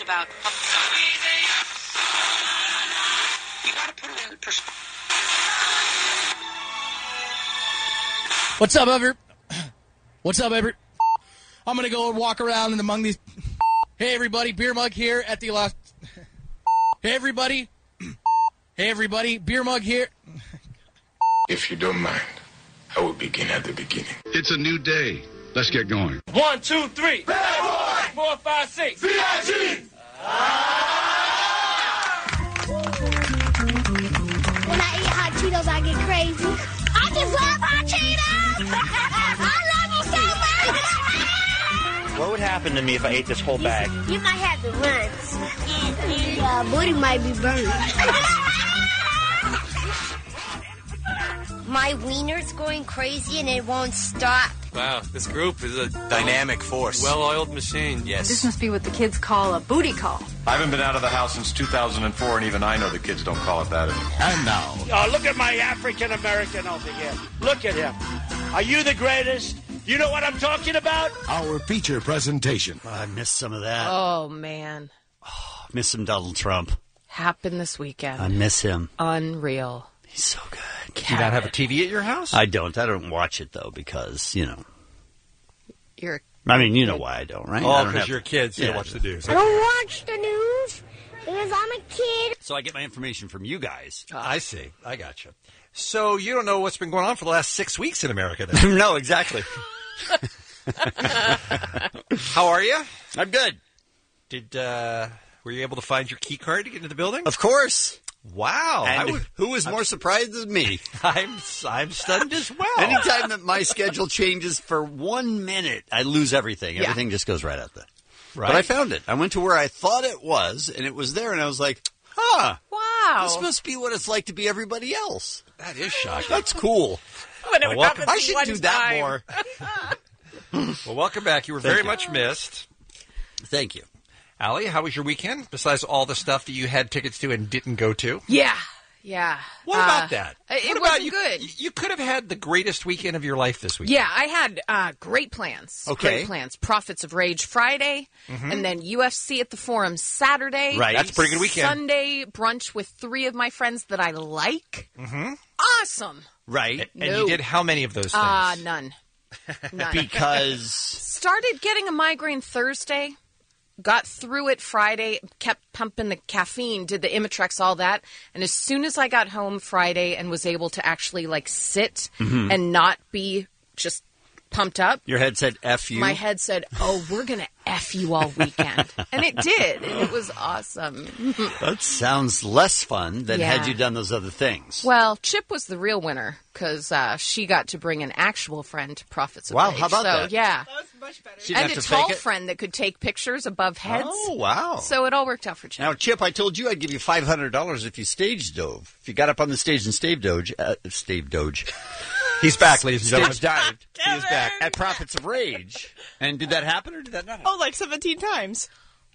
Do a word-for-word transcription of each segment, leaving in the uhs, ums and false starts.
about. You gotta put it in perspective. What's up, Everett? What's up, Everett? I'm going to go and walk around and among these. Hey, everybody. Beer mug here at the last. Hey, everybody. Hey, everybody. Beer mug here. If you don't mind, I will begin at the beginning. It's a new day. Let's get going. One, two, three. Bad boy. Four, five, six. V I G. When I eat hot Cheetos, I get crazy. I just love hot Cheetos. I love them so much. What would happen to me if I ate this whole bag? You might have the runs. And your booty might be burned. My wiener's going crazy and it won't stop. Wow, this group is a dynamic force. Well-oiled machine. Yes. This must be what the kids call a booty call. I haven't been out of the house since two thousand four, and even I know the kids don't call it that anymore. And now. Oh, look at my African-American over here. Look at him. Are you the greatest? You know what I'm talking about? Our feature presentation. Oh, I missed some of that. Oh, man. Oh, miss some Donald Trump. Happened this weekend. I miss him. Unreal. He's so good. Do you not have a T V at your house? I don't. I don't watch it, though, because, you know. You're. I mean, you know why I don't, right? Oh, because you're kids. You yeah. don't watch the news. I don't watch the news because I'm a kid. So I get my information from you guys. Uh, I see. I got you. So you don't know what's been going on for the last six weeks in America, then? No, exactly. How are you? I'm good. Did uh, were you able to find your key card to get into the building? Of course. Wow. And I would, who was more I'm, surprised than me? I'm I'm stunned as well. Anytime that my schedule changes for one minute, I lose everything. Yeah. Everything just goes right out there. Right. But I found it. I went to where I thought it was, and it was there, and I was like, huh. Wow. This must be what it's like to be everybody else. That is shocking. That's cool. When it well, welcome. I should do that time. more. Well, welcome back. You were Thank very you. much missed. Thank you. Allie, how was your weekend, besides all the stuff that you had tickets to and didn't go to? Yeah. Yeah. What uh, about that? It what wasn't about you, good. You could have had the greatest weekend of your life this weekend. Yeah, I had uh, great plans. Okay. Great plans. Prophets of Rage Friday, mm-hmm. and then U F C at the Forum Saturday. Right. That's a pretty good weekend. Sunday, brunch with three of my friends that I like. Mm-hmm. Awesome. Right. And, No. and you did how many of those things? Uh, none. None. Because Started getting a migraine Thursday. Got through it Friday, kept pumping the caffeine, did the Imitrex, all that. And as soon as I got home Friday and was able to actually, like, sit mm-hmm. and not be just pumped up. your head said F you. My head said, oh, we're going to F you all weekend. And it did. And it was awesome. That sounds less fun than Yeah. had you done those other things. Well, Chip was the real winner because uh, she got to bring an actual friend to Prophets of Wow, Rage. how about so, that? yeah. That was much better. She didn't And a have to tall fake it? friend that could take pictures above heads. Oh, wow. So it all worked out for Chip. Now, Chip, I told you I'd give you five hundred dollars if you stage dove. If you got up on the stage and stage doge, uh, stage doge. He's back, ladies and gentlemen. Stage dived. He is back. At Prophets of Rage. And did that happen or did that not happen? Oh, like seventeen times.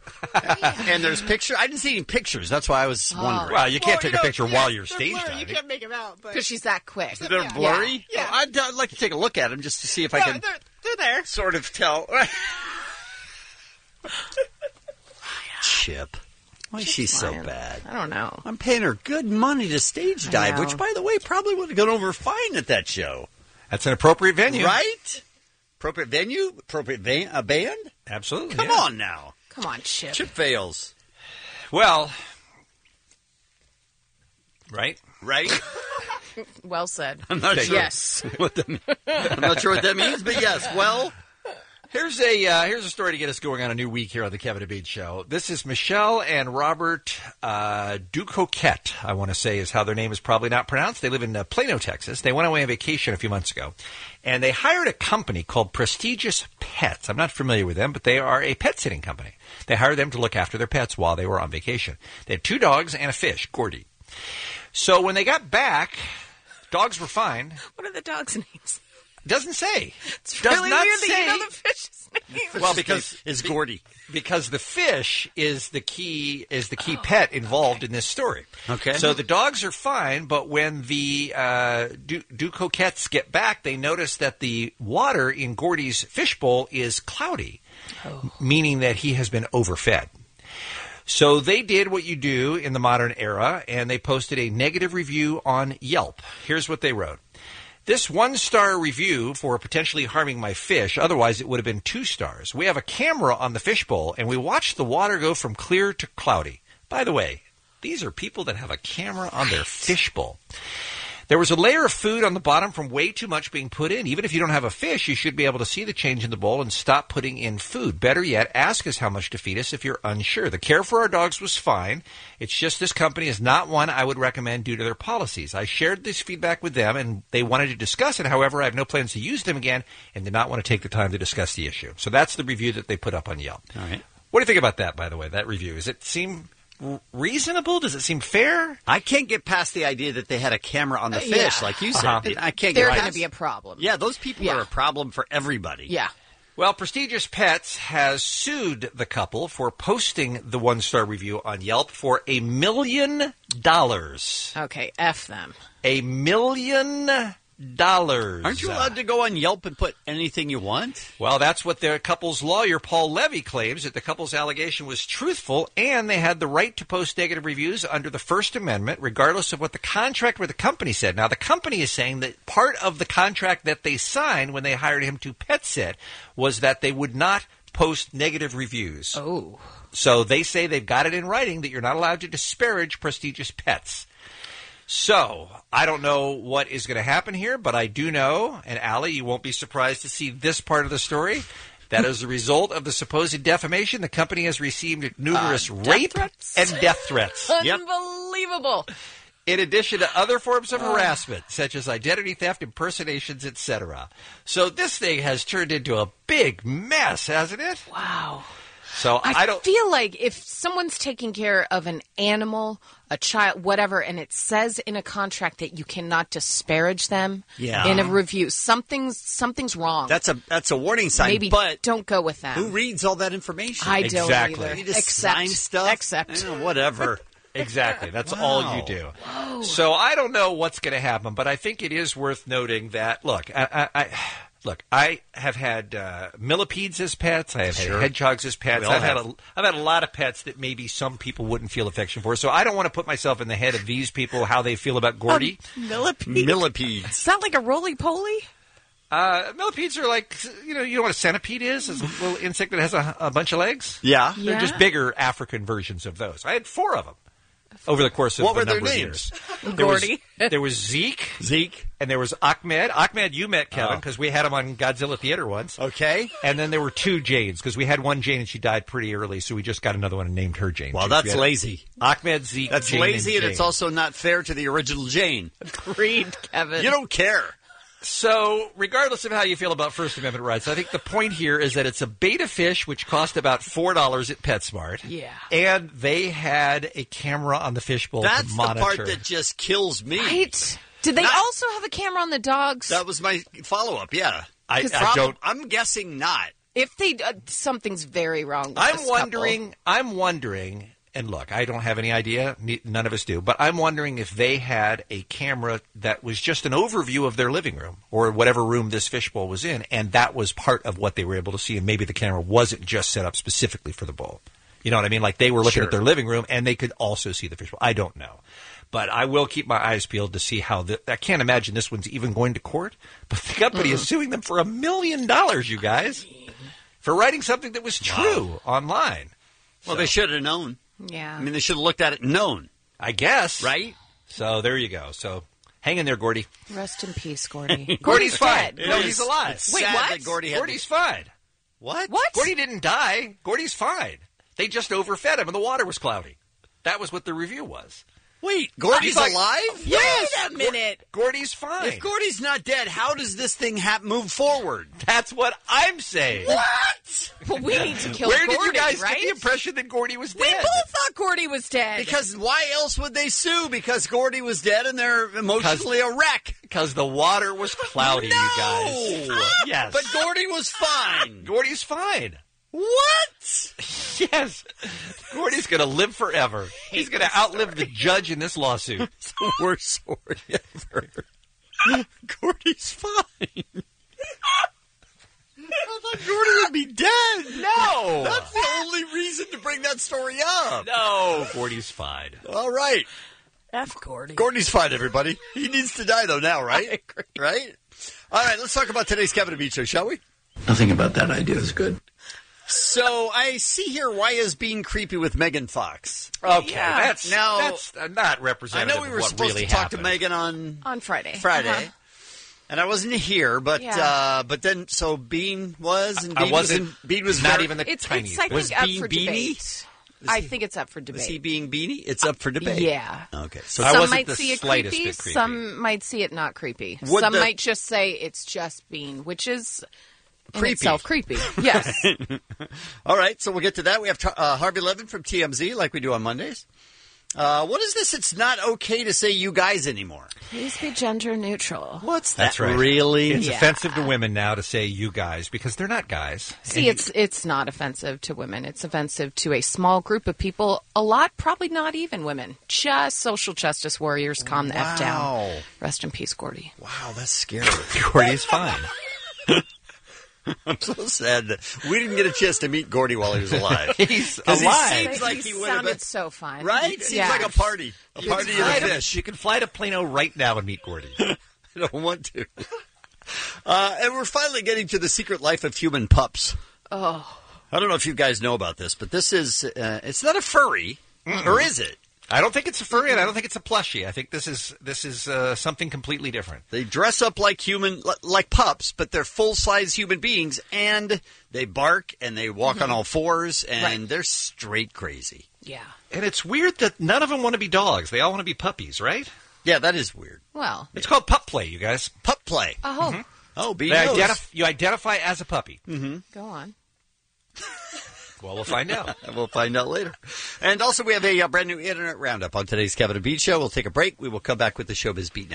And there's picture. I didn't see any pictures. That's why I was Oh. wondering. Well, you can't Well, take you a know, picture yeah, while you're they're stage blurry. diving. You can't make them out. But Because she's that quick. They're Yeah. blurry? Yeah. Oh, I'd, I'd like to take a look at them just to see if I No, can they're, they're there. sort of tell. Chip. Why is she so lying. bad? I don't know. I'm paying her good money to stage I dive, know. which, by the way, probably would have gone over fine at that show. That's an appropriate venue. Right? Appropriate venue? Appropriate van- a band? Absolutely. Come yeah. on now. Come on, Chip. Chip fails. Well, right? Right? Well said. I'm not sure. Yes. What the, I'm not sure what that means, but yes. Well, Here's a uh, here's a story to get us going on a new week here on the Kevin and Bean Show. This is Michelle and Robert uh, Ducoquette, I want to say is how their name is probably not pronounced. They live in uh, Plano, Texas. They went away on vacation a few months ago, and they hired a company called Prestigious Pets. I'm not familiar with them, but they are a pet sitting company. They hired them to look after their pets while they were on vacation. They had two dogs and a fish, Gordy. So when they got back, dogs were fine. What are the dogs' names? Doesn't say. It's Does really not weird say. that you know the fish's name. Well, because is Gordy. Because the fish is the key is the key pet involved in this story. Okay. So the dogs are fine, but when the uh, Du- Ducoquettes get back, they notice that the water in Gordy's fishbowl is cloudy, Oh. meaning that he has been overfed. So they did what you do in the modern era, and they posted a negative review on Yelp. Here's what they wrote. This one-star review for potentially harming my fish, otherwise it would have been two stars. We have a camera on the fishbowl, and we watched the water go from clear to cloudy. By the way, these are people that have a camera on their fishbowl. There was a layer of food on the bottom from way too much being put in. Even if you don't have a fish, you should be able to see the change in the bowl and stop putting in food. Better yet, ask us how much to feed us if you're unsure. The care for our dogs was fine. It's just this company is not one I would recommend due to their policies. I shared this feedback with them, and they wanted to discuss it. However, I have no plans to use them again and did not want to take the time to discuss the issue. So that's the review that they put up on Yelp. All right. What do you think about that, by the way, that review? Does it seem reasonable? Does it seem fair? I can't get past the idea that they had a camera on the Uh, fish, yeah. like you said. Uh-huh. I can't They're get going past. to be a problem. Yeah, those people Yeah. are a problem for everybody. Yeah. Well, Prestigious Pets has sued the couple for posting the one-star review on Yelp for a million dollars. Okay, F them. A million dollars. Aren't you allowed to go on Yelp and put anything you want? Well, that's what the couple's lawyer, Paul Levy, claims, that the couple's allegation was truthful and they had the right to post negative reviews under the First Amendment, regardless of what the contract with the company said. Now, the company is saying that part of the contract that they signed when they hired him to pet sit was that they would not post negative reviews. Oh. So they say they've got it in writing that you're not allowed to disparage Prestigious Pets. So, I don't know what is going to happen here, but I do know, and Allie, you won't be surprised to see this part of the story, that as a result of the supposed defamation, the company has received numerous Uh, death rape threats? and death threats. Yep. Unbelievable. In addition to other forms of harassment, such as identity theft, impersonations, et cetera. So this thing has turned into a big mess, hasn't it? Wow. So I, I, don't feel like if someone's taking care of an animal, a child, whatever, and it says in a contract that you cannot disparage them Yeah. in a review, something's something's wrong. That's a that's a warning sign. Maybe but don't go with them. who reads all that information? I don't Exactly. either. You just Except, sign stuff. Except. Eh, whatever. Exactly. That's Wow. all you do. Whoa. So I don't know what's going to happen, but I think it is worth noting that, look, I, I, I look, I have had uh, millipedes as pets. I have Sure. had hedgehogs as pets. We all I've had have. a, I've had a lot of pets that maybe some people wouldn't feel affection for. So I don't want to put myself in the head of these people, how they feel about Gordy. Millipede. Millipedes. Is that like a roly-poly? Uh, millipedes are like, you know, you know what a centipede is? It's a little insect that has a, a bunch of legs. Yeah. Yeah. They're just bigger African versions of those. I had four of them over the course of What a were their number of names? years. There was- Gordy. There was Zeke. Zeke. And there was Ahmed. Ahmed, you met Kevin Oh. because we had him on Godzilla Theater once. Okay. And then there were two Janes because we had one Jane and she died pretty early, so we just got another one and named her Jane. Well, She- that's we had lazy. Ahmed, Zeke, That's Jane, lazy, and, and it's Jane. also not fair to the original Jane. Agreed, Kevin. You don't care. So, regardless of how you feel about First Amendment rights, I think the point here is that it's a beta fish which cost about four dollars at PetSmart. Yeah. And they had a camera on the fishbowl That's to the monitor. part that just kills me. Right? Did they Not- also have a camera on the dogs? That was my follow-up, yeah. I, Because I prob- don't. I'm guessing not. If they, uh, something's very wrong. With I'm this couple. wondering. I'm wondering. And look, I don't have any idea. ne- None of us do. But I'm wondering if they had a camera that was just an overview of their living room or whatever room this fishbowl was in, and that was part of what they were able to see. And maybe the camera wasn't just set up specifically for the bowl. You know what I mean? Like they were looking Sure. at their living room and they could also see the fishbowl. I don't know. But I will keep my eyes peeled to see how the, I can't imagine this one's even going to court. But the company is suing them for a million dollars, you guys, for writing something that was true online. Well, So- they should have known. Yeah. I mean, they should have looked at it and known. I guess. Right? So there you go. So hang in there, Gordy. Rest in peace, Gordy. Gordy's fine. dead. No, It he's is- alive. it's Wait, sad what? that Gordy had Gordy's fine. What? What? Gordy didn't die. Gordy's fine. They just overfed him and the water was cloudy. That was what the review was. Wait, Gordy's I'm like- alive? Wait a minute. Gordy's fine. If Gordy's not dead, how does this thing ha- move forward? That's what I'm saying. What? But we need to kill Where Gordy, did you guys right? get the impression that Gordy was We dead? both thought Gordy was dead. Because why else would they sue? Because Gordy was dead and they're emotionally a wreck. Because the water was cloudy, you guys. No! Yes. But Gordy was fine. Gordy's fine. What? Yes. Gordy's going to live forever. He's going to outlive the judge in this lawsuit. It's the worst story ever. Gordy's fine. I thought Gordy would be dead. No. That's the only reason to bring that story up. No, Gordy's fine. All right. F. Gordy. Gordy's fine, everybody. He needs to die, though, now, right? I agree. Right? All right, let's talk about today's Kevin and Bean Show, shall we? Nothing about that idea is good. So I see here, why is being creepy with Megan Fox? Okay, Yeah. that's Now- that's uh, not I representative know we were of what supposed really to talk happened. to Megan on On Friday. Friday. Uh-huh. And I wasn't here, but Yeah. uh, but then so Bean was and I Bean wasn't- was, in, Bean was not very- even the It's, tiniest. it's I Was think, up Bean for Beanie? debate. I think it's up for debate. Was he being Beanie? It's up for debate. Yeah. Okay. So I Some wasn't might the see it slightest creepy, bit creepy. some might see it not creepy. Would some the- might just say it's just Bean, which is in Creepy. itself creepy. Yes. all right, so we'll get to that. We have uh, Harvey Levin from T M Z, like we do on Mondays. Uh, what is this? It's not okay to say you guys anymore. Please be gender neutral. What's That's that? right. Really? It's Yeah. offensive to women now to say you guys because they're not guys. See, it's it's not offensive to women. It's offensive to a small group of people. A lot, probably not even women. Just social justice warriors. Calm the F down. Wow. Rest in peace, Gordy. Wow, that's scary. Gordy's fine. I'm so sad that we didn't get a chance to meet Gordy while he was alive. He's 'Cause he alive. seems like he he would have sounded been so fine. right. Seems Yeah. like a party, a You party can of fly the to- fish. You can fly to Plano right now and meet Gordy. I don't want to. Uh, and we're finally getting to the secret life of human pups. Oh. I don't know if you guys know about this, but this is, uh, it's not a furry, or is it? I don't think it's a furry, and I don't think it's a plushie. I think this is this is uh, something completely different. They dress up like human, li- like pups, but they're full-size human beings, and they bark, and they walk Mm-hmm. on all fours, and Right. they're straight crazy. Yeah. And it's weird that none of them want to be dogs. They all want to be puppies, right? Yeah, that is weird. Well. It's called pup play, you guys. Pup play. Oh. Oh, be They identif- you identify as a puppy. Mm-hmm. Go on. Well, we'll find out. We'll find out later. And also, we have a uh, brand new Internet Roundup on today's Kevin and Bean Show. We'll take a break. We will come back with the Showbiz Beat now.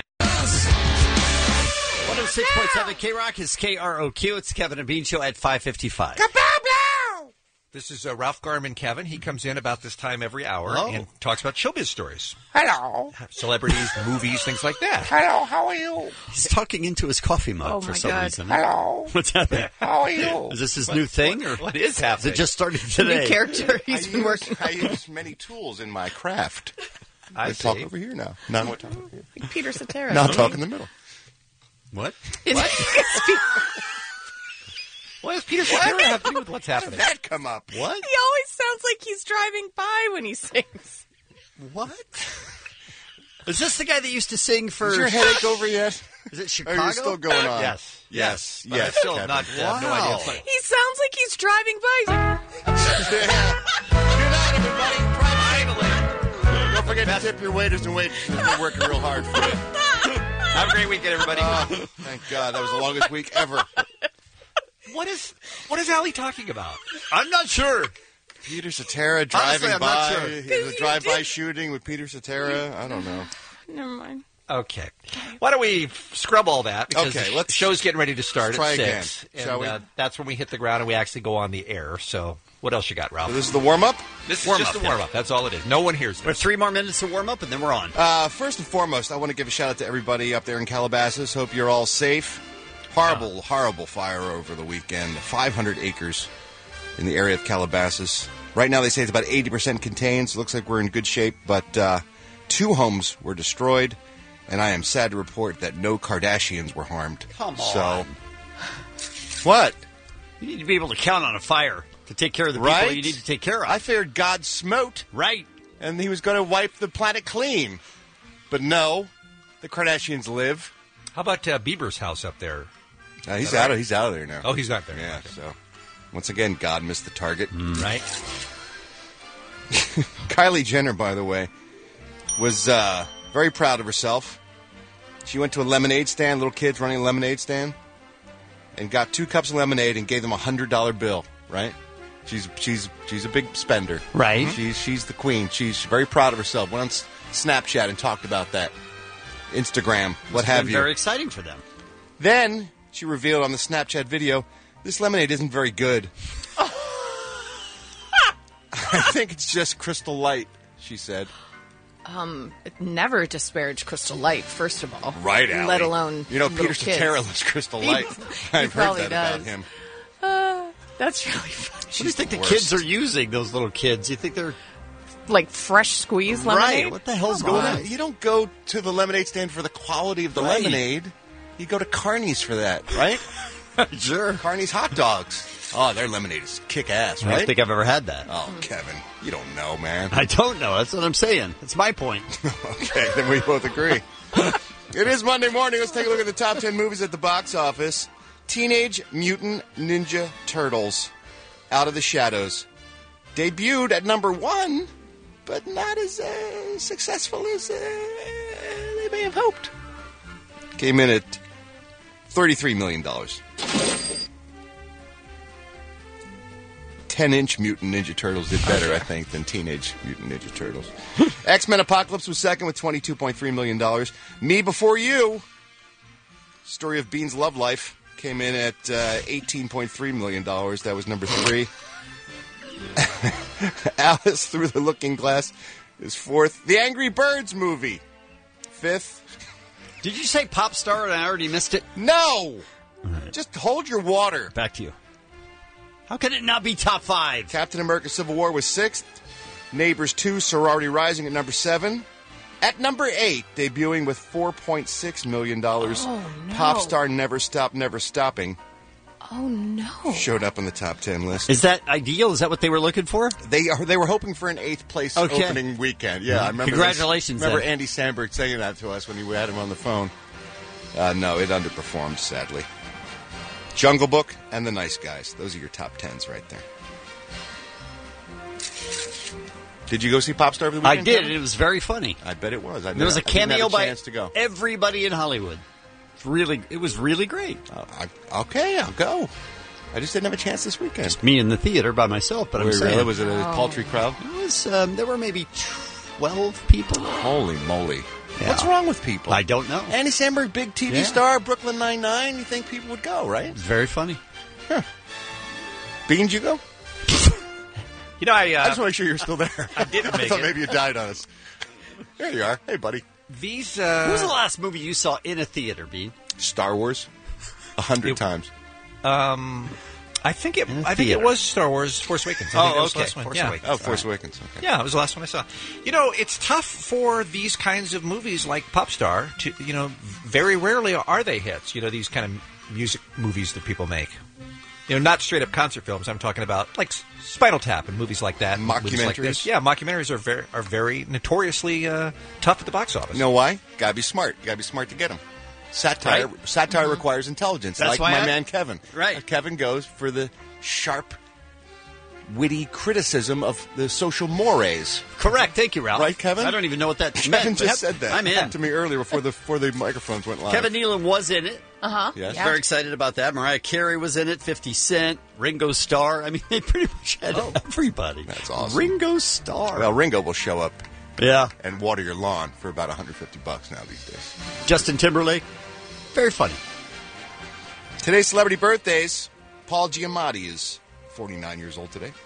one oh six point seven K-Rock is K R O Q. It's Kevin and Bean Show at five fifty-five. This is uh, Ralph Garman Kevin. He comes in about this time every hour Oh. and talks about showbiz stories. Hello. Celebrities, movies, things like that. Hello, how are you? He's talking into his coffee mug Oh, for my some God. reason. Hello. What's happening? How are you? Is this his new thing? Or What is Has happening? it just started New today? character I he's been use, working I use many tools in my craft. I I talk see. over here now. Now I'm talking over here. on. Peter Cetera. Now I'll talk in the middle. What? What does Peter Cetera have to do with what's How did happening? that come up? What? He always sounds like he's driving by when he sings. What? Is this the guy that used to sing for... Is your headache over yet? Is it Or Chicago? are you still going on? Yes. Yes. But Yes. I still Kevin. not, have no Wow. idea. He sounds like he's driving by. Good night, everybody. Finally. Don't forget to tip your waiters and waitresses. They're working real hard for you. Have a great weekend, everybody. Oh, thank God. That was the longest week ever. What is what is Allie talking about? I'm not sure. Peter Cetera driving Honestly, I'm by. not sure. It was a drive-by shooting with Peter Cetera. I don't know. Never mind. Okay. Why don't we scrub all that? Because Okay, the let's- show's getting ready to start let's at try six. again, And, shall we? Uh, that's when we hit the ground and we actually go on the air. So what else you got, Ralph? So this is the warm-up? This is warm just up, a warm-up. That's all it is. No one hears We have this. three more minutes to warm up, and then we're on. Uh, first and foremost, I want to give a shout-out to everybody up there in Calabasas. Hope you're all safe. Horrible, horrible fire over the weekend. five hundred acres in the area of Calabasas. Right now they say it's about eighty percent contained, so it looks like we're in good shape. But uh, two homes were destroyed, and I am sad to report that no Kardashians were harmed. Come So, on. what? You need to be able to count on a fire to take care of the people Right? you need to take care of. I figured God smote, right. and he was going to wipe the planet clean. But no, the Kardashians live. How about uh, Bieber's house up there? Uh, he's that out. right? Of, he's out of there now. Oh, he's not there. Yeah. Okay. So, once again, God missed the target. Right? Kylie Jenner, by the way, was uh, very proud of herself. She went to a lemonade stand, little kids running a lemonade stand, and got two cups of lemonade and gave them a hundred dollar bill. Right? She's she's she's a big spender. Right. She's she's the queen. She's very proud of herself. Went on S- Snapchat and talked about that. Instagram, what It's have been you? very exciting for them. Then she revealed on the Snapchat video, this lemonade isn't very good. I think it's just Crystal Light, she said. Um, never disparage Crystal Light, first of all. Right, Allie. Let alone You know, little Peter kids. Cetera loves Crystal He- Light. he I've heard probably that about does. him. That's really funny. What do you think the, the kids are using, those little kids? You think they're... Like fresh squeeze lemonade? Right. What the hell's Come going on. on? You don't go to the lemonade stand for the quality of the Right. lemonade. You go to Carney's for that, right? Sure. Carney's hot dogs. Oh, their lemonade is kick-ass, I right? don't think I've ever had that. Oh, Kevin, you don't know, man. I don't know. That's what I'm saying. That's my point. Okay, then we both agree. It is Monday morning. Let's take a look at the top ten movies at the box office. Teenage Mutant Ninja Turtles, Out of the Shadows, debuted at number one, but not as uh, successful as uh, they may have hoped. Came in at thirty-three million dollars. ten-inch Mutant Ninja Turtles did better, I think, than Teenage Mutant Ninja Turtles. X-Men Apocalypse was second with twenty-two point three million dollars. Me Before You, Story of Bean's Love Life, came in at uh, eighteen point three million dollars. That was number three. Alice Through the Looking Glass is fourth. The Angry Birds movie, fifth. Did you say Pop Star and I already missed it? No! Right. Just hold your water. Back to you. How could it not be top five? Captain America Civil War was sixth. Neighbors two, Sorority Rising at number seven. At number eight, debuting with four point six million dollars, oh, no. Pop Star Never Stop, Never Stopping. Oh, no. Showed up on the top ten list. Is that ideal? Is that what they were looking for? They are, they were hoping for an eighth place Okay. opening weekend. Yeah, I remember. Congratulations. This, remember then. Andy Samberg saying that to us when we had him on the phone. Uh, no, it underperformed, sadly. Jungle Book and The Nice Guys. Those are your top tens right there. Did you go see Popstar over the weekend? I did. Kevin? It was very funny. I bet it was. I There was a I didn't have cameo a by chance to go. everybody in Hollywood. Really, it was really great. Uh, I, okay, I'll go. I just didn't have a chance this weekend. Just me in the theater by myself, but I'm Wait, saying really? Was it a paltry crowd? It was. Um, there were maybe twelve people. Holy moly! Yeah. What's wrong with people? I don't know. Andy Samberg, big T V Yeah. star, Brooklyn Nine-Nine. You think people would go, right? It's very funny. Huh. Beans, you go? You know, I, uh, I just want to make sure you're still there. I didn't I make thought it. maybe you died on us. There you are. Hey, buddy. These. Uh, What was the last movie you saw in a theater, Bean? Star Wars. A hundred It- times. Um, I think it. In a I think it theater. was Star Wars: Force Awakens. I Oh, think that was the okay. last one. Force yeah. Awakens. Oh, Force Awakens. Okay. Yeah, it was the last one I saw. You know, it's tough for these kinds of movies like Popstar to, you know, very rarely are they hits. You know, these kind of music movies that people make. You know, not straight up concert films. I'm talking about like Spinal Tap and movies like that. movies like Mockumentaries? this. Yeah, mockumentaries are very are very notoriously uh, tough at the box office. You know why? Gotta be smart. You gotta be smart to get them. Satire. Right. Satire requires intelligence. That's like why my I- man Kevin. Right. Uh, Kevin goes for the sharp, witty criticism of the social mores. Correct. Thank you, Ralph. Right, Kevin? I don't even know what that Kevin meant. just Yep. said that I'm in. to me earlier before the before the microphones went live. Kevin Nealon was in it. Uh huh. Yes. Very excited about that. Mariah Carey was in it. fifty Cent, Ringo Starr. I mean, they pretty much had everybody. That's awesome. Ringo Starr. Well, Ringo will show up yeah. and water your lawn for about one hundred fifty bucks now these days. Justin Timberlake. Very funny. Today's celebrity birthdays. Paul Giamatti is forty-nine years old today.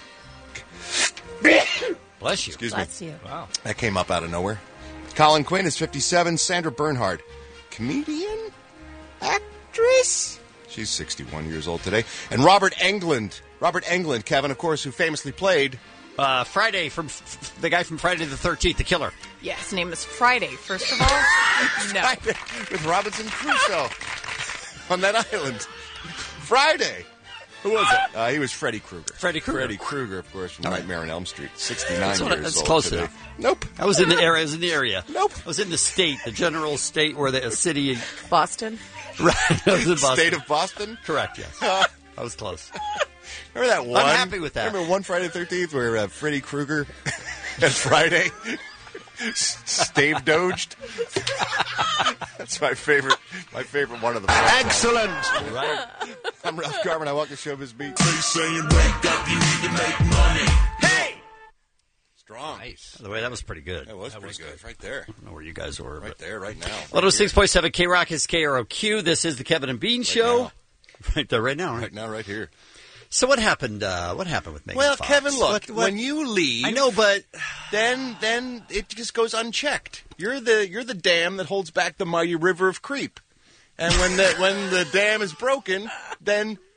Bless you. Excuse Bless me. you. Wow. That came up out of nowhere. Colin Quinn is fifty-seven. Sandra Bernhard, comedian, actress. She's sixty-one years old today. And Robert Englund. Robert Englund, Kevin, of course, who famously played. Uh, Friday from f- f- the guy from Friday the thirteenth, the killer. Yeah, his name is Friday, first of all. No. Friday with Robinson Crusoe on that island. Friday. Who was it? Uh, he was Freddy Krueger. Freddy Krueger. Freddy Krueger, of course, from All right. Nightmare on Elm Street. sixty-nine That's, what I- years that's old close today. enough. Nope. I was in the area. I was in the area. Nope. I was in the state, the general state where the a city. Boston. Right. I was in Boston. State of Boston? Correct. Yes. I was close. Remember that one? I'm happy with that. Remember one Friday the thirteenth where uh, Freddy Krueger and Friday stave doged? That's my favorite. My favorite one of them. Excellent. Right. I'm Ralph Garman. I walk the showbiz beat. Saying wake up, you need to make money. Hey! Strong. Nice. By the way, that was pretty good. That was pretty good. Right there. I don't know where you guys were. Right but. there, right now. one oh six point seven K Rock is K R O Q. This is the Kevin and Bean Show. now. Right there, right now, right? Right now, right here. So what happened? Uh, what happened with Megan Well, Fox? Kevin, look, What- what- when you leave, I know, but then then it just goes unchecked. You're the you're the dam that holds back the mighty river of creep. And when the when the dam is broken, then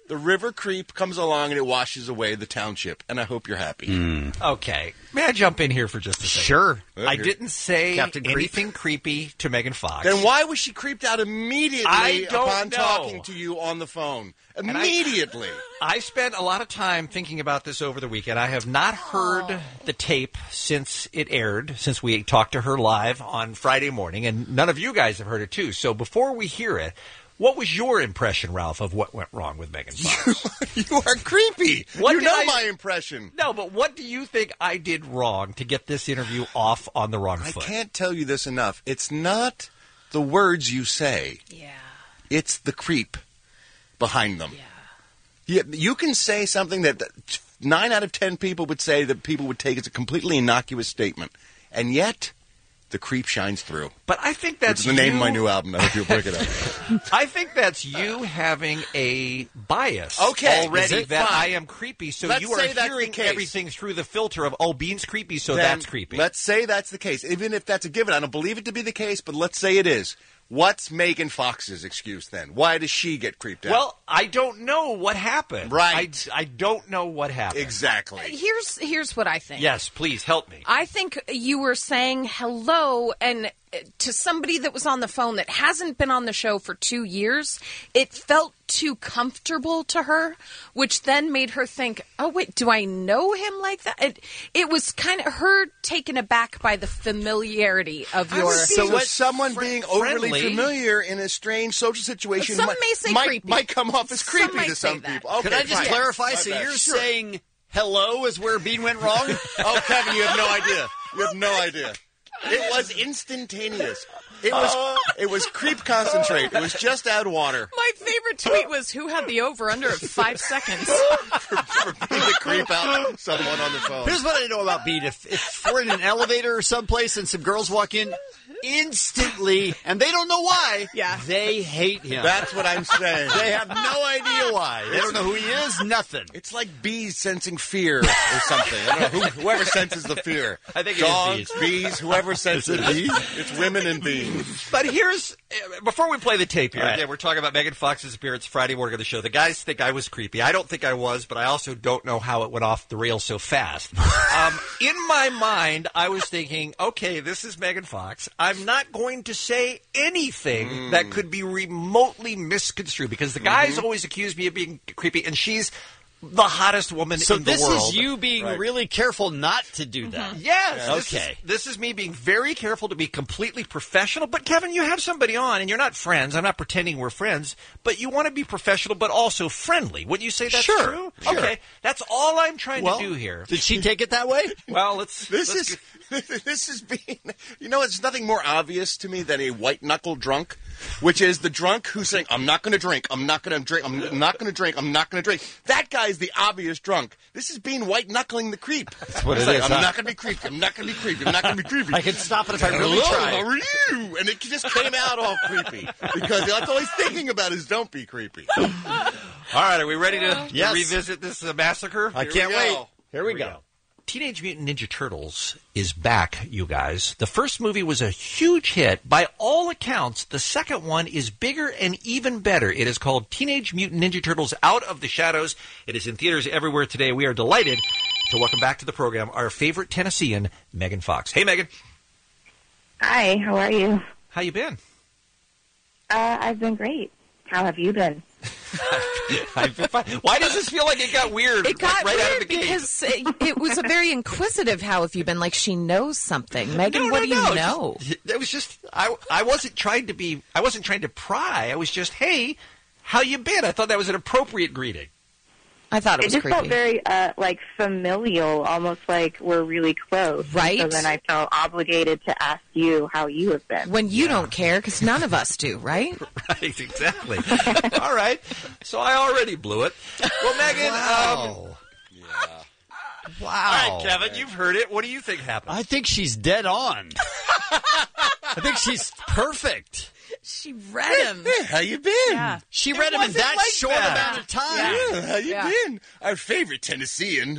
The river creep comes along and it washes away the township, and I hope you're happy. Mm. Okay. May I jump in here for just a second? Sure. I didn't say Captain Creep. anything creepy to Megan Fox. Then why was she creeped out immediately I don't upon know. talking to you on the phone? Immediately. I, I spent a lot of time thinking about this over the weekend. I have not heard the tape since it aired, since we talked to her live on Friday morning, and none of you guys have heard it too. So before we hear it, what was your impression, Ralph, of what went wrong with Megan Fox? You are creepy. What you did know I- my impression. No, but what do you think I did wrong to get this interview off on the wrong I foot? can't tell you this enough. It's not the words you say. Yeah. It's the creep behind them. Yeah. You, you can say something that that nine out of ten people would say that people would take as a completely innocuous statement. And yet, the creep shines through. But I think that's It's the name you- of my new album. I hope you'll pick it up. I think that's you having a bias Okay, already is it? that Fine. I am creepy. So Let's you are say that's the hearing case. everything through the filter of, oh, Bean's creepy, so Then that's creepy. Let's say that's the case. Even if that's a given, I don't believe it to be the case, but let's say it is. What's Megan Fox's excuse then? Why does she get creeped out? Well, I don't know what happened. Right. I, I don't know what happened. Exactly. Here's here's what I think. Yes, please help me. I think you were saying hello and uh, to somebody that was on the phone that hasn't been on the show for two years. It felt too comfortable to her, which then made her think, oh, wait, do I know him like that? It, it was kind of her taken aback by the familiarity of I your... would be- so someone being overly friendly. familiar in a strange social situation Some might, may say might, creepy. might come off as Some creepy might to say some that. people. Okay, Could I just fine. clarify? My So bad. you're Sure. saying hello is where Bean went wrong? Oh, Kevin, you have no idea. You have no idea. It was instantaneous. It was it was creep concentrate. It was just add water. My favorite tweet was, who had the over-under of five seconds? To creep out someone on the phone. Here's what I know about Bean. If, if we're in an elevator or someplace and some girls walk in, instantly, and they don't know why, Yeah. they hate him. That's what I'm saying. They have no idea why. They don't know who he is, nothing. It's like bees sensing fear or something. I don't know, who, whoever senses the fear. I think it is Dogs, bees. bees, whoever senses it. It's women and bees. But here's, uh, before we play the tape here, All right. again, we're talking about Megan Fox's appearance Friday morning of the show. The guys think I was creepy. I don't think I was, but I also don't know how it went off the rails so fast. um, in my mind, I was thinking, okay, this is Megan Fox. I'm not going to say anything Mm. that could be remotely misconstrued because the guys Mm-hmm. always accuse me of being creepy, and she's the hottest woman So in the this world. is you being Right. really careful not to do that. Yes. This Okay. Is, this is me being very careful to be completely professional. But, Kevin, you have somebody on, and you're not friends. I'm not pretending we're friends. But you want to be professional, but also friendly. Wouldn't you say that's Sure, true? sure. Okay. That's all I'm trying Well, to do here. Did she take it that way? Well, let's... This let's is this is being. You know, it's nothing more obvious to me than a white knuckle drunk, which is the drunk who's saying, "I'm not going to drink. I'm not going to drink. I'm not going to drink. I'm not going to drink." That guy's the obvious drunk. This is being white knuckling the creep. That's what He's it like, is, I'm huh? not going to be creepy. I'm not going to be creepy. I'm not going to be creepy. I can stop it if I really Hello, try. how are you? And it just came out all creepy because that's all he's thinking about is don't be creepy. All right, are we ready to, to Yes. revisit this uh, massacre? I Here can't we wait. go. Here we go. Teenage Mutant Ninja Turtles is back, you guys. The first movie was a huge hit. By all accounts, the second one is bigger and even better. It is called Teenage Mutant Ninja Turtles Out of the Shadows. It is in theaters everywhere today. We are delighted to welcome back to the program our favorite Tennessean, Megan Fox. Hey, Megan. Hi, how are you? How you been? Uh, I've been great. How have you been? I've been fine. Why does this feel like it got weird It got right weird out of the gate? because it, it was a very inquisitive how have you been, like she knows something. Megan, No, what no, do you no. know? Just- It was just I. I wasn't trying to be. I wasn't trying to pry. I was just, hey, how you been? I thought that was an appropriate greeting. I thought it It was just creepy. felt very, uh, like, familial, almost like we're really close. Right. So then I felt obligated to ask you how you have been. When you don't care, because none of us do, right? Right, exactly. All right. So I already blew it. Well, Megan. Wow. Um, Wow. all right, Kevin, you've heard it. What do you think happened? I think she's dead on. I think she's perfect. She read him. Hey, how you been? Yeah. She It read him in wasn't that like short that. amount of time. Yeah, how you Yeah. been? Our favorite Tennessean.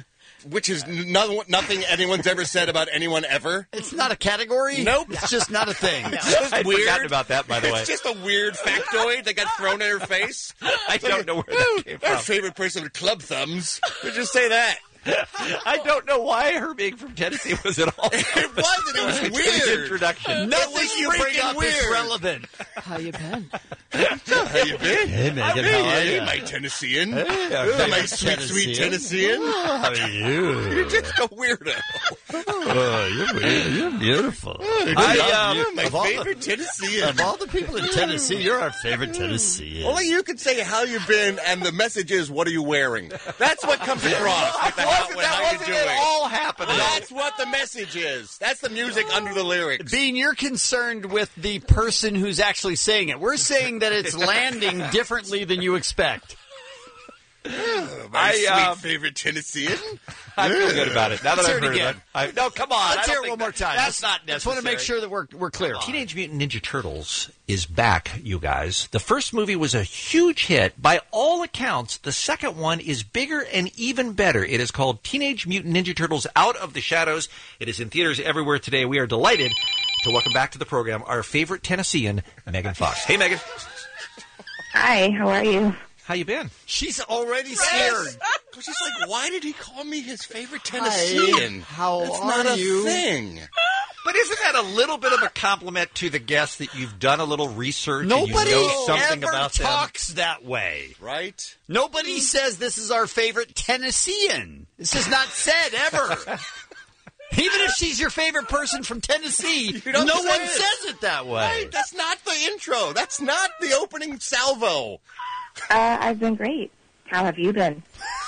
which is no, nothing anyone's ever said about anyone ever. It's not a category? Nope. It's just not a thing. It's just I'd weird. forgotten about that, by the way. It's just a weird factoid that got thrown in her face. I don't know where that came Our from. favorite person with club thumbs. Would just say that. I don't know why her being from Tennessee was at all. It wasn't. It was It's weird. an introduction. Nothing you bring freaking up weird. is relevant. How you been? How you been? Hey, Megan, Hey, how are hey, you? my Tennessean. Hey, Oh, my sweet, sweet Tennessean. How are you? You're just a weirdo. Oh, you're weird. You're beautiful. I, love um, you. my Of all the- favorite Tennessean. Of all the people in Tennessee, you're our favorite Tennessean. Only you can say how you been, and the message is, what are you wearing? That's what comes across with the how, Wasn't with that how wasn't you it doing. all happening? That's what the message is. That's the music under the lyrics. Bean, you're concerned with the person who's actually saying it. We're saying that it's landing differently than you expect. Oh, my I, sweet um, favorite Tennessean. I feel good about it. Now that Let's I've hear it heard again. of it. I, no, come on. Let's I hear don't it one think more that- time. That's not I necessary. just want to make sure that we're we're clear. Teenage Mutant Ninja Turtles is back, you guys. The first movie was a huge hit. By all accounts, the second one is bigger and even better. It is called Teenage Mutant Ninja Turtles Out of the Shadows. It is in theaters everywhere today. We are delighted to welcome back to the program our favorite Tennessean, Megan Fox. Hey, Megan. Hi, how are you? How you been? She's already scared. She's like, why did he call me his favorite Tennessean? How That's are not a you? thing. But isn't that a little bit of a compliment to the guest that you've done a little research Nobody and you know something ever about them? talks that way. Right? Nobody says this is our favorite Tennessean. This is not said ever. Even if she's your favorite person from Tennessee, no don't one say it. says it that way. Right? That's not the intro. That's not the opening salvo. Uh, I've been great. How have you been?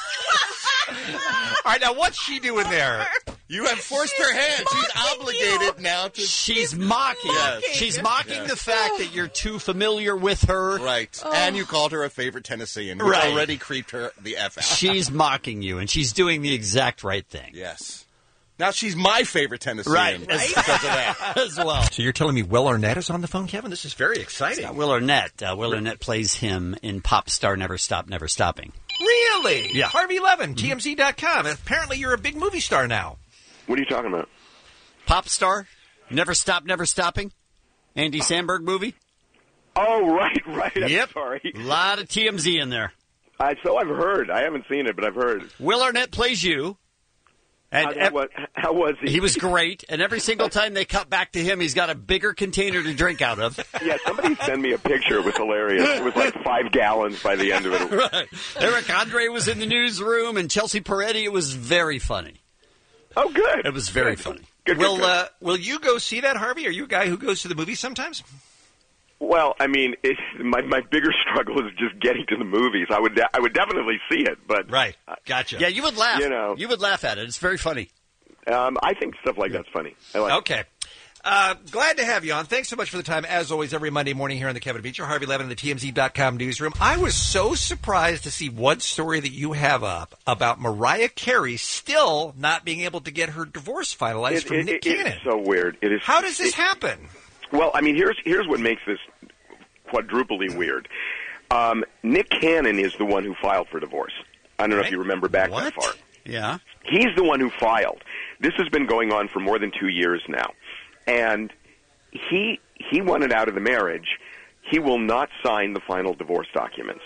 All right, now what's she doing there? You have forced her hand. She's obligated now to. She's mocking. Yes. She's mocking Yes. the fact that you're too familiar with her. Right. And you called her a favorite Tennessean, which Right. already creeped her the F out. She's mocking you, and she's doing the exact right thing. Yes. Now she's my favorite Tennessean. Right. Because of that. As well. So you're telling me Will Arnett is on the phone, Kevin? This is very exciting. Uh, Will Arnett. Uh, Will Arnett plays him in Pop Star Never Stop, Never Stopping. Really? Yeah. Harvey Levin, T M Z dot com. Apparently you're a big movie star now. What are you talking about? Pop Star, Never Stop, Never Stopping. Andy Samberg movie. Oh, right, right. I'm Yep. sorry. A lot of T M Z in there. I, so I've heard. I haven't seen it, but I've heard. Will Arnett plays you. And How, that was, how was he? he was great. And every single time they cut back to him, he's got a bigger container to drink out of. Yeah, somebody sent me a picture. It was hilarious. It was like five gallons by the end of it. Right. Eric Andre was in the newsroom, and Chelsea Peretti. It was very funny. Oh, good. It was very funny. Good, good, will good. Uh, Will you go see that, Harvey? Are you a guy who goes to the movies sometimes? Well, I mean, it, my my bigger struggle is just getting to the movies. I would de- I would definitely see it, but Right. Gotcha. Yeah, you would laugh. You know. You would laugh at it. It's very funny. um, I think stuff like that's funny. I like. Okay. Uh, glad to have you on. Thanks so much for the time, as always, every Monday morning here on the Kevin Beacher. Harvey Levin in the T M Z dot com newsroom. I was so surprised to see one story that you have up about Mariah Carey still not being able to get her divorce finalized It, from it, Nick it, Cannon. it's so weird. It is. How does this it- happen? Well, I mean, here's here's what makes this quadruply weird. Um, Nick Cannon is the one who filed for divorce. I don't know if you remember back that far. Yeah. He's the one who filed. This has been going on for more than two years now, and he he wanted out of the marriage. He will not sign the final divorce documents,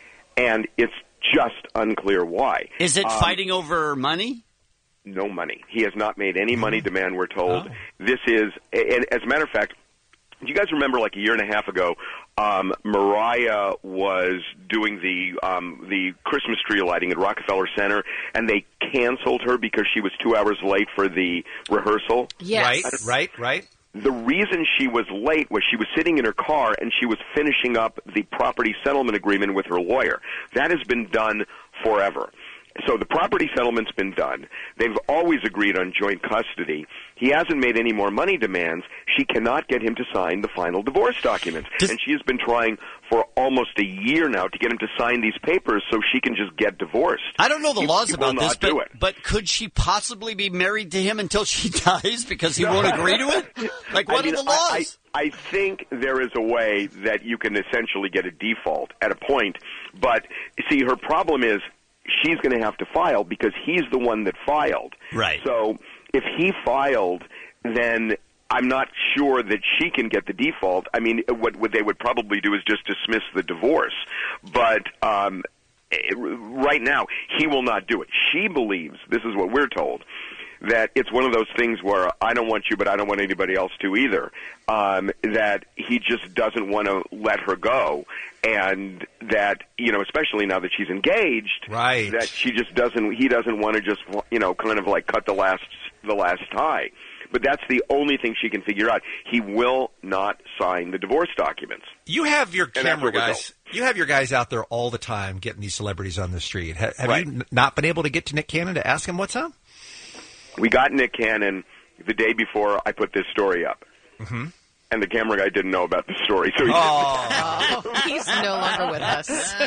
and it's just unclear why. Is it Um, fighting over money? No money. He has not made any money demand, we're told. Oh. This is, and as a matter of fact, do you guys remember like a year and a half ago, um, Mariah was doing the um, the Christmas tree lighting at Rockefeller Center, and they canceled her because she was two hours late for the rehearsal? Yes. Right, right, right. The reason she was late was she was sitting in her car and she was finishing up the property settlement agreement with her lawyer. That has been done forever. So the property settlement's been done. They've always agreed on joint custody. He hasn't made any more money demands. She cannot get him to sign the final divorce documents. And she has been trying for almost a year now to get him to sign these papers so she can just get divorced. I don't know the He- laws he about will this, not do but, it. but could she possibly be married to him until she dies because he won't agree to it? Like, what I mean, are the laws? I, I, I think there is a way that you can essentially get a default at a point. But, see, her problem is she's going to have to file because he's the one that filed. Right. So if he filed, then I'm not sure that she can get the default. I mean, what, what they would probably do is just dismiss the divorce. But um, right now, he will not do it. She believes, this is what we're told, that it's one of those things where I don't want you, but I don't want anybody else to either. Um, that he just doesn't want to let her go, and that, you know, especially now that she's engaged, right? That she just doesn't. He doesn't want to just, you know, kind of like cut the last the last tie. But that's the only thing she can figure out. He will not sign the divorce documents. You have your And that's camera what we're guys. You have your guys out there all the time getting these celebrities on the street. Ha- have Right. you n- not been able to get to Nick Cannon to ask him what's up? We got Nick Cannon the day before I put this story up. Mm-hmm. And the camera guy didn't know about the story, so he Oh, he's no longer with us.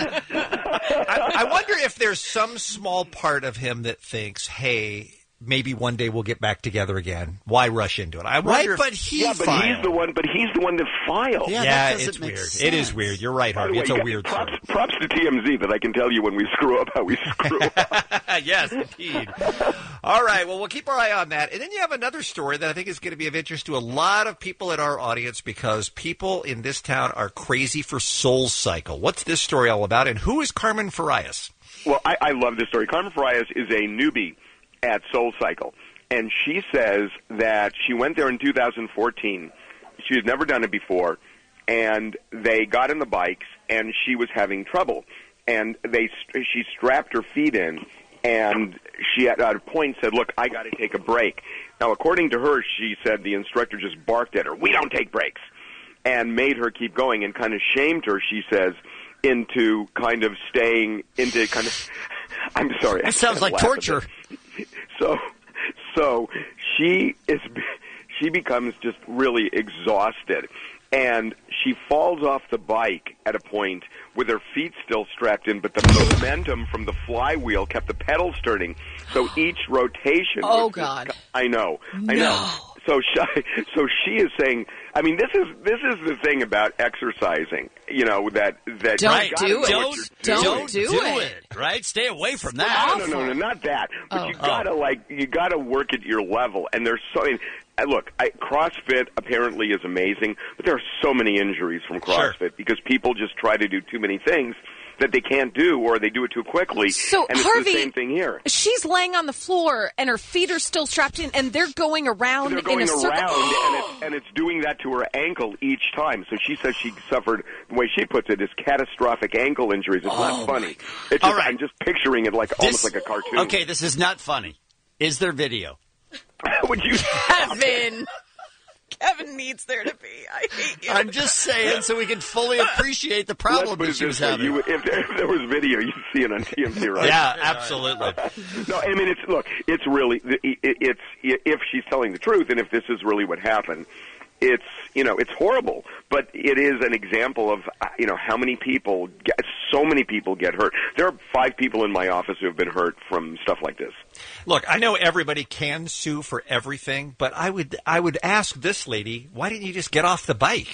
I, I wonder if there's some small part of him that thinks, hey, maybe one day we'll get back together again. Why rush into it? I wonder if, yeah, but he's the one. But he's the one that filed. Yeah, it's weird. It is weird. You're right, By the Harvey. way, It's a guys, weird props, story. props to T M Z that I can tell you when we screw up how we screw up. Yes, indeed. All right. Well, we'll keep our eye on that. And then you have another story that I think is going to be of interest to a lot of people in our audience because people in this town are crazy for Soul Cycle. What's this story all about? And who is Carmen Farias? Well, I, I love this story. Carmen Farias is a newbie at Soul Cycle, and she says that she went there in two thousand fourteen. She had never done it before, and they got in the bikes, and she was having trouble. And they, she strapped her feet in, and she at a point said, look, I got to take a break. Now, according to her, she said the instructor just barked at her, we don't take breaks, and made her keep going and kind of shamed her, she says, into kind of staying, into kind of, I'm sorry. That sounds like torture. So, so she is, she becomes just really exhausted, and she falls off the bike at a point with her feet still strapped in, but the momentum from the flywheel kept the pedals turning. So each rotation. Oh, was just- God. I know. I No. know. So she, so she is saying. I mean, this is this is the thing about exercising. You know that that Don't you gotta do know it. what Don't- you're doing. don't do do it. it. Right? Stay away from Well, that. No, no, no, no, not that. But Oh. you gotta like you gotta work at your level. And there's so. I mean, uh, look, I, CrossFit apparently is amazing, but there are so many injuries from CrossFit Sure. because people just try to do too many things that they can't do, or they do it too quickly. So, and it's Harvey, the same thing here. She's laying on the floor, and her feet are still strapped in, and they're going around They're going in a circle. around, and, it's, and it's doing that to her ankle each time. So she says she suffered, the way she puts it, is catastrophic ankle injuries. It's Oh, not funny. It's All just, right. I'm just picturing it like almost like a cartoon. Okay, this is not funny. Is there video? Would you? Kevin. Kevin needs there to be. I hate you. I'm just saying so we can fully appreciate the Let's problem put that it she was this way. having. You, if, there, if there was video, you'd see it on T M Z, right? Yeah, absolutely. No, I mean, it's look, it's really, it- it's if she's telling the truth, and if this is really what happened, it's you know, it's horrible. But it is an example of uh, you know how many people, get, so many people get hurt. There are five people in my office who have been hurt from stuff like this. Look, I know everybody can sue for everything, but I would I would ask this lady, why didn't you just get off the bike?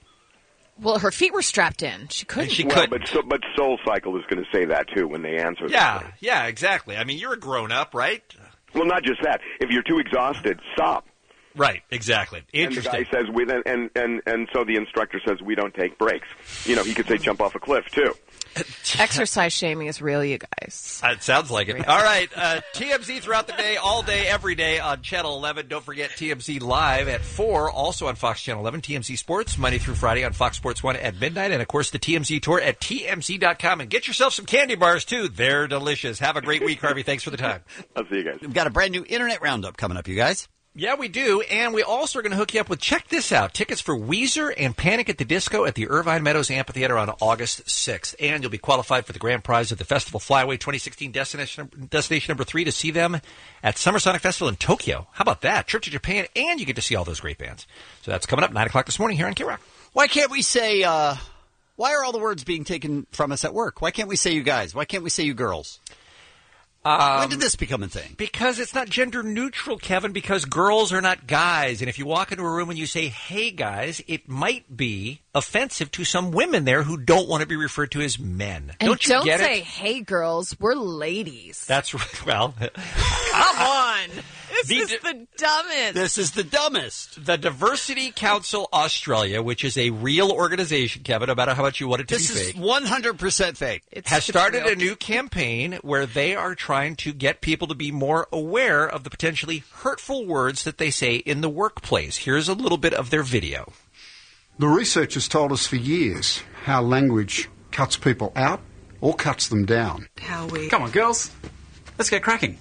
Well, her feet were strapped in. She couldn't. she well, couldn't. but so, but Soul Cycle is going to say that too when they answer. this Yeah, thing. yeah, exactly. I mean, you're a grown up, right? Well, not just that. If you're too exhausted, stop. Right, exactly. Interesting. And the guy says, we, and, and, and, and so the instructor says, we don't take breaks. You know, he could say jump off a cliff, too. Exercise shaming is real, you guys. Uh, It sounds like it. All right. Uh, T M Z throughout the day, all day, every day on Channel eleven. Don't forget T M Z Live at four, also on Fox Channel eleven. T M Z Sports, Monday through Friday on Fox Sports one at midnight. And, of course, the T M Z Tour at T M Z dot com. And get yourself some candy bars, too. They're delicious. Have a great week, Harvey. Thanks for the time. I'll see you guys. We've got a brand new Internet Roundup coming up, you guys. Yeah, we do. And we also are going to hook you up with, check this out, tickets for Weezer and Panic at the Disco at the Irvine Meadows Amphitheater on August sixth. And you'll be qualified for the grand prize of the Festival Flyaway twenty sixteen destination, destination number three to see them at Summer Sonic Festival in Tokyo. How about that? Trip to Japan, and you get to see all those great bands. So that's coming up nine o'clock this morning here on K-Rock. Why can't we say, uh, why are all the words being taken from us at work? Why can't we say you guys? Why can't we say you girls? Um, when did this become a thing? Because it's not gender neutral, Kevin, because girls are not guys. And if you walk into a room and you say, hey, guys, it might be offensive to some women there who don't want to be referred to as men. And don't you don't get say, it? hey, girls, we're ladies. That's right. Well, Come on. This The is di- the dumbest. This is the dumbest. The Diversity Council Australia, which is a real organization, Kevin, no matter how much you want it to This be is fake, one hundred percent fake. It's- has it's started real. a new campaign where they are trying to get people to be more aware of the potentially hurtful words that they say in the workplace. Here's a little bit of their video. The research has told us for years how language cuts people out or cuts them down. How we... Come on, girls. Let's get cracking.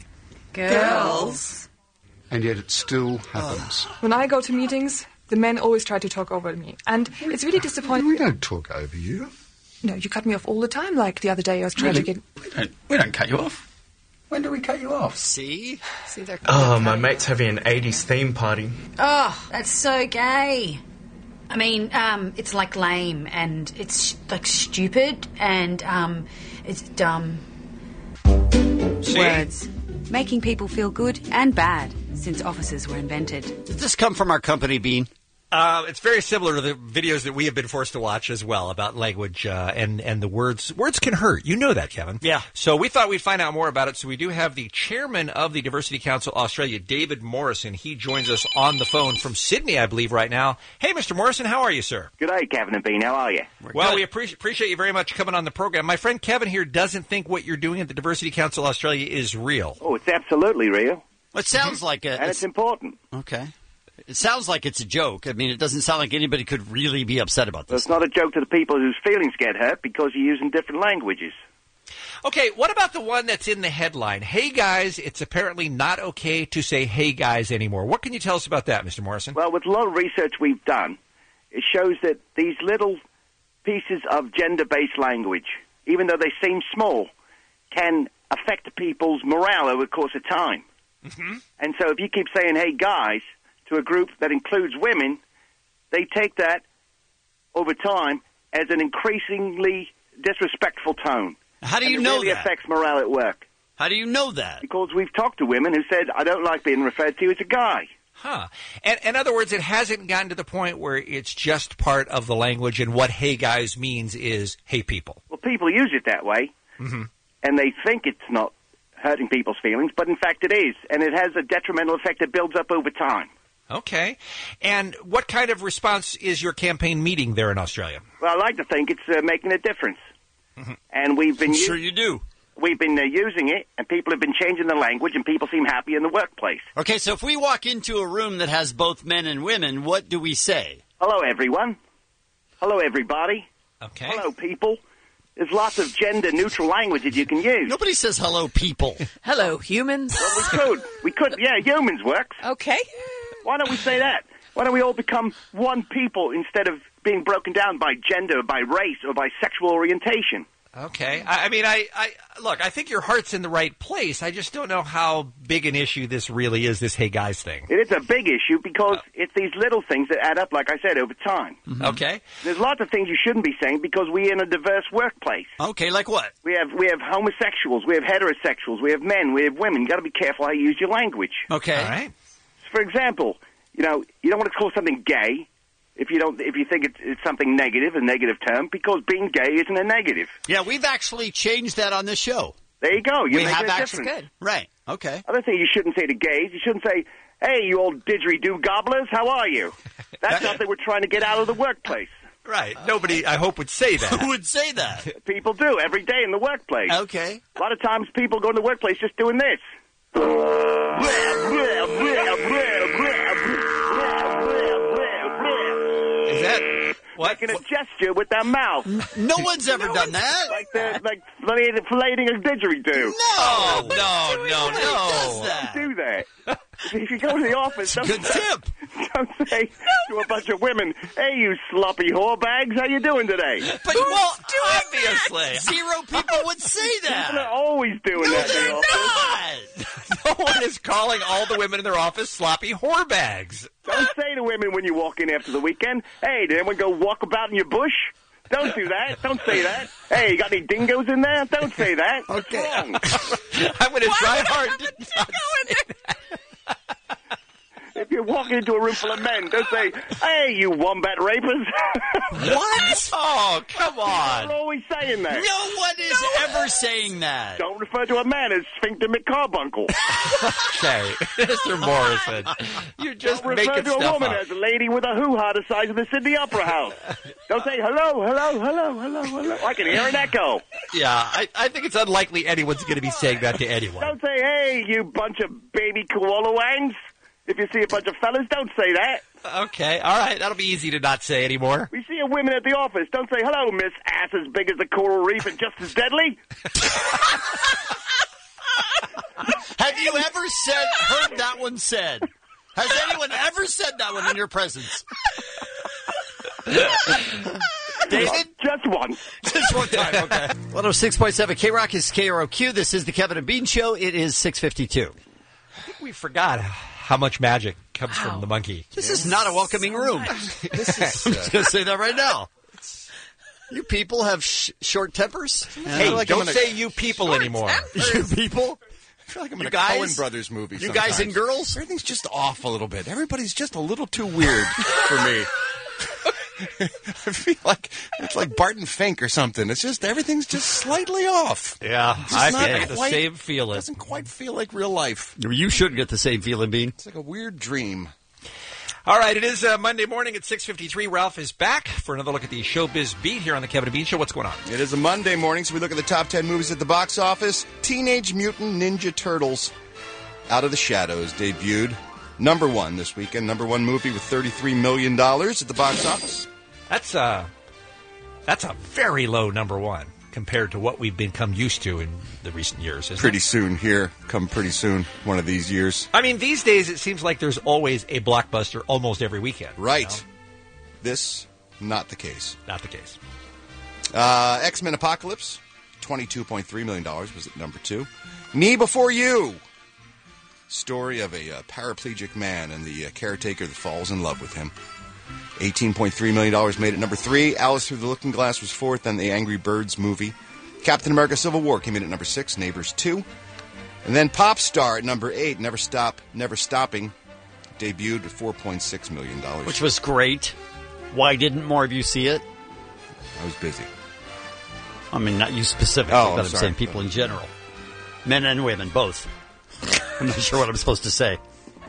Girls. And yet it still happens. When I go to meetings, the men always try to talk over me. And it's really disappointing. We don't talk over you. No, you cut me off all the time, like the other day I was trying Really? to get... We don't, we don't cut you off. When do we cut you off? See? See, they're Oh, my mate's having an eighties theme party. Oh, that's so gay. I mean, um, it's like lame and it's like stupid and um, it's dumb. See? Words. Making people feel good and bad since offices were invented. Did this come from our company, Bean? Uh, it's very similar to the videos that we have been forced to watch as well about language uh, and and the words. Words can hurt. You know that, Kevin. Yeah. So we thought we'd find out more about it. So we do have the chairman of the Diversity Council Australia, David Morrison. He joins us on the phone from Sydney, I believe, right now. Hey, Mister Morrison, how are you, sir? Good day, Kevin and Bean. How are you? Well, we appreciate appreciate you very much coming on the program. My friend Kevin here doesn't think what you're doing at the Diversity Council Australia is real. Oh, it's absolutely real. It sounds like a... And it's important. Okay. It sounds like it's a joke. I mean, it doesn't sound like anybody could really be upset about But this. it's not a joke to the people whose feelings get hurt because you're using different languages. Okay, what about the one that's in the headline? Hey, guys, it's apparently not okay to say hey, guys anymore. What can you tell us about that, Mister Morrison? Well, with a lot of research we've done, it shows that these little pieces of gender-based language, even though they seem small, can affect people's morale over the course of time. Mm-hmm. And so if you keep saying, hey, guys, to a group that includes women, they take that over time as an increasingly disrespectful tone. How do you and it know really that? affects morale at work. How do you know that? Because we've talked to women who said, I don't like being referred to as a guy. Huh. And in other words, it hasn't gotten to the point where it's just part of the language and what hey, guys means is hey, people. Well, people use it that way, Mm-hmm. and they think it's not hurting people's feelings, but in fact it is, and it has a detrimental effect that builds up over time. Okay. And what kind of response is your campaign meeting there in Australia? Well, I like to think it's uh, making a difference. Mm-hmm. And we've been Sure u- you do. We've been uh, using it, and people have been changing the language, and people seem happy in the workplace. Okay, so if we walk into a room that has both men and women, what do we say? Hello, everyone. Hello, everybody. Okay. Hello, people. There's lots of gender-neutral language that you can use. Nobody says hello, people. Hello, humans. Well, we could. We could. Yeah, humans works. Okay. Why don't we say that? Why don't we all become one people instead of being broken down by gender, by race, or by sexual orientation? Okay. I, I mean, I, I look, I think your heart's in the right place. I just don't know how big an issue this really is, this hey guys thing. It is a big issue because it's these little things that add up, like I said, over time. Mm-hmm. Okay. There's lots of things you shouldn't be saying because we're in a diverse workplace. Okay, like what? We have we have homosexuals, we have heterosexuals, we have men, we have women. You got to be careful how you use your language. Okay. All right. For example, you know, you don't want to call something gay if you don't if you think it's, it's something negative, a negative term, because being gay isn't a negative. Yeah, we've actually changed that on this show. There you go. You're we making have a actually. difference. Right. Okay. Other thing you shouldn't say to gays, you shouldn't say, hey, you old didgeridoo gobblers, how are you? That's something we're trying to get out of the workplace. Right. Nobody, I hope, would say that. Who would say that? People do every day in the workplace. Okay. A lot of times people go to the workplace just doing this. Is that what? Making a gesture with their mouth. No one's ever no done that. Like the like filleting a didgeridoo. No, no, no, no. Does that? Don't do that. If you go to the office, don't, Good tip. don't say to a bunch of women, "Hey, you sloppy whore bags, how you doing today?" But well, obviously, zero people would say People are that. always doing No, that in they're the office. not. No one is calling all the women in their office sloppy whore bags. Don't say to women when you walk in after the weekend, "Hey, did anyone go walk about in your bush?" Don't do that. Don't say that. Hey, you got any dingoes in there? Don't say that. Okay. Wrong. I'm going to try hard to not say that. If you're walking into a room full of men, don't say, hey, you wombat rapers. What? Oh, come on. They're always saying that. No one is ever saying that. Don't refer to a man as Sphincter McCarbuncle. Okay, Mister Morrison, you're just Don't making refer to a stuff woman up. as a lady with a hoo-ha the size of the Sydney Opera House. Don't say hello, hello, hello, hello, hello. I can hear an echo. Yeah, I, I think it's unlikely anyone's going to be saying that to anyone. Don't say, hey, you bunch of baby koala wangs. If you see a bunch of fellas, don't say that. Okay, all right, that'll be easy to not say anymore. We see a women at the office. Don't say, hello, miss ass as big as the coral reef and just as deadly. Have you ever said, heard that one said? Has anyone ever said that one in your presence? David? Just one. Just one time, okay. one oh six point seven K-Rock is K R O Q. This is the Kevin and Bean Show. It is six fifty-two. I think we forgot how much magic comes wow. from the monkey. This is not a welcoming so room. This is, I'm just going to say that right now. You people have sh- short tempers? Hey, like don't say a... you people short anymore. Tempers. You people? I feel like I'm in you a guys, Coen Brothers movie. You sometimes. guys and girls? Everything's just off a little bit. Everybody's just a little too weird for me. I feel like it's like Barton Fink or something. It's just everything's just slightly off. Yeah, I get the same feeling. It doesn't quite feel like real life. You should get the same feeling, Bean. It's like a weird dream. All right, it is uh, Monday morning at six fifty-three. Ralph is back for another look at the Showbiz Beat here on the Kevin and Bean Show. What's going on? It is a Monday morning, so we look at the top ten movies at the box office. Teenage Mutant Ninja Turtles Out of the Shadows debuted number one this weekend. Number one movie with thirty-three million dollars at the box office. That's a, that's a very low number one compared to what we've become used to in the recent years. Isn't pretty it? soon here. Come pretty soon, one of these years. I mean, these days it seems like there's always a blockbuster almost every weekend. Right. You know? This, not the case. Not the case. Uh, X-Men Apocalypse, twenty-two point three million dollars was at number two. Me Before You. Story of a uh, paraplegic man and the uh, caretaker that falls in love with him. eighteen point three million dollars made it number three. Alice Through the Looking Glass was fourth, then the Angry Birds movie. Captain America Civil War came in at number six, Neighbors two. And then Pop Star at number eight, Never Stop, Never Stopping, debuted at four point six million dollars. Which was great. Why didn't more of you see it? I was busy. I mean, not you specifically, oh, but I'm, I'm sorry. saying people in general. Men and women, both. I'm not sure what I'm supposed to say.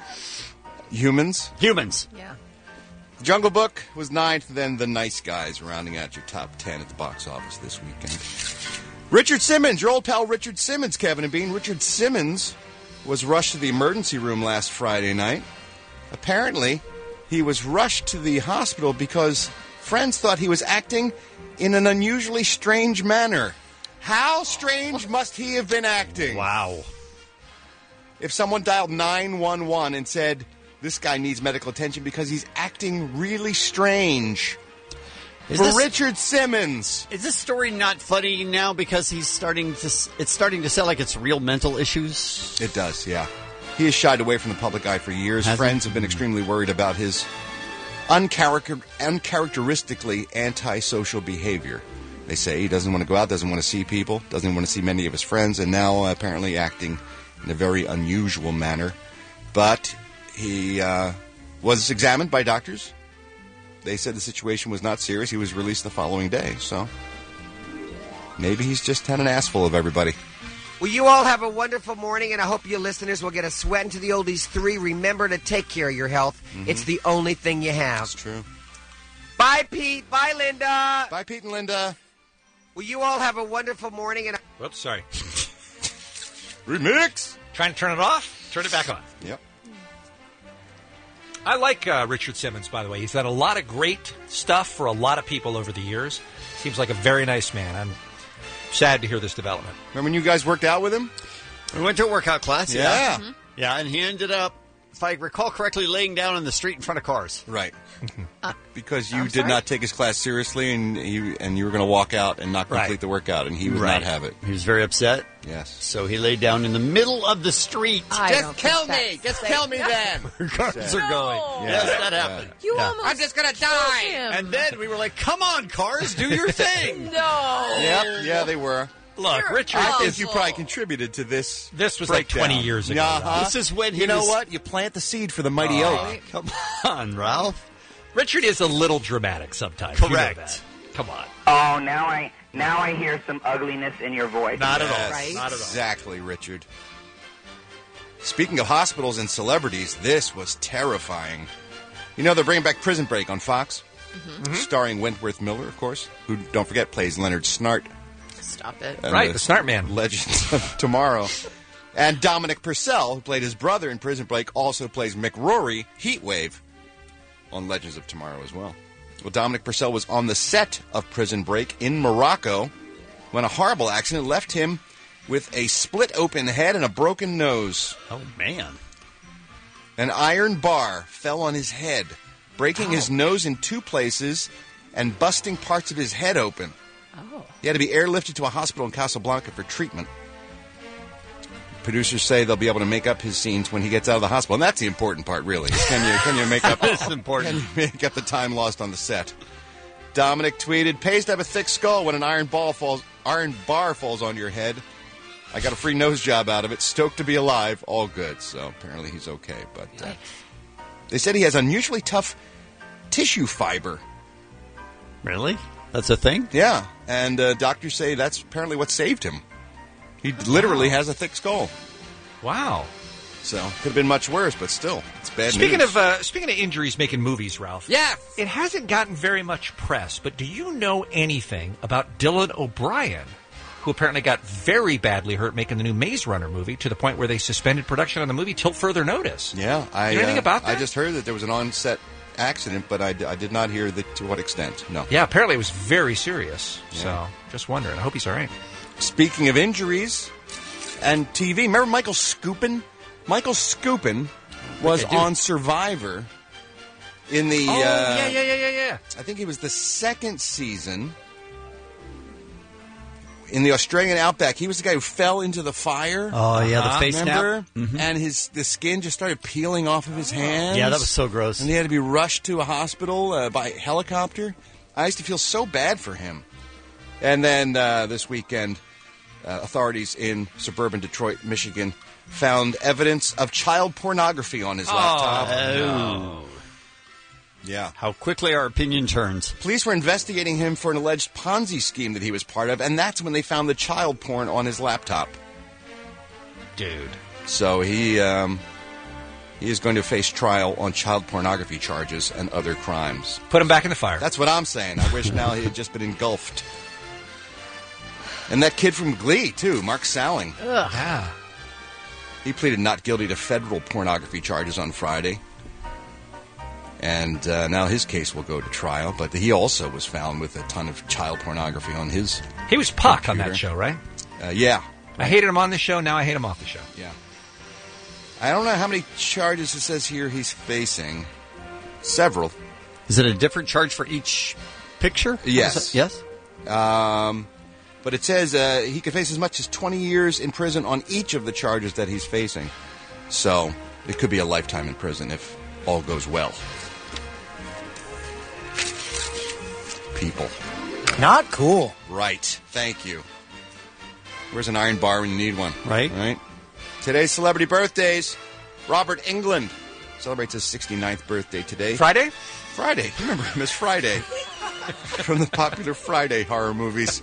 Humans? Humans. Yeah. Jungle Book was ninth, then The Nice Guys, rounding out your top ten at the box office this weekend. Richard Simmons, your old pal Richard Simmons, Kevin and Bean. Richard Simmons was rushed to the emergency room last Friday night. Apparently, he was rushed to the hospital because friends thought he was acting in an unusually strange manner. How strange must he have been acting? Wow. If someone dialed nine one one and said, this guy needs medical attention because he's acting really strange. Is For this, Richard Simmons. Is this story not funny now because he's starting to? It's starting to sound like it's real mental issues? It does, yeah. He has shied away from the public eye for years. Has Friends he? have been extremely worried about his uncharacter- uncharacteristically antisocial behavior. They say he doesn't want to go out, doesn't want to see people, doesn't want to see many of his friends, and now uh, apparently acting in a very unusual manner. But he uh, was examined by doctors. They said the situation was not serious. He was released the following day. So maybe he's just had an ass full of everybody. Well, you all have a wonderful morning, and I hope you listeners will get a sweat into the oldies three. Remember to take care of your health. Mm-hmm. It's the only thing you have. That's true. Bye, Pete. Bye, Linda. Bye, Pete and Linda. Well, you all have a wonderful morning. And Whoops, sorry. Remix. Trying to turn it off? Turn it back on. Yep. I like uh, Richard Simmons, by the way. He's done a lot of great stuff for a lot of people over the years. Seems like a very nice man. I'm sad to hear this development. Remember when you guys worked out with him? We went to a workout class. Yeah. Yeah, Mm-hmm. yeah and he ended up if I recall correctly, laying down in the street in front of cars. Right. Uh, Because you I'm did sorry? not take his class seriously, and you and you were going to walk out and not complete Right. the workout, and he would Right. not have it. He was very upset. Yes. So he laid down in the middle of the street. I Just don't kill think me. that's Just safe. kill me then. Cars are going. Yeah. Yes, that happened. You Yeah. almost I'm just gonna killed die. him. And then we were like, "Come on, cars, do your thing." No. Yep. Yeah, they were. Look, You're Richard, I think is, you probably contributed to this. this was like breakdown. twenty years ago. Uh-huh. This is when he you know was- what? You plant the seed for the mighty Oh. oak. Come on, Ralph. Richard is a little dramatic sometimes. You know Correct. that. Come on. Oh, now I now I hear some ugliness in your voice. Not at all. Yes, Right? Not at all. Exactly, Richard. Speaking of hospitals and celebrities, this was terrifying. You know, they're bringing back Prison Break on Fox, Mm-hmm. starring Wentworth Miller, of course, who, don't forget, plays Leonard Snart. Stop it. and Right, the Snart Man. Legends of Tomorrow. And Dominic Purcell, who played his brother in Prison Break, also plays McRory, Heatwave, on Legends of Tomorrow as well. Well, Dominic Purcell was on the set of Prison Break in Morocco when a horrible accident left him with a split-open head and a broken nose. Oh man. An iron bar fell on his head, breaking his nose in two places and busting parts of his head open. Oh. He had to be airlifted to a hospital in Casablanca for treatment. Producers say they'll be able to make up his scenes when he gets out of the hospital, and that's the important part, really. Can you can you make up? That's important. Can you make up the time lost on the set? Dominic tweeted, "Pays to have a thick skull when an iron ball falls, iron bar falls on your head. I got a free nose job out of it. Stoked to be alive. All good." So apparently he's okay, but uh, they said he has unusually tough tissue fiber. Really? That's a thing? Yeah, and uh, doctors say that's apparently what saved him. He literally has a thick skull. Wow. So could have been much worse, but still, it's bad Speaking news. of uh, speaking of injuries making movies, Ralph. Yes. It hasn't gotten very much press, but do you know anything about Dylan O'Brien, who apparently got very badly hurt making the new Maze Runner movie to the point where they suspended production on the movie till further notice? Yeah, I You know anything uh, about that? I just heard that there was an on-set accident, but I, d- I did not hear the, to what extent. No. Yeah, apparently it was very serious. Yeah. So just wondering. I hope he's all right. Speaking of injuries and T V, remember Michael Scoopin? Michael Scoopin was I do. on Survivor in the. Oh, uh, yeah, yeah, yeah, yeah, yeah. I think it was the second season. In the Australian outback, he was the guy who fell into the fire. Oh, yeah, the Uh-huh. face snap. Remember? Mhm. And his the skin just started peeling off of his hands. Yeah, that was so gross. And he had to be rushed to a hospital uh, by helicopter. I used to feel so bad for him. And then uh, this weekend, uh, authorities in suburban Detroit, Michigan, found evidence of child pornography on his laptop. Oh. Yeah. How quickly our opinion turns. Police were investigating him for an alleged Ponzi scheme that he was part of, and that's when they found the child porn on his laptop. Dude. So he um, he is going to face trial on child pornography charges and other crimes. Put him back in the fire. That's what I'm saying. I wish now he had just been engulfed. And that kid from Glee, too, Mark Salling. Ugh. Yeah. He pleaded not guilty to federal pornography charges on Friday. And uh, now his case will go to trial, but he also was found with a ton of child pornography on his He was Puck on computer. that show, right? Uh, yeah. I hated him on the show. Now I hate him off the show. Yeah. I don't know how many charges it says here he's facing. Several. Is it a different charge for each picture? Yes. Yes? Um, but it says uh, he could face as much as twenty years in prison on each of the charges that he's facing. So it could be a lifetime in prison if all goes well. People. Not cool. Right. Thank you. Where's an iron bar when you need one? Right. Right. Today's celebrity birthdays. Robert Englund celebrates his sixty-ninth birthday today. Friday? Friday. You remember him as Friday. From the popular Friday horror movies.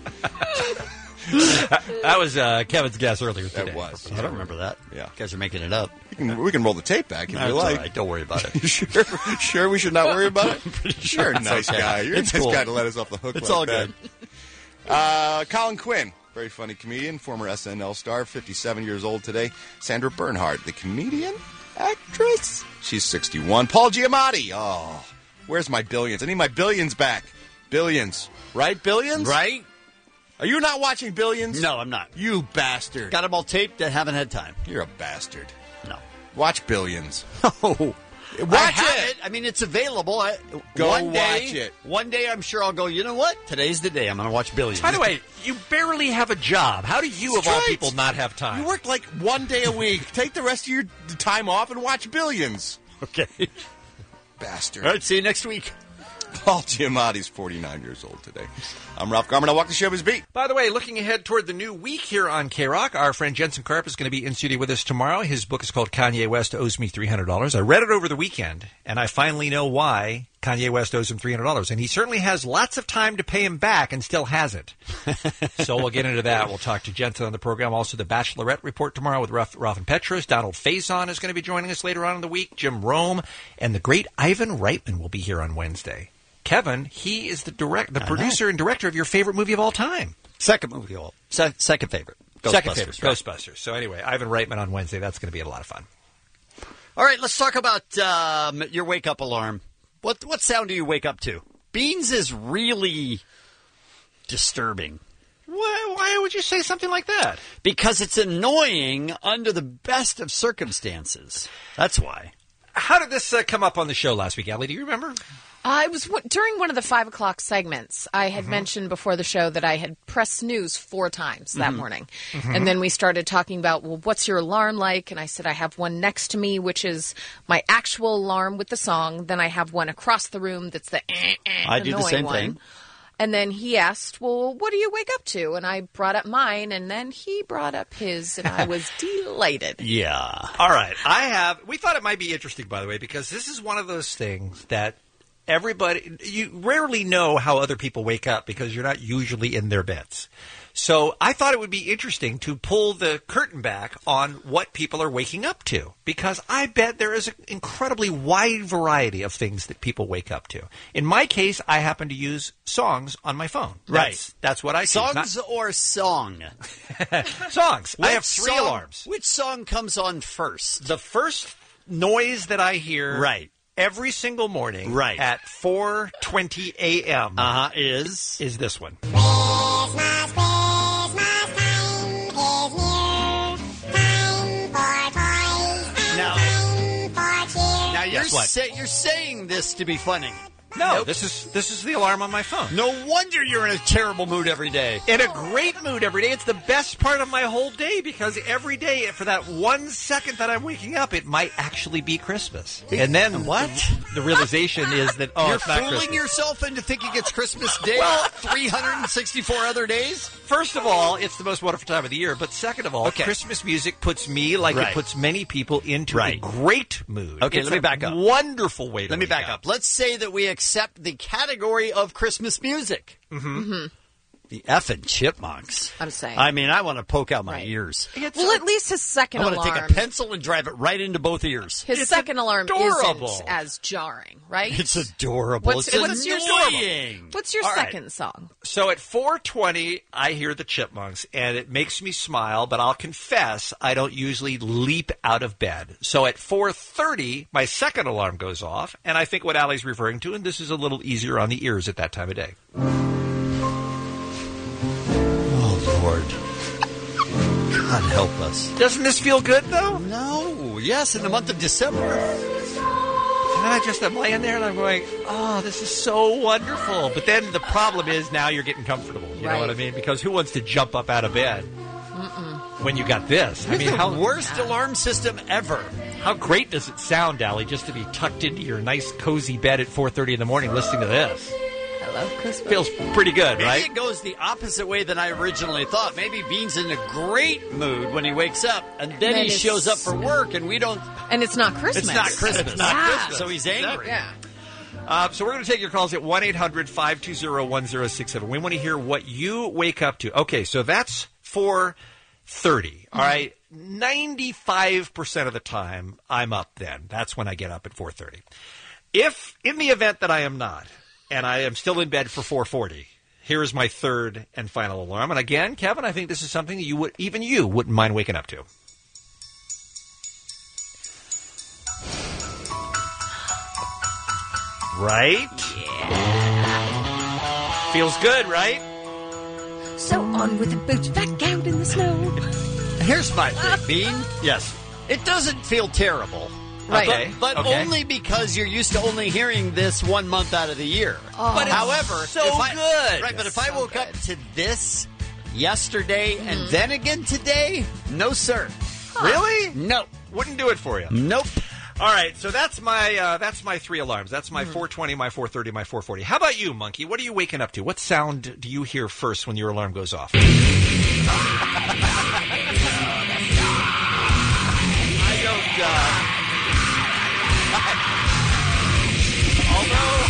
That was uh, Kevin's guess earlier today. That was. I don't remember that. Yeah. You guys are making it up. We can, we can roll the tape back if That's you all like. right. Don't worry about it. You sure? Sure we should not worry about it? sure You're a it's nice okay. guy. You're It's a nice cool. guy to let us off the hook It's like all that. good. Uh, Colin Quinn, very funny comedian, former S N L star, fifty-seven years old today. Sandra Bernhard, the comedian, actress. She's sixty-one. Paul Giamatti. Oh, where's my billions? I need my billions back. Billions. Right, Billions? Right? Are you not watching Billions? No, I'm not. You bastard. Got them all taped. I haven't had time. You're a bastard. No. Watch Billions. Oh, Watch I have it. it. I mean, it's available. I, Go one day, watch it. One day, I'm sure I'll go. You know what? Today's the day. I'm going to watch Billions. By the way, you barely have a job. How do you, of all Right. people, not have time? You work like one day a week. Take the rest of your time off and watch Billions. Okay. Bastard. All right, see you next week. Paul Giamatti's forty-nine years old today. I'm Ralph Garman. I'll walk the showbiz beat. By the way, looking ahead toward the new week here on K-Rock, our friend Jensen Karp is going to be in studio with us tomorrow. His book is called Kanye West Owes Me three hundred dollars. I read it over the weekend, and I finally know why Kanye West owes him three hundred dollars. And he certainly has lots of time to pay him back and still hasn't. So we'll get into that. We'll talk to Jensen on the program. Also, the Bachelorette Report tomorrow with Ralph, Ralph and Petros. Donald Faison is going to be joining us later on in the week. Jim Rome and the great Ivan Reitman will be here on Wednesday. Kevin, he is the direct, the I producer know. and director of your favorite movie of all time. Second movie, all se- second favorite. Second Ghostbusters, favorite, right. Ghostbusters. So anyway, Ivan Reitman on Wednesday. That's going to be a lot of fun. All right, let's talk about um, your wake up alarm. What what sound do you wake up to? Beans is really disturbing. Why, why would you say something like that? Because it's annoying under the best of circumstances. That's why. How did this uh, come up on the show last week, Allie? Do you remember? Uh, it was w- during one of the five o'clock segments. I had mentioned before the show that I had pressed snooze four times that Mhm. morning. Mhm. And then we started talking about, well, what's your alarm like? And I said, I have one next to me, which is my actual alarm with the song. Then I have one across the room that's the eh, eh, I do the annoying same one. thing. And then he asked, well, what do you wake up to? And I brought up mine, and then he brought up his, and I was delighted. Yeah. All right. I have. We thought it might be interesting, by the way, because this is one of those things that everybody, you rarely know how other people wake up because you're not usually in their beds. So I thought it would be interesting to pull the curtain back on what people are waking up to, because I bet there is an incredibly wide variety of things that people wake up to. In my case, I happen to use songs on my phone. Right. That's, that's what I choose. Songs Not- or song? songs. I Which have three song- alarms. Which song comes on first? The first noise that I hear Right. every single morning Right. at four twenty a.m. Uh-huh, is? is this one. Now, now you're, Guess what? say, you're saying this to be funny. No, this is this is the alarm on my phone. No wonder you're in a terrible mood every day. In a great mood every day. It's the best part of my whole day because every day, for that one second that I'm waking up, it might actually be Christmas. And then What? The realization is that, oh, you're it's not fooling Christmas. yourself into thinking it's Christmas Day Well- three hundred sixty-four other days? First of all, it's the most wonderful time of the year. But second of all, Okay. Christmas music puts me, like Right. it puts many people, into Right. a great mood. Okay, It's let me a back up. Wonderful way to Let me wake back up. Let's say that we accept the category of Christmas music. Mm-hmm. The effing Chipmunks. I'm saying. I mean, I want to poke out my Right. ears. Well, at least his second I want alarm. to take a pencil and drive it right into both ears. His It's second alarm adorable. isn't as jarring, right? It's adorable. What's, it's what's your annoying. What's your All right. second song? So at four twenty, I hear the Chipmunks, and it makes me smile, but I'll confess I don't usually leap out of bed. So at four thirty, my second alarm goes off, and I think what Allie's referring to, and this is a little easier on the ears at that time of day. Oh, Lord. God help us. Doesn't this feel good, though? No. Yes, in the month of December. And then I just am laying there, and I'm going, oh, this is so wonderful. But then the problem is now you're getting comfortable. You know Right. what I mean? Because who wants to jump up out of bed when you got this? I It's mean, the how worst alarm system ever. How great does it sound, Allie, just to be tucked into your nice, cozy bed at four thirty in the morning listening to this? I love Christmas. Feels pretty good, Maybe right? it goes the opposite way than I originally thought. Maybe Bean's in a great mood when he wakes up, and then Then he it's- shows up for work, and we don't. And it's not Christmas. It's not Christmas. It's not Yeah. Christmas. So he's angry. Yeah. Uh, so we're going to take your calls at one eight hundred five two zero one zero six seven. We want to hear what you wake up to. Okay, so that's four thirty. All right, ninety-five percent of the time I'm up then. That's when I get up at four thirty. If, in the event that I am not, and I am still in bed for four forty, here is my third and final alarm. And again, Kevin, I think this is something that you would, even you wouldn't mind waking up to. Right? Yeah. Feels good, right? So on with the boots back out in the snow. Here's my thing, Bean. Yes. It doesn't feel terrible. Right. But, but Okay. only because you're used to only hearing this one month out of the year. Oh. But it's However, so if I, good. Right, but if I woke up to this yesterday Mm-hmm. and then again today, no, sir. Really? No. Wouldn't do it for you. Nope. All right, so that's my uh, that's my three alarms. That's my four twenty, my four thirty, my four forty. How about you, Monkey? What are you waking up to? What sound do you hear first when your alarm goes off? I don't. Uh, although.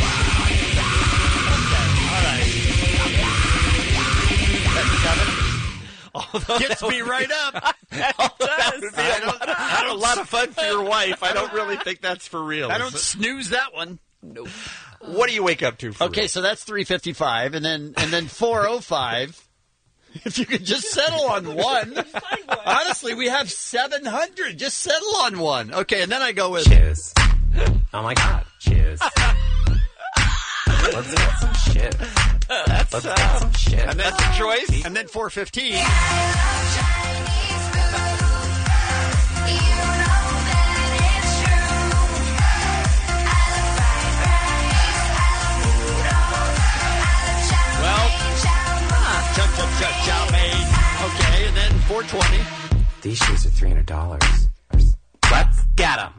Although Gets that me would right be- up. Although that would be I a don't- lot, I a don't- lot of fun for your wife. I don't really think that's for real. I is don't it? snooze that one. Nope. What do you wake up to? For Okay, real? so that's three fifty-five, and then and then four oh five. If you could just settle on one. Honestly, we have seven hundred. Just settle on one. Okay, and then I go with... Cheers. Oh my god. Cheers. Let's get some shit. That's, Let's uh, get some shit. And that's a choice. And then four fifteen. Well, cha cha cha chow mein. Okay, and then four twenty. These shoes are three hundred dollars. Let's get them.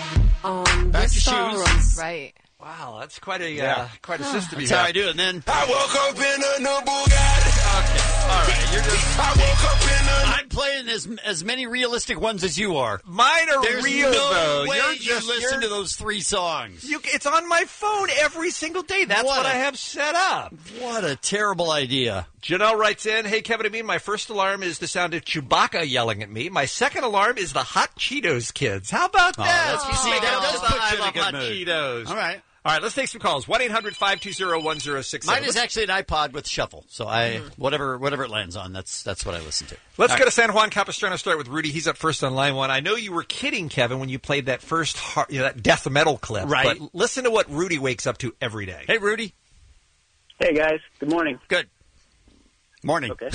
Um, Back this to song- shoes. Right. Wow, that's quite a Yeah. uh, quite a system. That's you how have. I do it. And then I woke up in a new Bugatti. okay, all right. You're just. I woke up in a. I'm playing as as many realistic ones as you are. Mine are There's real no though. way You're you just listen you're- to those three songs. You, it's on my phone every single day. That's what, What a- I have set up. What a terrible idea. Janelle writes in, "Hey Kevin and me, my first alarm is the sound of Chewbacca yelling at me. My second alarm is the Hot Cheetos kids. How about Oh, that? that's- Just see, make that it does all put about you in a I love good Hot mood. Cheetos. All right. All right, let's take some calls. one eight hundred five two zero one zero six seven. Mine is actually an iPod with shuffle, so I whatever whatever it lands on, that's that's what I listen to. Let's All go right. to San Juan Capistrano. Start with Rudy. He's up first on line one. I know you were kidding, Kevin, when you played that first har you know, that death metal clip. Right. But listen to what Rudy wakes up to every day. Hey, Rudy. Hey guys, good morning. Good. Morning. Okay.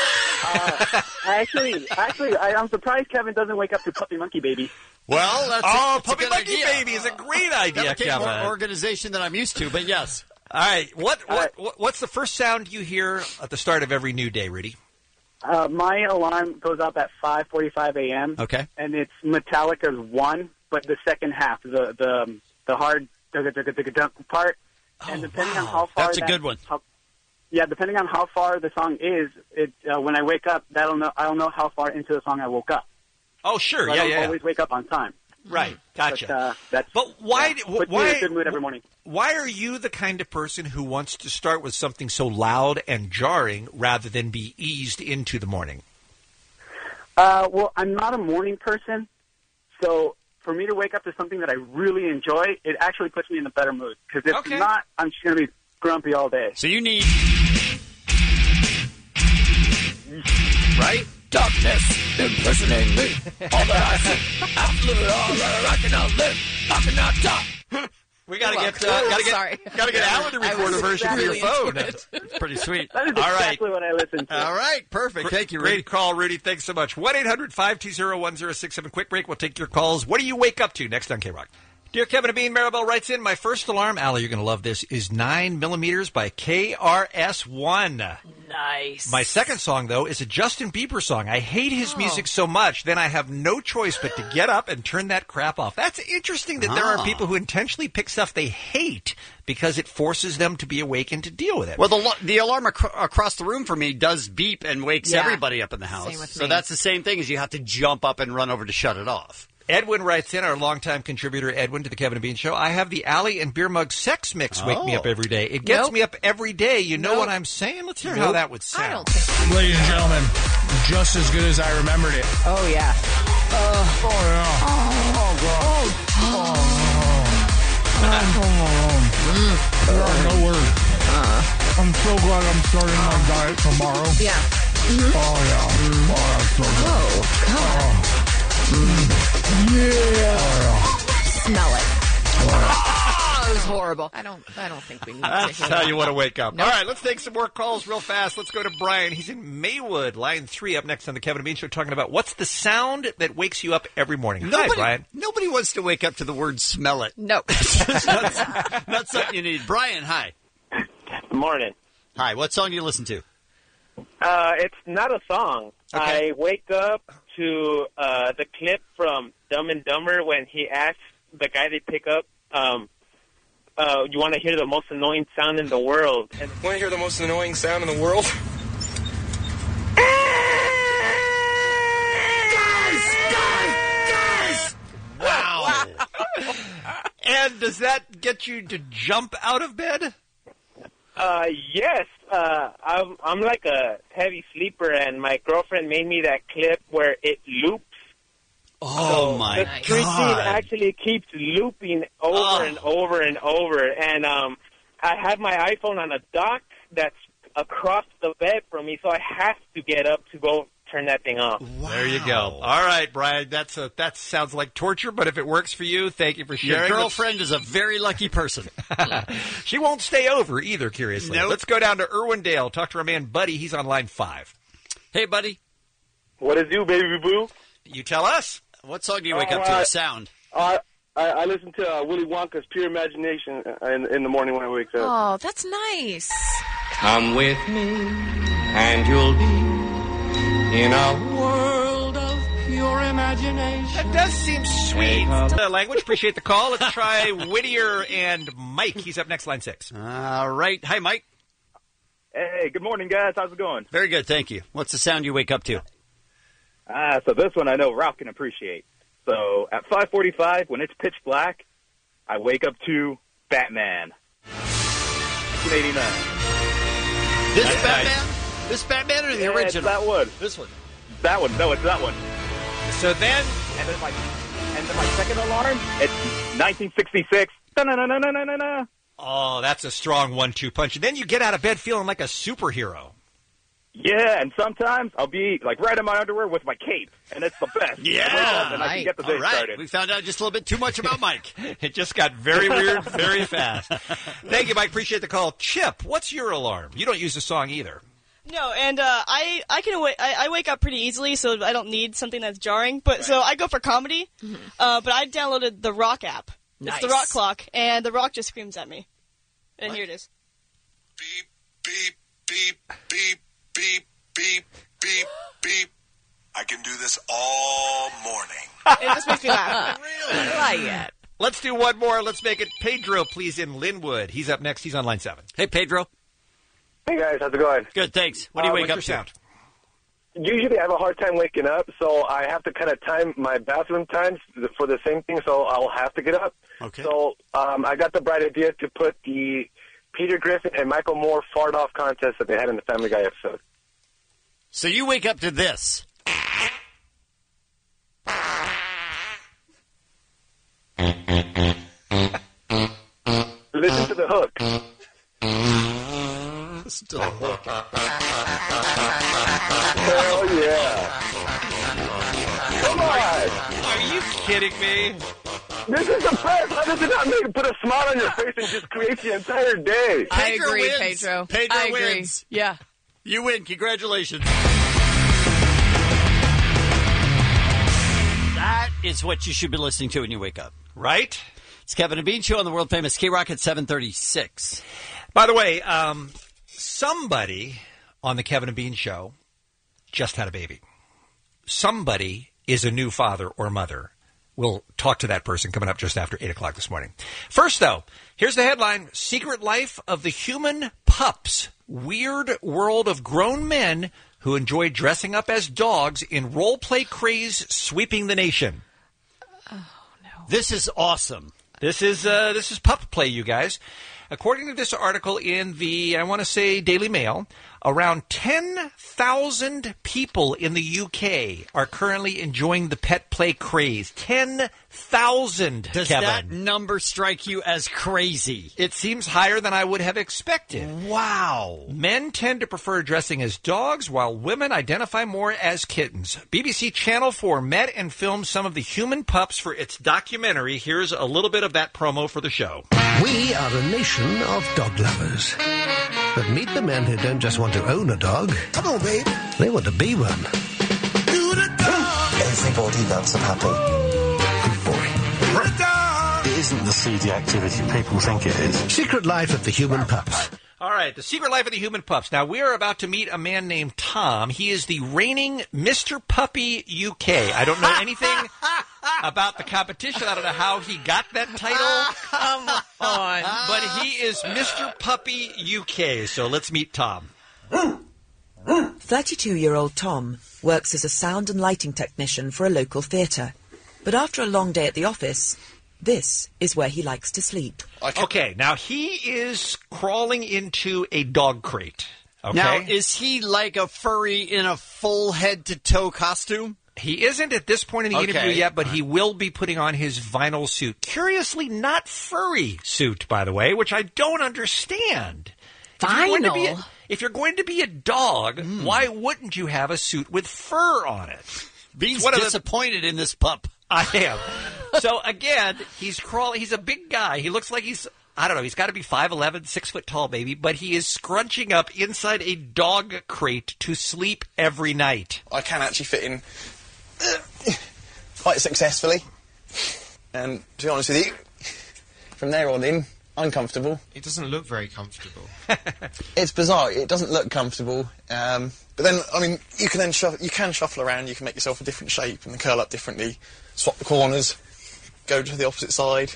uh, I actually, actually, I, I'm surprised Kevin doesn't wake up to Puppy Monkey Baby. Well, that's oh, a, that's a Puppy good Monkey idea. Baby is a great idea, That'll take Kevin. more organization than I'm used to, but yes. All right. What, All what right. what what's the first sound you hear at the start of every new day, Rudy? Uh, my alarm goes up at five forty-five a.m. Okay. and it's Metallica's "One," but the second half, the the the hard part, and depending on how far That's a that- good one. How, yeah, depending on how far the song is, it uh, when I wake up, that'll know I'll know how far into the song I woke up. Oh, sure. So I yeah, don't yeah. always wake up on time. Right. Gotcha. But, uh, that's, But why? yeah, d- puts me why? in a good mood every morning. Why are you the kind of person who wants to start with something so loud and jarring rather than be eased into the morning? Uh, well, I'm not a morning person, so for me to wake up to something that I really enjoy, it actually puts me in a better mood. Because if Okay. not, I'm just going to be grumpy all day. So you need Right? Darkness imprisoning me. All that I see, absolutely all that I cannot live. I cannot talk. We gotta You're get uh, welcome. gotta get Sorry. gotta get Alan to I record a was version for your really phone. into it. It's pretty sweet. That is All right. exactly what I listen to. All right, perfect. Thank you, Great Rudy. call, Rudy. Thanks so much. one eight hundred five two zero one zero six seven. Quick break. We'll take your calls. What do you wake up to next on K-Rock? Dear Kevin and Bean, Maribel writes in, my first alarm, Allie, you're going to love this, is nine millimeters by K R S One. Nice. My second song, though, is a Justin Bieber song. I hate his Oh. music so much, then I have no choice but to get up and turn that crap off. That's interesting that there Ah. are people who intentionally pick stuff they hate because it forces them to be awakened to deal with it. Well, the lo- the alarm ac- across the room for me does beep and wakes Yeah. everybody up in the house. Same with so me. that's the same thing as you have to jump up and run over to shut it off. Edwin writes in, our longtime contributor Edwin to the Kevin and Bean Show, I have the Alley and Beer Mug sex mix wake me Oh. up every day. It gets Nope. me up every day. You know Nope. what I'm saying? Let's hear how Nope. that would sound. I don't think. Ladies and gentlemen, just as good as I remembered it. Oh yeah. Oh, yeah. Oh, God. Oh, oh. Yeah, no word. I'm so glad I'm starting my diet tomorrow. Yeah. Oh, yeah. Oh, that's so good. Oh God. Yeah. Smell it. it was horrible. I don't. I don't think we need That's to hear how that. you want to wake up. Nope. All right, let's take some more calls real fast. Let's go to Brian. He's in Maywood, line three, up next on the Kevin and Bean Show, talking about what's the sound that wakes you up every morning. Hi, Nobody, Brian. nobody wants to wake up to the word smell it. No. not, not something you need. Brian, hi. Good morning. Hi, what song do you listen to? Uh, it's not a song. Okay. I wake up to uh, the clip from Dumb and Dumber when he asks the guy they pick up, um, uh, you want to hear the most annoying sound in the world. And Want to hear the most annoying sound in the world? Wow. And does that get you to jump out of bed? Uh, yes, uh, I'm, I'm like a heavy sleeper, and my girlfriend made me that clip where it loops. Oh, so my the street God. scene actually keeps looping over Oh. and over and over. And um, I have my iPhone on a dock that's across the bed from me, so I have to get up to go turn that thing off. There you go. All right, Brian. That's a, that sounds like torture, but if it works for you, thank you for Your sharing. girlfriend is a very lucky person. She won't stay over either, curiously. Nope. Let's go down to Irwindale. Talk to our man, Buddy. He's on line five. Hey, buddy. What is you, baby boo? You tell us. What song do you wake Oh, up to? uh, A sound. Uh, I, I listen to uh, Willy Wonka's Pure Imagination in, in the morning when I wake up. Oh, that's nice. Come with me, and you'll be in a world of pure imagination. That does seem sweet. Uh, language. Appreciate the call. Let's try Whittier and Mike. He's up next, line six. All right. Hi, Mike. Hey, good morning, guys. How's it going? Very good, thank you. What's the sound you wake up to? Ah, so this one I know Ralph can appreciate. So at five forty-five, when it's pitch black, I wake up to Batman. nineteen eighty-nine. This That's Batman? nice. This Batman or the Yeah, original? It's that one. This one. That one. No, it's that one. So then, and then my and then my second alarm, it's nineteen sixty-six. Da-na-na-na-na-na-na. Oh, that's a strong one two punch. And then you get out of bed feeling like a superhero. Yeah, and sometimes I'll be like right in my underwear with my cape, and it's the best. Yeah, I wake up and I can get the day all right. started. We found out just a little bit too much about Mike. It just got very weird very fast. Thank you, Mike. Appreciate the call. Chip, what's your alarm? You don't use the song either. No, and uh, I I can wa- I, I wake up pretty easily, so I don't need something that's jarring. But so I go for comedy. Uh, but I downloaded the Rock app. Nice. It's the Rock clock, and the Rock just screams at me. And here it is. Beep, beep, beep, beep, beep, beep, beep. I can do this all morning. It just makes me laugh. Really? I like it. Let's do one more. Let's make it Pedro, please, in Linwood. He's up next. He's on line seven. Hey, Pedro. Hey, guys. How's it going? Good, thanks. What do you Uh, wake up what's your to? sound? Usually I have a hard time waking up, so I have to kind of time my bathroom times for the same thing, so I'll have to get up. Okay. So um, I got the bright idea to put the Peter Griffin and Michael Moore fart off contest that they had in the Family Guy episode. So you wake up to this. Listen to the hook. Still a hook. Hell yeah. Come on. Are you kidding me? This is the best. How does it not make put a smile on your face and just create the entire day? I Pedro agree, wins. Pedro. Pedro I agree. wins. Yeah. You win. Congratulations. That is what you should be listening to when you wake up. Right? It's Kevin and Bean Show on the world famous K-Rock at seven thirty-six. By the way, um, somebody on the Kevin and Bean Show just had a baby. Somebody is a new father or mother. We'll talk to that person coming up just after eight o'clock this morning. First, though, here's the headline. Secret Life of the Human Pups. Weird world of grown men who enjoy dressing up as dogs in role-play craze sweeping the nation. This is awesome. This is uh, this is pup play, you guys. According to this article in the, I want to say, Daily Mail, around ten thousand people in the U K are currently enjoying the pet play craze. ten thousand, Does Kevin. that number strike you as crazy? It seems higher than I would have expected. Wow. Men tend to prefer dressing as dogs, while women identify more as kittens. B B C Channel four met and filmed some of the human pups for its documentary. Here's a little bit of that promo for the show. We are a nation of dog lovers. But meet the men who don't just want to own a dog. Come on, babe. They want to be one. Everybody loves a puppy. Good boy. It isn't the seedy activity people think it is. Secret Life of the Human Pups. All right, The Secret Life of the Human Pups. Now, we are about to meet a man named Tom. He is the reigning Mister Puppy U K. I don't know anything about the competition. I don't know how he got that title. Come on. But he is Mister Puppy U K, so let's meet Tom. thirty-two-year-old Tom works as a sound and lighting technician for a local theatre. But after a long day at the office, this is where he likes to sleep. Okay, now he is crawling into a dog crate. Okay? Now, is he like a furry in a full head-to-toe costume? He isn't at this point in the Okay. interview yet, but he will be putting on his vinyl suit. Curiously, not furry suit, by the way, which I don't understand. If you're going to be a, Vinyl? if you're going to be a dog, why wouldn't you have a suit with fur on it? Bean's It's one of the- disappointed in this pup. I am. So, again, he's crawling. He's a big guy. He looks like he's, I don't know, he's got to be five eleven, six foot tall, maybe, but he is scrunching up inside a dog crate to sleep every night. I can actually fit in uh, quite successfully. And to be honest with you, from there on in, uncomfortable. It doesn't look very comfortable. It's bizarre. It doesn't look comfortable. Um, but then, I mean, you can then shuff- you can shuffle around. You can make yourself a different shape and curl up differently. Swap the corners. Go to the opposite side.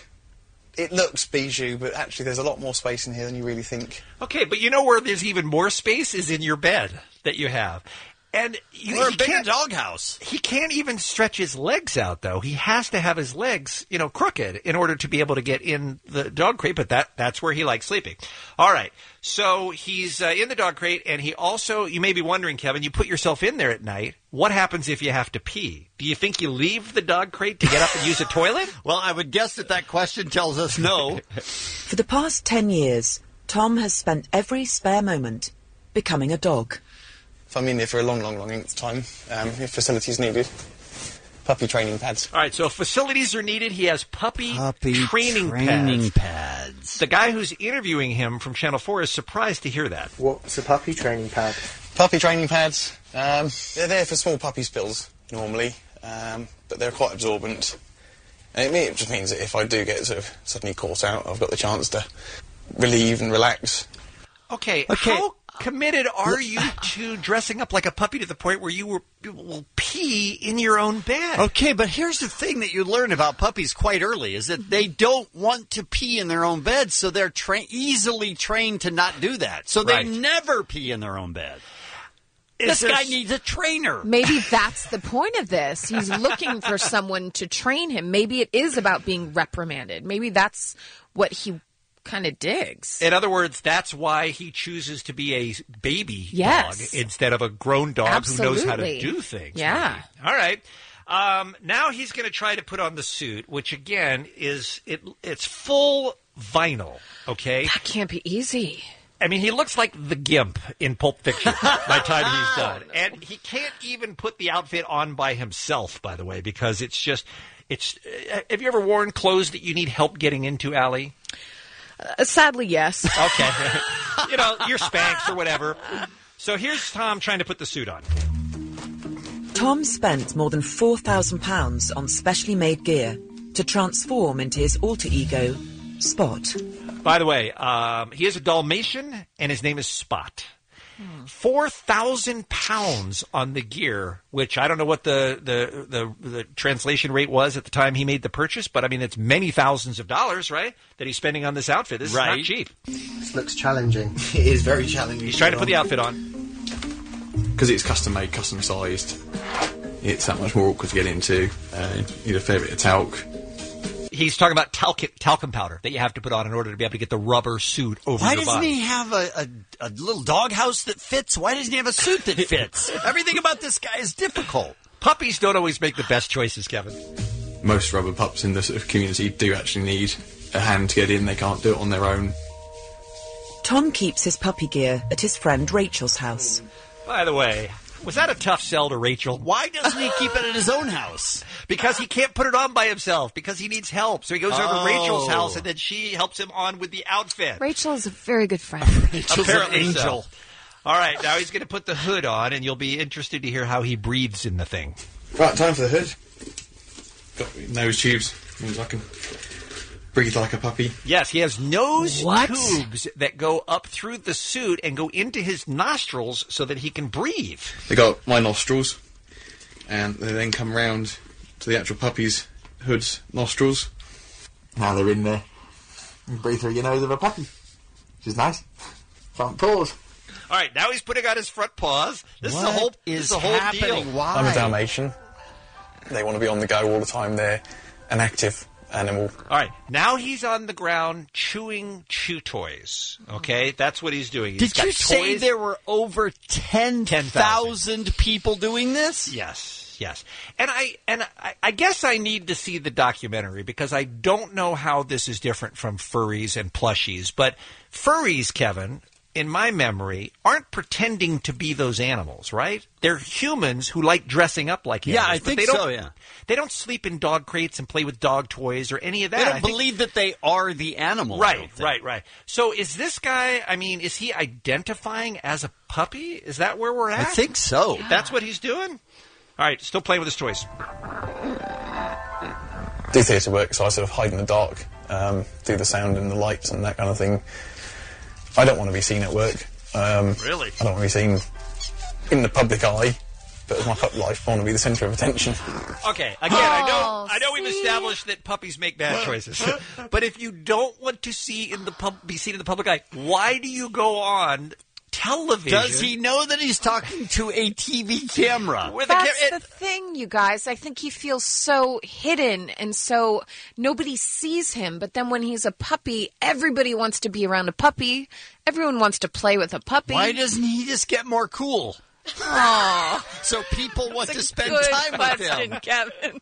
It looks bijou, but actually there's a lot more space in here than you really think. Okay, but you know where there's even more space is in your bed that you have. And you, Or a he bigger can't- doghouse. He can't even stretch his legs out, though. He has to have his legs, you know, crooked in order to be able to get in the dog crate, but that that's where he likes sleeping. All right, so he's uh, in the dog crate, and he also, you may be wondering, Kevin, you put yourself in there at night. What happens if you have to pee? Do you think you leave the dog crate to get up and use a toilet? Well, I would guess that that question tells us no. For the past ten years, Tom has spent every spare moment becoming a dog. If I'm in here for a long, long, long length of time, um, if facilities needed, puppy training pads. All right, so if facilities are needed, he has puppy, Puppy training, training pads. pads. The guy who's interviewing him from Channel four is surprised to hear that. What's a puppy training pad? Puppy training pads. Um, they're there for small puppy spills, normally, um, but they're quite absorbent. And it, me- it just means that if I do get sort of suddenly caught out, I've got the chance to relieve and relax. Okay, Okay. how committed are you to dressing up like a puppy to the point where you were, will pee in your own bed? Okay, but here's the thing that you learn about puppies quite early is that they don't want to pee in their own bed, so they're tra- easily trained to not do that. So they Right. never pee in their own bed. Is This there guy s- needs a trainer. Maybe that's the point of this. He's looking for someone to train him. Maybe it is about being reprimanded. Maybe that's what he kind of digs. In other words, that's why he chooses to be a baby Yes. dog instead of a grown dog who knows how to Absolutely. do things. Yeah. maybe. All right. Um, now he's going to try to put on the suit, which again is it. It's full vinyl. Okay, that can't be easy. I mean, he looks like the Gimp in Pulp Fiction by the time he's done. And he can't even put the outfit on by himself, by the way, because it's just, it's, uh, have you ever worn clothes that you need help getting into, Allie? Uh, sadly, yes. Okay. You know, your Spanx or whatever. So here's Tom trying to put the suit on. Tom spent more than four thousand pounds on specially made gear to transform into his alter ego, Spot. By the way, um, he is a Dalmatian, and his name is Spot. Four thousand pounds on the gear, which I don't know what the, the the the translation rate was at the time he made the purchase, but I mean it's many thousands of dollars, right? That he's spending on this outfit. This is Right. not cheap. This looks challenging. It is very challenging. He's trying to put the outfit on. Because it's custom made, custom sized, it's that much more awkward to get into. Uh, you need a fair bit of talc. He's talking about talc- talcum powder that you have to put on in order to be able to get the rubber suit over Why your doesn't body. he have a, a, a little doghouse that fits? Why doesn't he have a suit that fits? Everything about this guy is difficult. Puppies don't always make the best choices, Kevin. Most rubber pups in the sort of community do actually need a hand to get in. They can't do it on their own. Tom keeps his puppy gear at his friend Rachel's house. By the way, Was that a tough sell to Rachel? Why doesn't he keep it at his own house? Because he can't put it on by himself. Because he needs help. So he goes over Oh. to Rachel's house, and then she helps him on with the outfit. Rachel is a very good friend. Rachel's Apparently an angel. so. All right, now he's going to put the hood on, and you'll be interested to hear how he breathes in the thing. Right, time for the hood. Got nose tubes. Means I can breathe like a puppy. Yes, he has nose What? tubes that go up through the suit and go into his nostrils so that he can breathe. They got my nostrils, and they then come round to the actual puppy's hood's nostrils. Now they're in there. You breathe through your nose of a puppy, which is nice. Front paws. All right, now he's putting on his front paws. This is a What whole this is is a whole happening? deal. Why? I'm a Dalmatian. They want to be on the go all the time. They're an active animal. All right, now he's on the ground chewing chew toys. Okay, that's what he's doing. He's Did got you say toys- there were over ten thousand people doing this? Yes, yes. And I and I, I guess I need to see the documentary because I don't know how this is different from furries and plushies. But furries, Kevin, in my memory, aren't pretending to be those animals, right? They're humans who like dressing up like Yeah, animals. I but think they don't, so, yeah. They don't sleep in dog crates and play with dog toys or any of that. They I don't think- believe that they are the animal. I don't Right, think. right, right. So is this guy, I mean, is he identifying as a puppy? Is that where we're at? I think so. That's what he's doing? All right, still playing with his toys. Do theatre work, so I sort of hide in the dark, um, do the sound and the lights and that kind of thing. I don't want to be seen at work. Um, Really? I don't want to be seen in the public eye, but as my pup life, I want to be the centre of attention. Okay, again, I know Oh, I know we've see? established that puppies make bad choices. But if you don't want to see in the pub, be seen in the public eye, why do you go on television? Does he know that he's talking to a T V camera? With a That's ca- the thing, you guys. I think he feels so hidden and so nobody sees him. But then when he's a puppy, everybody wants to be around a puppy. Everyone wants to play with a puppy. Why doesn't he just get more cool? Aw. So people want That's to a spend good time question, with him. Kevin.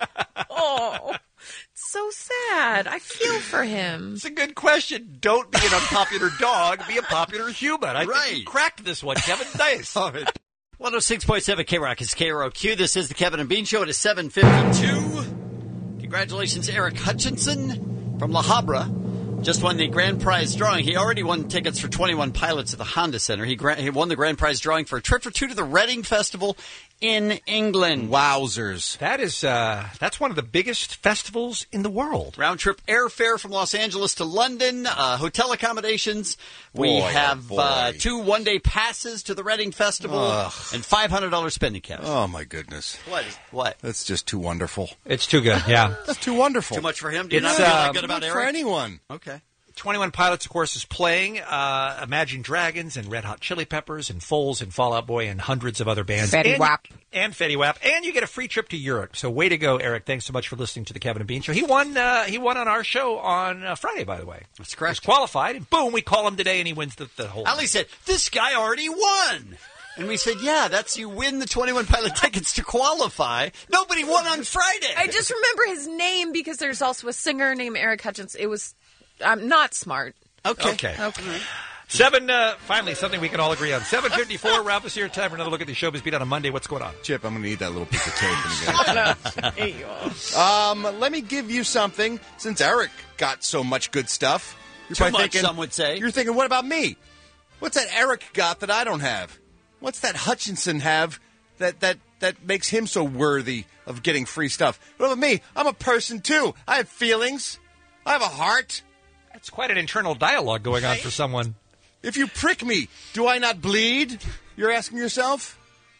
Oh, it's so sad. I feel for him. It's a good question. Don't be an unpopular dog. Be a popular human. I think Right. you cracked this one, Kevin. Nice. All right. one oh six point seven K Rock is K R O Q. This is the Kevin and Bean Show. It is seven fifty-two. Congratulations, Eric Hutchinson from La Habra. Just won the grand prize drawing. He already won tickets for twenty-one pilots at the Honda Center. He, gra- he won the grand prize drawing for a trip for two to the Reading Festival in England. Wowzers. That is uh, that's one of the biggest festivals in the world. Round trip airfare from Los Angeles to London, uh, hotel accommodations. We Boy, oh have boy. uh, two one-day passes to the Reading Festival Ugh. and five hundred dollars spending cash. Oh, my goodness. What? What? That's just too wonderful. It's too good. Yeah. That's too wonderful. Too much for him? Do you It's, not feel uh, that good about Not Eric? for anyone. Okay. twenty-one Pilots, of course, is playing uh, Imagine Dragons and Red Hot Chili Peppers and Foles and Fall Out Boy and hundreds of other bands. Fetty and, Wap. And Fetty Wap. And you get a free trip to Europe. So way to go, Eric. Thanks so much for listening to the Kevin and Bean Show. He won uh, He won on our show on uh, Friday, by the way. That's correct. He's qualified, and boom, we call him today, and he wins the, the whole Ali said, this guy already won. And we said, yeah, that's you win the twenty-one Pilot tickets to qualify. Nobody won on Friday. I just remember his name because there's also a singer named Eric Hutchins. It was um, not smart. Okay. Okay. Okay. Seven, uh, finally, something we can all agree on. seven fifty-four, Ralph is here. Time for another look at the showbiz beat on a Monday. What's going on? Chip, I'm going to need that little piece of tape. Hey, you all. um, let me give you something. Since Eric got so much good stuff, you're Too probably much, thinking, some would say. You're thinking, what about me? What's that Eric got that I don't have? What's that Hutchinson have that that that makes him so worthy of getting free stuff? What about me? I'm a person too. I have feelings. I have a heart. That's quite an internal dialogue going on for someone. If you prick me, do I not bleed? You're asking yourself?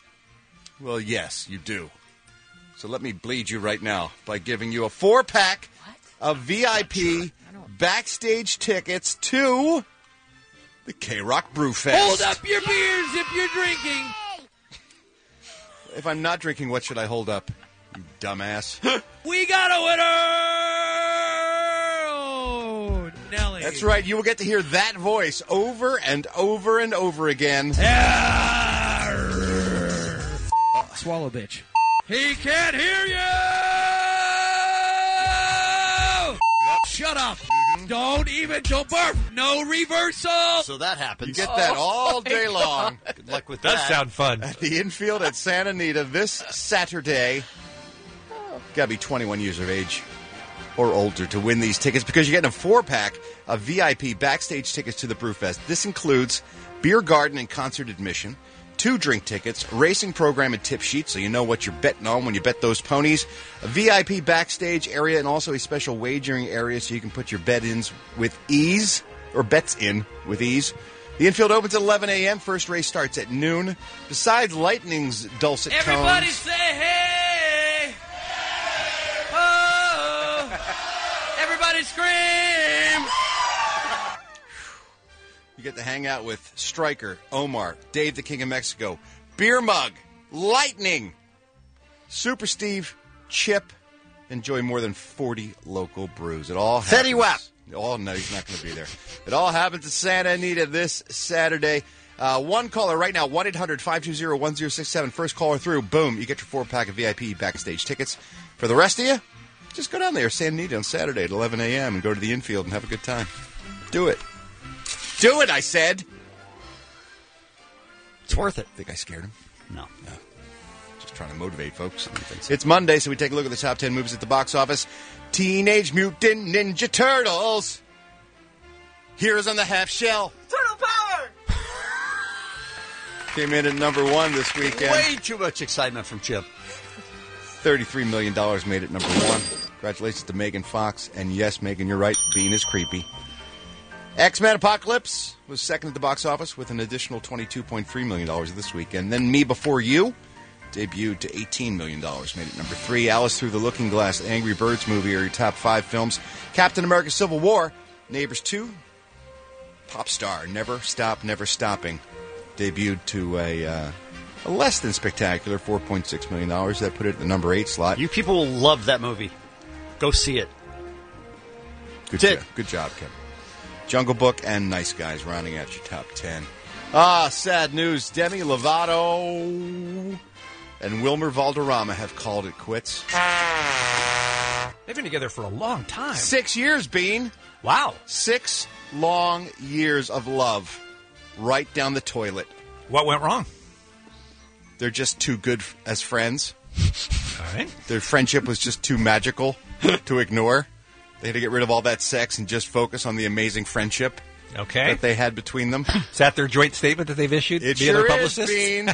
Well, yes, you do. So let me bleed you right now by giving you a four-pack of V I P backstage tickets to the K-Rock Brew Fest. Hold up your beers if you're drinking. If I'm not drinking, what should I hold up? You dumbass. We got a winner! Oh, Nelly. That's right. You will get to hear that voice over and over and over again. Swallow, bitch. He can't hear you! Shut up. long. Don't even, don't barf. No reversal. So that happens. You get that all Oh, my day God. long. Good luck with Does that. sound fun. At the infield at Santa Anita this Saturday. Got to be twenty-one years of age or older to win these tickets because you're getting a four-pack of V I P backstage tickets to the Brewfest. This includes beer garden and concert admission, two drink tickets, racing program and tip sheet so you know what you're betting on when you bet those ponies, a V I P backstage area, and also a special wagering area so you can put your bet-ins with ease, or bets in with ease. The infield opens at eleven a.m. First race starts at noon. Besides Lightning's dulcet Everybody tones... say hey. Oh. Everybody scream. You get to hang out with Stryker, Omar, Dave the King of Mexico, Beer Mug, Lightning, Super Steve, Chip. Enjoy more than forty local brews. It all happens. Fetty Wap. Oh, no, he's not going to be there. It all happens at Santa Anita this Saturday. Uh, one caller right now, one eight hundred five two zero one zero six seven. First caller through, boom, you get your four-pack of V I P backstage tickets. For the rest of you, just go down there, Santa Anita, on Saturday at eleven a.m. and go to the infield and have a good time. Do it. Do it, I said. It's worth it. Think I scared him? No. No. Just trying to motivate folks. It's Monday, so we take a look at the top ten movies at the box office. Teenage Mutant Ninja Turtles. Heroes on the Half Shell. Turtle power! Came in at number one this weekend. Way too much excitement from Chip. thirty-three million dollars made it number one. Congratulations to Megan Fox. And yes, Megan, you're right. Bean is creepy. X-Men Apocalypse was second at the box office with an additional twenty-two point three million dollars this weekend. Then Me Before You debuted to eighteen million dollars, made it number three. Alice Through the Looking Glass, the Angry Birds movie are your top five films. Captain America Civil War, Neighbors two, Pop Star, Never Stop, Never Stopping, debuted to a, uh, a less than spectacular four point six million dollars. That put it at the number eight slot. You people will love that movie. Go see it. Good That's job. Good job, Kevin. Jungle Book and Nice Guys rounding out your top ten. Ah, sad news. Demi Lovato and Wilmer Valderrama have called it quits. They've been together for a long time. Six years, Bean. Wow. Six long years of love right down the toilet. What went wrong? They're just too good f- as friends. All right. Their friendship was just too magical to ignore. They had to get rid of all that sex and just focus on the amazing friendship Okay. that they had between them. Is that their joint statement that they've issued? It via sure their is, publicists? Bean.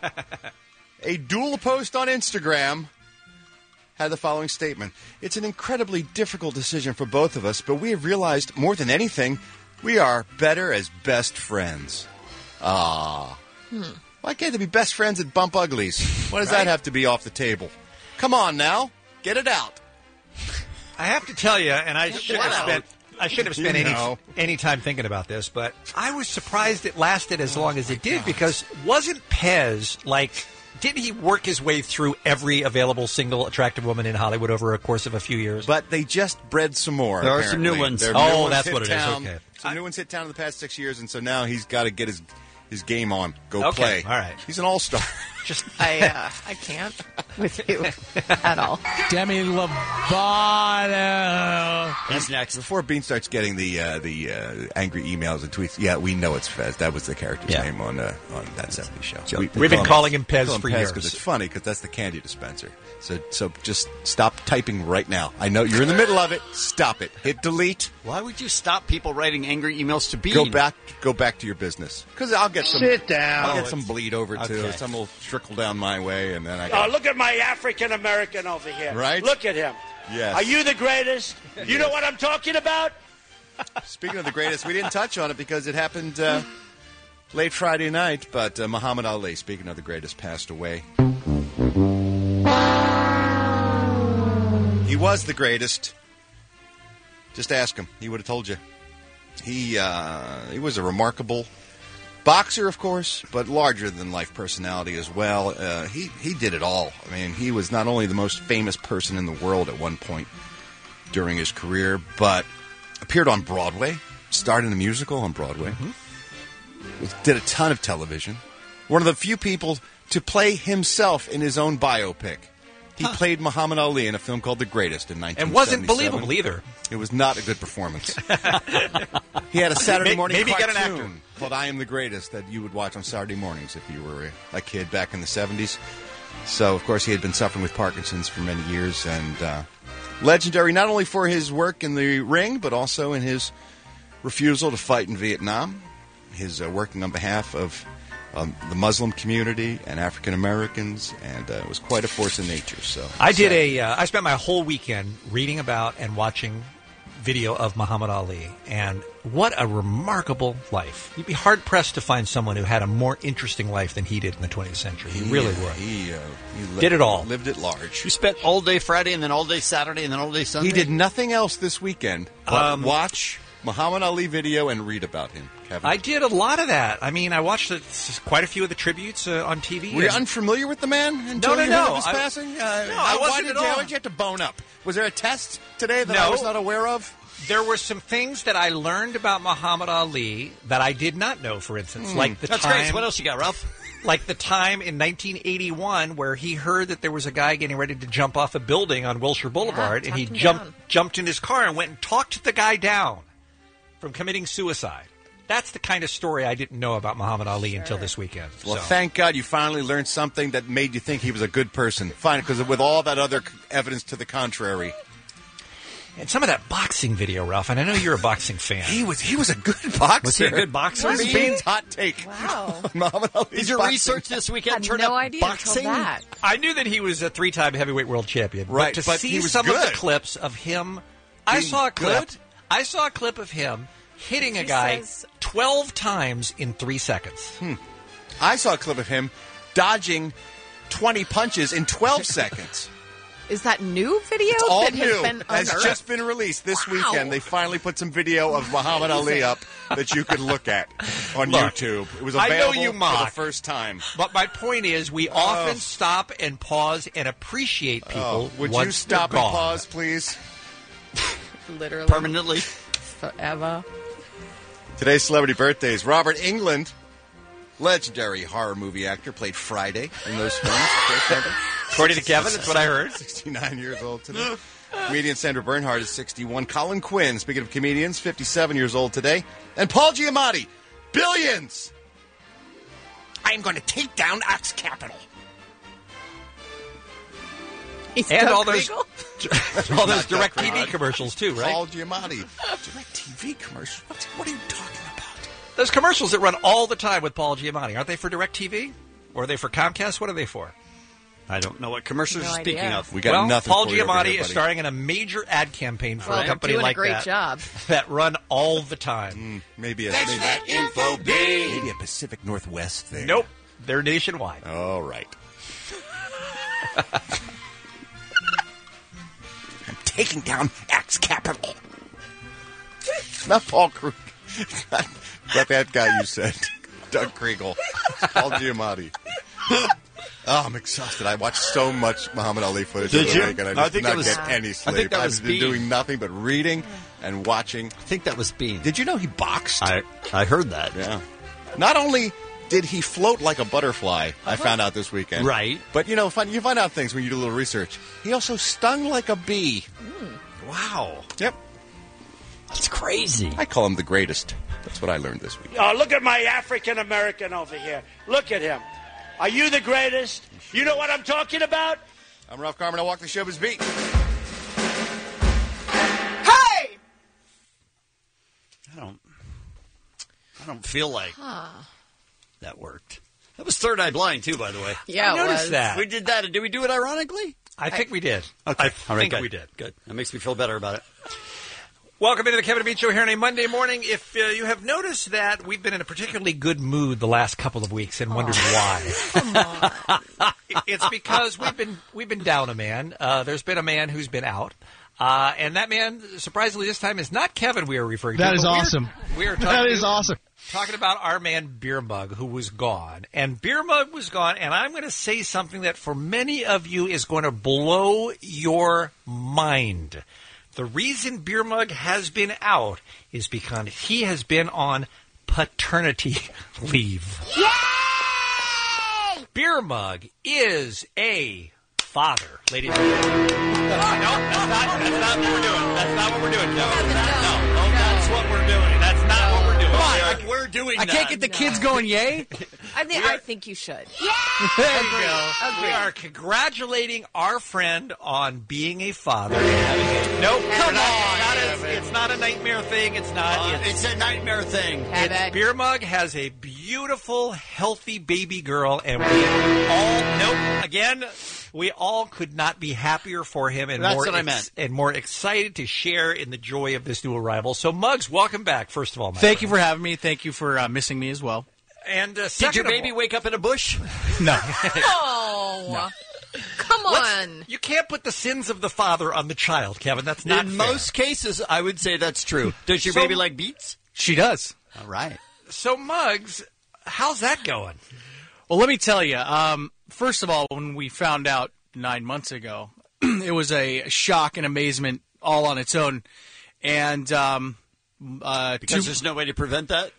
A dual post on Instagram had the following statement. It's an incredibly difficult decision for both of us, but we have realized more than anything, we are better as best friends. Ah. Hmm. Why can't they be best friends at Bump Uglies? Why does Right? that have to be off the table? Come on now. Get it out. I have to tell you, and I should have Wow. spent I should have spent You any know. any time thinking about this, but I was surprised it lasted as long as it did because wasn't Pez like? Didn't he work his way through every available single attractive woman in Hollywood over a course of a few years? But they just bred some more. There are some apparently. new ones. There are Oh, new ones that's hit what it is. town. Okay. Some new ones hit town in the past six years, and so now he's got to get his his game on. Go Okay, play. all right. He's an all-star. Just I uh, I can't with you at all. Demi Lovato. That's next. Before Bean starts getting the uh, the uh, angry emails and tweets, yeah, we know it's Fez. That was the character's Yeah. name on uh, on That seventies Show. We- we've been calling him Pez call for Pez years. because it's funny because that's the candy dispenser. So so just stop typing right now. I know you're in the middle of it. Stop it. Hit delete. Why would you stop people writing angry emails to Bean? Go back. Go back to your business. Because I'll get some. Sit down. I'll get some bleed over too. Okay. Some will trickle down my way, and then I. Oh, Got, look at my African American over here. Right? Look at him. Yes. Are you the greatest? You know what I'm talking about? Speaking of the greatest, we didn't touch on it because it happened uh, late Friday night. But uh, Muhammad Ali, speaking of the greatest, passed away. He was the greatest. Just ask him; he would have told you. He uh, he was a remarkable boxer, of course, but larger than life personality as well. Uh, he he did it all. I mean, he was not only the most famous person in the world at one point during his career, but appeared on Broadway, starred in a musical on Broadway, did a ton of television. One of the few people to play himself in his own biopic. He played Muhammad Ali in a film called The Greatest in nineteen seventy-seven. And wasn't believable either. It was not a good performance. He had a Saturday Maybe- morning maybe get cartoon an actor. called I Am the Greatest that you would watch on Saturday mornings if you were a, a kid back in the seventies. So, of course, he had been suffering with Parkinson's for many years and uh, legendary not only for his work in the ring, but also in his refusal to fight in Vietnam, his uh, working on behalf of um, the Muslim community and African Americans, and uh, it was quite a force of nature. So I did a. Uh, I spent my whole weekend reading about and watching video of Muhammad Ali, and what a remarkable life. You'd be hard pressed to find someone who had a more interesting life than he did in the twentieth century. You He, really uh, would. He, uh, he li- Did it all. Lived at large. You spent all day Friday and then all day Saturday and then all day Sunday? He did nothing else this weekend but Um, watch Muhammad Ali video and read about him. Kevin, I did a lot of that. I mean, I watched it, quite a few of the tributes uh, on T V. were you and- unfamiliar with the man until no, you no. heard of his I- passing? Uh, no, I why wasn't did at you, all. why did you have to bone up? Was there a test today that No. I was not aware of? There were some things that I learned about Muhammad Ali that I did not know, for instance, Hmm. like the That's time. great. So what else you got, Ralph? Like the time in nineteen eighty-one where he heard that there was a guy getting ready to jump off a building on Wilshire Boulevard, and he talked him jumped down. jumped in his car and went and talked the guy down from committing suicide. That's the kind of story I didn't know about Muhammad Ali until this weekend. Well, So- thank God you finally learned something that made you think he was a good person. Fine, because with all that other c- evidence to the contrary. And some of that boxing video, Ralph, and I know you're a boxing fan. He was he was a good boxer. Was he a good boxer? What's Was he? Bean's hot take? Wow. Muhammad Ali's Did your boxing. research this weekend Had turn no up idea boxing? until that. I knew that he was a three-time heavyweight world champion. Right, but to but see he was some of the good. clips of him, I Being saw a clip. good? I saw a clip of him hitting a He guy says- twelve times in three seconds. Hmm. I saw a clip of him dodging twenty punches in twelve seconds. Is that new video It's all that new. has been Has unearthed? just been released this Wow. weekend. They finally put some video of Muhammad Ali up that you could look at on Look, YouTube. It was I know available you for mock. the first time. But my point is, we often stop and pause and appreciate people. Oh, would once you stop they're and gone. pause, please? Literally. Permanently? Forever. Today's celebrity birthdays. Robert Englund, legendary horror movie actor, played Friday in those films. According to Kevin, that's what I heard. sixty-nine years old today. Comedian Sandra Bernhard is sixty-one. Colin Quinn, speaking of comedians, fifty-seven years old today. And Paul Giamatti, billions. I am going to take down Axe Capital. He's And Doug all those, Kriegel? all those Not Doug direct T V Kriegel. commercials too, right? Paul Giamatti. Direct T V commercial. What, what are you talking about? Those commercials that run all the time with Paul Giamatti, aren't they for direct T V? Or are they for Comcast? What are they for? I don't know what commercials No you're speaking idea. of. We got well, nothing Paul for you over Giamatti here, is buddy. starring in a major ad campaign for Well, a they're company doing like a great that job. that run all the time. Mm, maybe a, That's maybe, that info, B. maybe a Pacific Northwest thing. Nope, they're nationwide. All right. I'm taking down Axe Capital. Not Paul Krug. Not, not that guy you said. Doug Kriegel. Paul Giamatti. Oh, I'm exhausted. I watched so much Muhammad Ali footage Did over you? the weekend. I I just think did not that was- get any I sleep. think that was I've been Bean. doing nothing but reading and watching. I think that was Bean. Did you know he boxed? I I heard that. Yeah. Not only did he float like a butterfly, I found out this weekend. Right. But, you know, fun, you find out things when you do a little research. He also stung like a bee. Wow. Yep. That's crazy. I call him the greatest. That's what I learned this week. Oh, look at my African American over here. Look at him. Are you the greatest? You know what I'm talking about? I'm Ralph Garman. I walk the showbiz beat. Hey! I don't. I don't feel like Huh. that worked. That was Third Eye Blind too, by the way. Yeah, I it noticed was. that. We did that. Did we do it ironically? I think we did. Okay. I All right, think good. we did. Good. That makes me feel better about it. Welcome into the Kevin and Bean Show here on a Monday morning. If uh, you have noticed that we've been in a particularly good mood the last couple of weeks and wondered why, it's because we've been we've been down a man. Uh, there's been a man who's been out, uh, and that man, surprisingly, this time is not Kevin. We are referring to. That is but we're- awesome. We are talking That is to- awesome. Talking about our man Beer Mug, who was gone. And Beer Mug was gone, and I'm going to say something that for many of you is going to blow your mind. The reason Beer Mug has been out is because he has been on paternity leave. Yay! Beer Mug is a father, ladies and gentlemen. No, that's not, that's not what we're doing. That's not what we're doing, Joe. No, no, that's what we're doing. That's not what we're doing. Come on, We're- I- we're doing I that. can't get the kids going yay? I think I think you should. There you go. Agreed. We are congratulating our friend on being a father. Nope. Come we're not- on, It's not, Kevin. a, it's not a nightmare thing. It's not. Uh, it's a nightmare thing. It's Beer Mug has a beautiful, healthy baby girl, and we all nope. Again, we all could not be happier for him, and That's more what I ex- meant. and more excited to share in the joy of this new arrival. So, Muggs, welcome back. First of all, my Thank you for having me. Thank you for uh, missing me as well. And uh, Did second your of baby all- wake up in a bush? No. Oh, come on! You can't put the sins of the father on the child, Kevin. That's not In fair. most cases, I would say that's true. Does your So- baby like beets? She does. All right. So, Muggs, how's that going? Well, let me tell you. Um, first of all, when we found out nine months ago, it was a shock and amazement all on its own. And um, uh, Because two- there's no way to prevent that?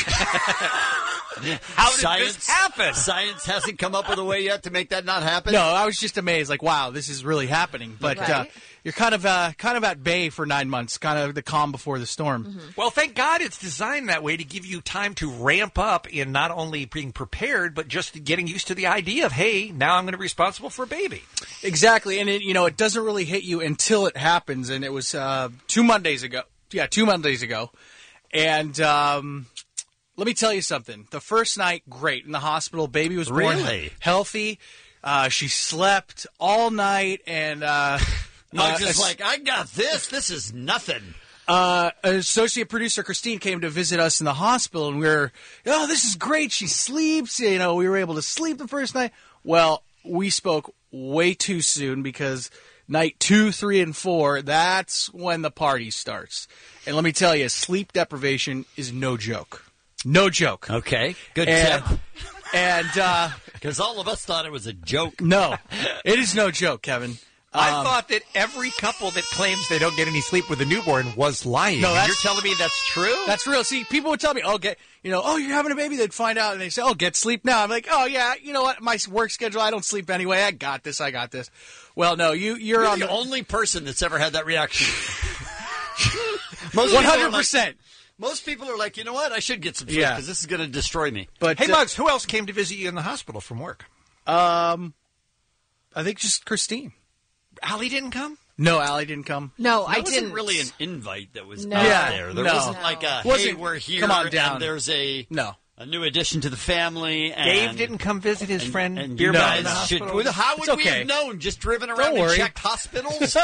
How did Science, this happen? Science hasn't come up with a way yet to make that not happen? No, I was just amazed. Like, wow, this is really happening. But uh, Right. you're kind of uh, kind of at bay for nine months, kind of the calm before the storm. Well, thank God it's designed that way to give you time to ramp up in not only being prepared, but just getting used to the idea of, hey, now I'm going to be responsible for a baby. Exactly, and it, you know, it doesn't really hit you until it happens. And it was uh, two Mondays ago. Yeah, two Mondays ago, and. Um, Let me tell you something. The first night, great. In the hospital, baby was born Really? healthy. Uh, she slept all night, and uh, Muggs uh, is like, I got this. This is nothing. uh, associate producer Christine came to visit us in the hospital, and we were, oh, this is great. She sleeps. You know, we were able to sleep the first night. Well, we spoke way too soon because night two, three, and four, that's when the party starts. And let me tell you, sleep deprivation is no joke. No joke. Okay, good and, tip. And because all of us thought it was a joke. No, it is no joke, Kevin. I Um, thought that every couple that claims they don't get any sleep with a newborn was lying. No, that's- You're telling me that's true? That's real. See, people would tell me, "Oh, get you know, oh, you're having a baby." They'd find out, and they say, "Oh, get sleep now." I'm like, "Oh, yeah, you know what? My work schedule, I don't sleep anyway. I got this. I got this." Well, no, you you're, You're on the the only person that's ever had that reaction. Most one people are hundred like- percent. Most people are like, you know what? I should get some sleep Yeah. because this is going to destroy me. But hey, uh, Muggs, who else came to visit you in the hospital from work? um, I think just Christine. Allie didn't come? No, Allie didn't come. No, That I wasn't didn't. really an invite that was No. out Yeah, there. There no. wasn't like a, hey, Wasn't- we're here come on down. and there's a No. a new addition to the family. And, Dave didn't come visit his and, friend and Beer you Mug guys in the should. hospital? Well, how would It's we okay. have known? Just driven around Don't and worry. checked hospitals?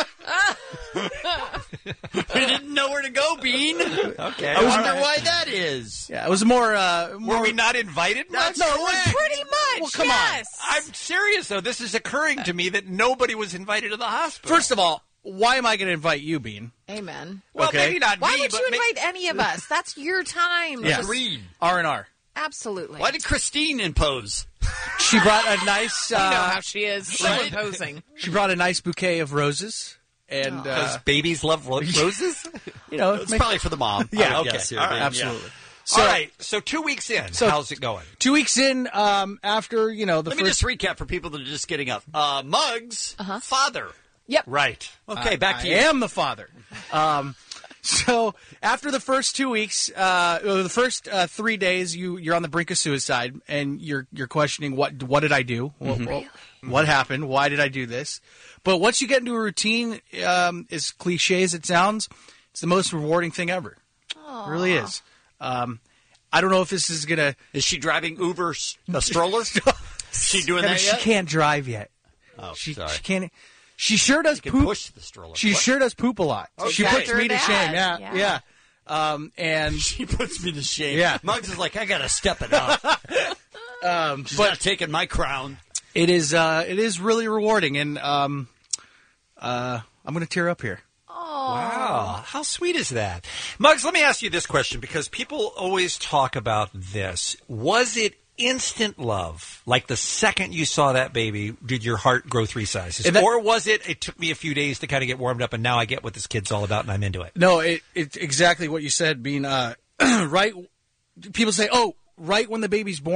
We didn't know where to go, Bean. Okay. I wonder why that is. Yeah, it was more. Uh, more Were we not invited? That's Muggs? correct. Pretty much. Well, come yes. I'm serious, though. This is occurring to me that nobody was invited to the hospital. First of all, why am I going to invite you, Bean? Amen. well, okay. maybe not Why me, would but you may- invite any of us? That's your time. Yeah. Just- Agreed. R and R. Absolutely. Why did Christine impose? She brought a nice. You know Uh, how she is. So Right? imposing. she brought a nice bouquet of roses, and Because uh, babies love ro- roses? you know, It's make- probably for the mom. I Yeah, would okay. guess here, All right. Bean. absolutely. All right, so two weeks in, So- how's it going? Two weeks in, um, after you know the Let me first. just recap for people that are just getting up. Uh, Muggs, father. Yep. Right. Okay, back to I you. am the father. Um, so after the first two weeks, uh, the first uh, three days, you you're on the brink of suicide, and you're you're questioning what what did I do? What, what, what happened? Why did I do this? But once you get into a routine, um, as cliche as it sounds, it's the most rewarding thing ever. It really is. Um, I don't know if this is gonna. Is she driving Uber s- a stroller? she doing Yeah, but that she yet? can't drive yet. Oh, She, sorry. she can't. She sure does She can poop. push the stroller. She What? sure does poop a lot. She Okay. puts me to Her shame. Yeah, dad, yeah. yeah. Um, and She puts me to shame. Yeah. Muggs is like, I gotta step it up. um, She's but not taking my crown. it is uh, it is really rewarding, and um, uh, I'm going to tear up here. Wow, how sweet is that? Muggs, let me ask you this question because people always talk about this. Was it instant love? Like the second you saw that baby, did your heart grow three sizes? And that- or was it, it took me a few days to kind of get warmed up and now I get what this kid's all about and I'm into it? No, it, it's exactly what you said. Being uh, right, people say, "Oh, right when the baby's born, it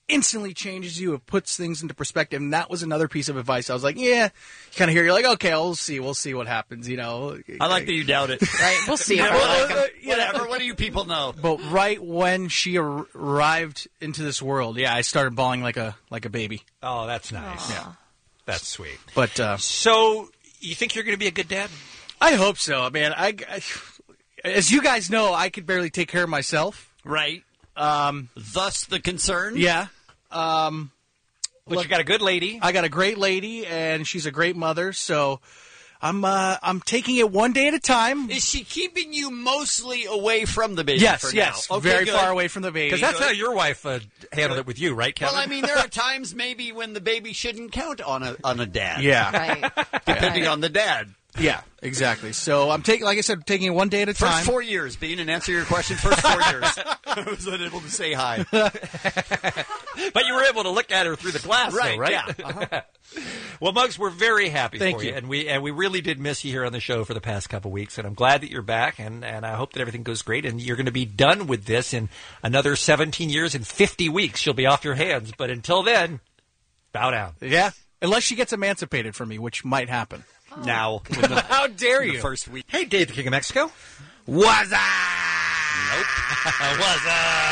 instantly changes you. It puts things into perspective. And that was another piece of advice. I was like, yeah, you kind of hear, you're like, okay, we'll see. We'll see what happens, you know. I like that you doubt it. Right, we'll see. Yeah, if well, I like 'em. uh, whatever. What do you people know? But right when she ar- arrived into this world, yeah, I started bawling like a like a baby. Oh, that's nice. Aww. Yeah, that's sweet. But uh, so you think you're going to be a good dad? I hope so. I mean, I, I, as you guys know, I could barely take care of myself. Right. Um, Thus the concern. Yeah. Um, but you got a good lady. I got a great lady, and she's a great mother. So I'm uh, I'm taking it one day at a time. Is she keeping you mostly away from the baby? Yes, for yes, now? Okay, very good. far away from the baby. Because that's Good. how your wife uh, handled it with you, right, Kevin? Well, I mean, there are times maybe when the baby shouldn't count on a on a dad. Yeah. Right. Depending Right. on the dad. Yeah, exactly. So I'm taking, like I said, taking it one day at a First time. four years, Bean, and answer your question. First four years, I was unable to say hi. But you were able to look at her through the glass, Right, though, right? yeah. Uh-huh. Well, Muggs, we're very happy Thank for you. you, and we and we really did miss you here on the show for the past couple weeks, and I'm glad that you're back, and, and I hope that everything goes great, and you're going to be done with this in another seventeen years and fifty weeks. You'll be off your hands, but until then, bow down. Yeah, unless she gets emancipated from me, which might happen. Now, How dare the you? first week. Hey, Dave, the King of Mexico. What's up? Nope. What's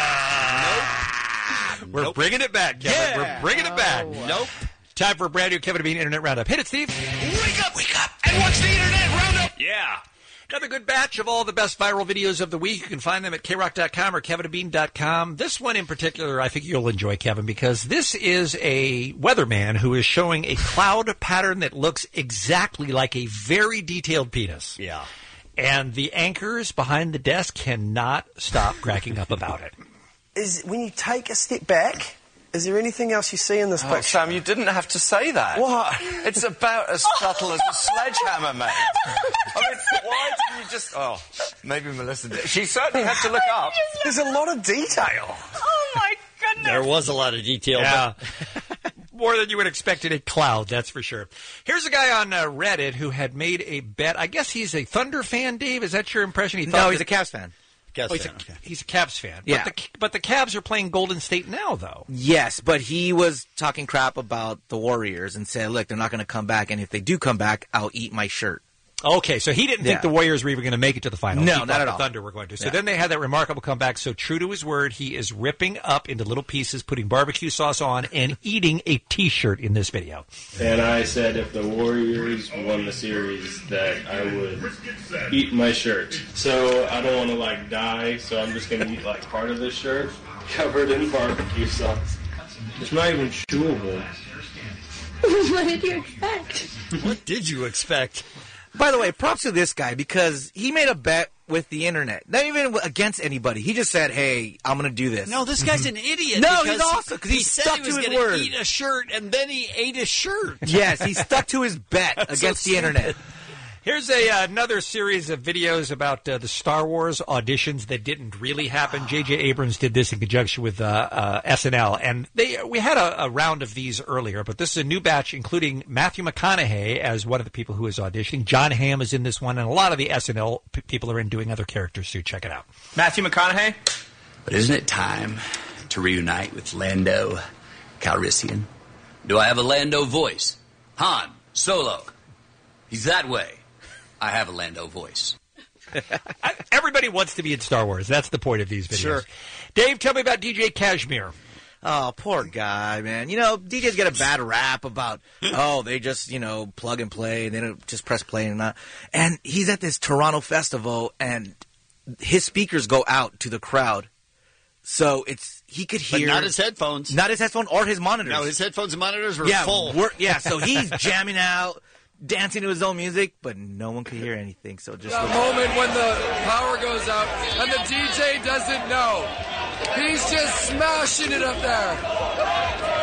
up? Nope. We're Nope. bringing it back, Kevin. Yeah. We're bringing it back. Nope. Time for a brand new Kevin and Bean Internet Roundup. Hit it, Steve. Wake up, wake up, and watch the Internet Roundup. Yeah. Another good batch of all the best viral videos of the week. You can find them at K rock dot com or kevin and bean dot com. This one in particular, I think you'll enjoy, Kevin, because this is a weatherman who is showing a cloud pattern that looks exactly like a very detailed penis. Yeah. And the anchors behind the desk cannot stop cracking up about it. Is when you take a step back, is there anything else you see in this Oh, picture? Sam, you didn't have to say that. What? It's about as subtle as a sledgehammer, mate. I mean, why didn't you just... Oh, maybe Melissa did. She certainly had to look up. There's a lot of detail. Oh my goodness! There was a lot of detail. Yeah. More than you would expect in a cloud, that's for sure. Here's a guy on uh, Reddit who had made a bet. I guess he's a Thunder fan, Dave. Is that your impression? He No, he's that- a Cavs fan. Cavs Oh, he's, fan, a, okay. he's a Cavs fan. Yeah. But the, but the Cavs are playing Golden State now, though. Yes, but he was talking crap about the Warriors and said, look, they're not going to come back, and if they do come back, I'll eat my shirt. Okay, so he didn't think Yeah. the Warriors were even going to make it to the finals. No, He not thought at the all. Thunder were going to. So Yeah. then they had that remarkable comeback. So true to his word, he is ripping up into little pieces, putting barbecue sauce on, and eating a T-shirt in this video. And I said if the Warriors won the series that I would eat my shirt. So I don't want to like die, so I'm just going to eat like part of this shirt covered in barbecue sauce. It's not even chewable. What did you expect? What did you expect? By the way, props to this guy because he made a bet with the internet. Not even against anybody. He just said, hey, I'm going to do this. No, this guy's an idiot. No, because he's awesome because he, he said stuck he was to his gonna word. eat a shirt, and then he ate a shirt. Yes, he stuck to his bet That's against so the internet. Here's a uh, another series of videos about uh, the Star Wars auditions that didn't really happen. J J. Abrams did this in conjunction with uh, uh, S N L, and they we had a, a round of these earlier, but this is a new batch, including Matthew McConaughey as one of the people who is auditioning. John Hamm is in this one, and a lot of the S N L p- people are in doing other characters too. Check it out. Matthew McConaughey? But isn't it time to reunite with Lando Calrissian? Do I have a Lando voice? Han, Solo. He's that way. I have a Lando voice. Everybody wants to be in Star Wars. That's the point of these videos. Sure. Dave, tell me about D J Kashmir. Oh, poor guy, man. You know, D Js get a bad rap about, oh, they just, you know, plug and play, and they don't just press play and not. And he's at this Toronto festival, and his speakers go out to the crowd. So it's, he could But hear. not his headphones. Not his headphone or his monitors. No, his headphones and monitors were yeah, full. we're- yeah, so he's jamming out, dancing to his own music, but no one could hear anything. So just. That moment when the power goes out and the D J doesn't know. He's just smashing it up there.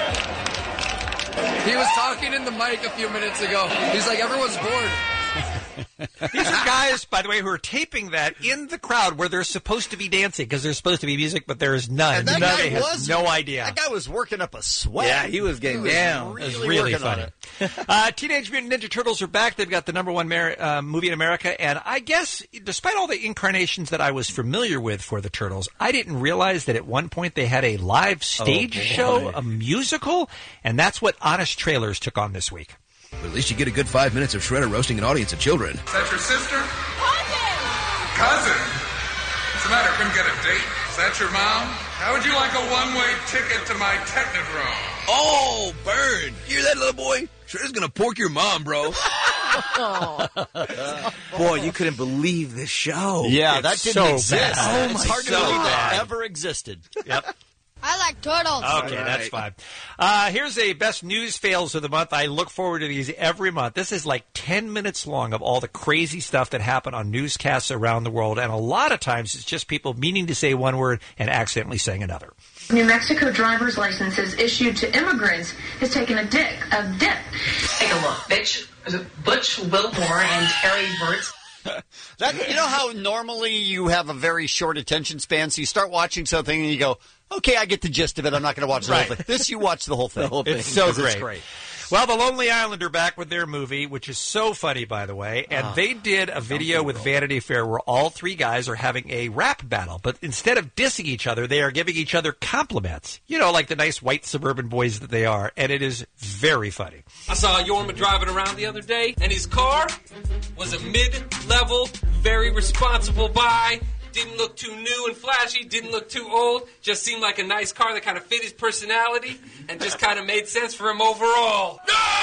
He was talking in the mic a few minutes ago. He's like, everyone's bored. These are guys, by the way, who are taping that in the crowd where they're supposed to be dancing because there's supposed to be music, but there is none. And that none guy has was no idea. That guy was working up a sweat. Yeah, he was getting He was down. Really It was really working on funny. it. uh, Teenage Mutant Ninja Turtles are back. They've got the number one Mer- uh, movie in America. And I guess, despite all the incarnations that I was familiar with for the Turtles, I didn't realize that at one point they had a live stage Oh, boy. show, a musical. And that's what Honest Trailers took on this week. But at least you get a good five minutes of Shredder roasting an audience of children. Is that your sister? Cousin! Cousin? What's the matter? Couldn't get a date? Is that your mom? How would you like a one-way ticket to my Technodrome? Oh, Bird! Hear that, little boy? Shredder's gonna pork your mom, bro. Boy, you couldn't believe this show. Yeah, It's that didn't so exist. bad. It's Oh, hard to so believe that bad. ever existed. Yep. I like turtles. Okay, that's fine. Uh, here's a best news fails of the month. I look forward to these every month. This is like ten minutes long of all the crazy stuff that happened on newscasts around the world. And a lot of times it's just people meaning to say one word and accidentally saying another. New Mexico driver's licenses issued to immigrants has taken a dick, a dip. Take a look. Bitch, Butch Wilmore and Terry Burt's. That, you know how normally you have a very short attention span, so you start watching something and you go, okay, I get the gist of it. I'm not going to watch the Right. whole thing. This, you watch the whole thing. The whole thing. It's so great. It's great. Well, the Lonely Island are back with their movie, which is so funny, by the way. And Oh, they did a video with Vanity Fair where all three guys are having a rap battle. But instead of dissing each other, they are giving each other compliments. You know, like the nice white suburban boys that they are. And it is very funny. I saw Yorma driving around the other day, and his car was a mid-level, very responsible buy. Didn't look too new and flashy, didn't look too old, just seemed like a nice car that kind of fit his personality and just kind of made sense for him overall.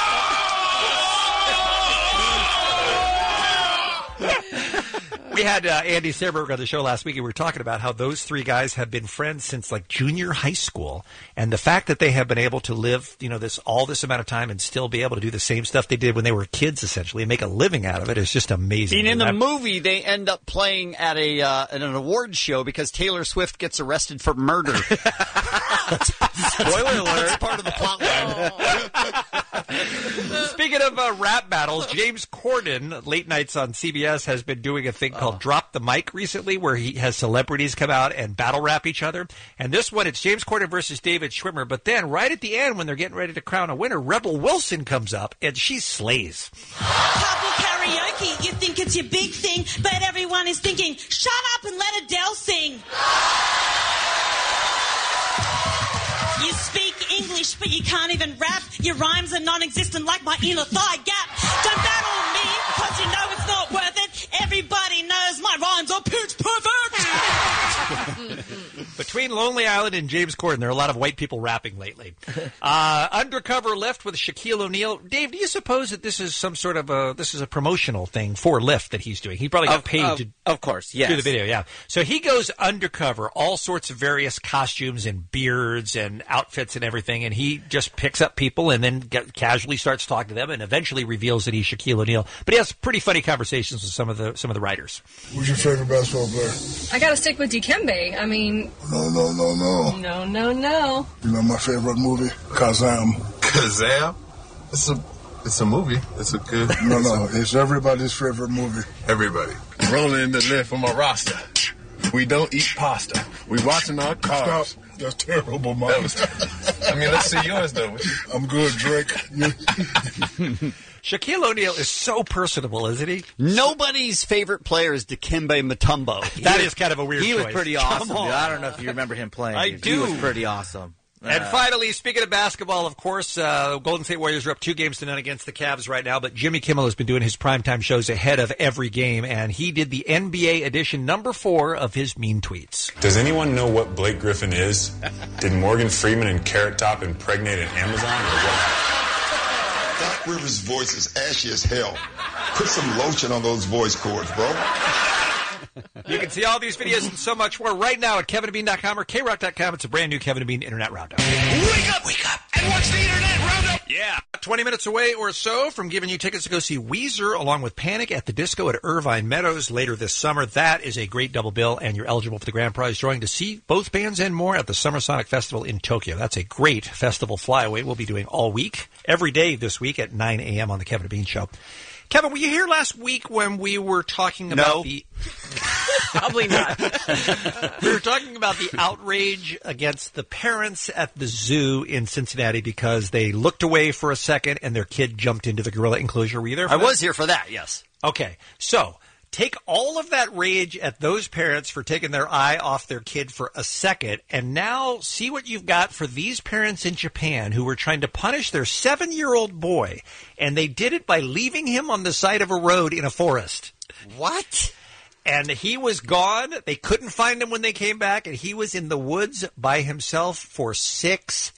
We had uh, Andy Serberg on the show last week, and we were talking about how those three guys have been friends since like junior high school, and the fact that they have been able to live, you know, this all this amount of time and still be able to do the same stuff they did when they were kids, essentially, and make a living out of it is just amazing. And in the I'm- movie, they end up playing at a uh, at an award show because Taylor Swift gets arrested for murder. Spoiler alert. That's part of the plot line. Speaking of uh, rap battles, James Corden, late nights on C B S, has been doing a thing called Drop the Mic recently, where he has celebrities come out and battle rap each other. And this one, it's James Corden versus David Schwimmer. But then, right at the end, when they're getting ready to crown a winner, Rebel Wilson comes up and she slays. Couple karaoke, you think it's your big thing, but everyone is thinking, shut up and let Adele sing. You speak English, but you can't even rap. Your rhymes are non-existent like my inner thigh gap. Don't battle me, because you know it's not worth it. Everybody knows my rhymes are pitch perfect. Between Lonely Island and James Corden, there are a lot of white people rapping lately. Uh, Undercover Lyft with Shaquille O'Neal. Dave, do you suppose that this is some sort of a this is a promotional thing for Lyft that he's doing? He probably got Of- paid of- to of course, yes. do the video. Yeah, so he goes undercover, all sorts of various costumes and beards and outfits and everything, and he just picks up people and then get, casually starts talking to them, and eventually reveals that he's Shaquille O'Neal. But he has pretty funny conversations with some of the some of the writers. Who's your favorite basketball player? I gotta stick with Dikembe. I mean, No, no, no, no. no, no, no. You know my favorite movie? Kazam. Kazam? It's a, it's a movie. It's a good... No, no, it's everybody's favorite movie. Everybody. Rolling in the lift on my roster. We don't eat pasta. We watching our cars. Stop. That's terrible, man. That was, I mean, let's see yours, though. I'm good, Drake. Shaquille O'Neal is so personable, isn't he? Nobody's favorite player is Dikembe Mutombo. That is kind of a weird He choice. was pretty Come awesome, dude. on. I don't know if you remember him playing. I dude. do. He was pretty awesome. And Uh, finally, speaking of basketball, of course, uh, Golden State Warriors are up two games to none against the Cavs right now, but Jimmy Kimmel has been doing his primetime shows ahead of every game, and he did the N B A edition number four of his mean tweets. Does anyone know what Blake Griffin is? Did Morgan Freeman and Carrot Top impregnate an Amazon or what? Doc Rivers' voice is ashy as hell. Put some lotion on those voice cords, bro. You can see all these videos and so much more right now at kevin and bean dot com or k rock dot com. It's a brand new Kevin and Bean Internet Roundup. Wake up, wake up, and watch the Internet Roundup. Yeah. twenty minutes away or so from giving you tickets to go see Weezer along with Panic at the Disco at Irvine Meadows later this summer. That is a great double bill, and you're eligible for the grand prize drawing to see both bands and more at the Summer Sonic Festival in Tokyo. That's a great festival flyaway we'll be doing all week, every day this week at nine a.m. on the Kevin and Bean Show. Kevin, were you here last week when we were talking about No. the... Probably not. We were talking about the outrage against the parents at the zoo in Cincinnati because they looked away for a second and their kid jumped into the gorilla enclosure. Were you there for I that? was here for that, yes. Okay, so take all of that rage at those parents for taking their eye off their kid for a second, and now see what you've got for these parents in Japan who were trying to punish their seven-year-old boy, and they did it by leaving him on the side of a road in a forest. What? And he was gone. They couldn't find him when they came back, and he was in the woods by himself for six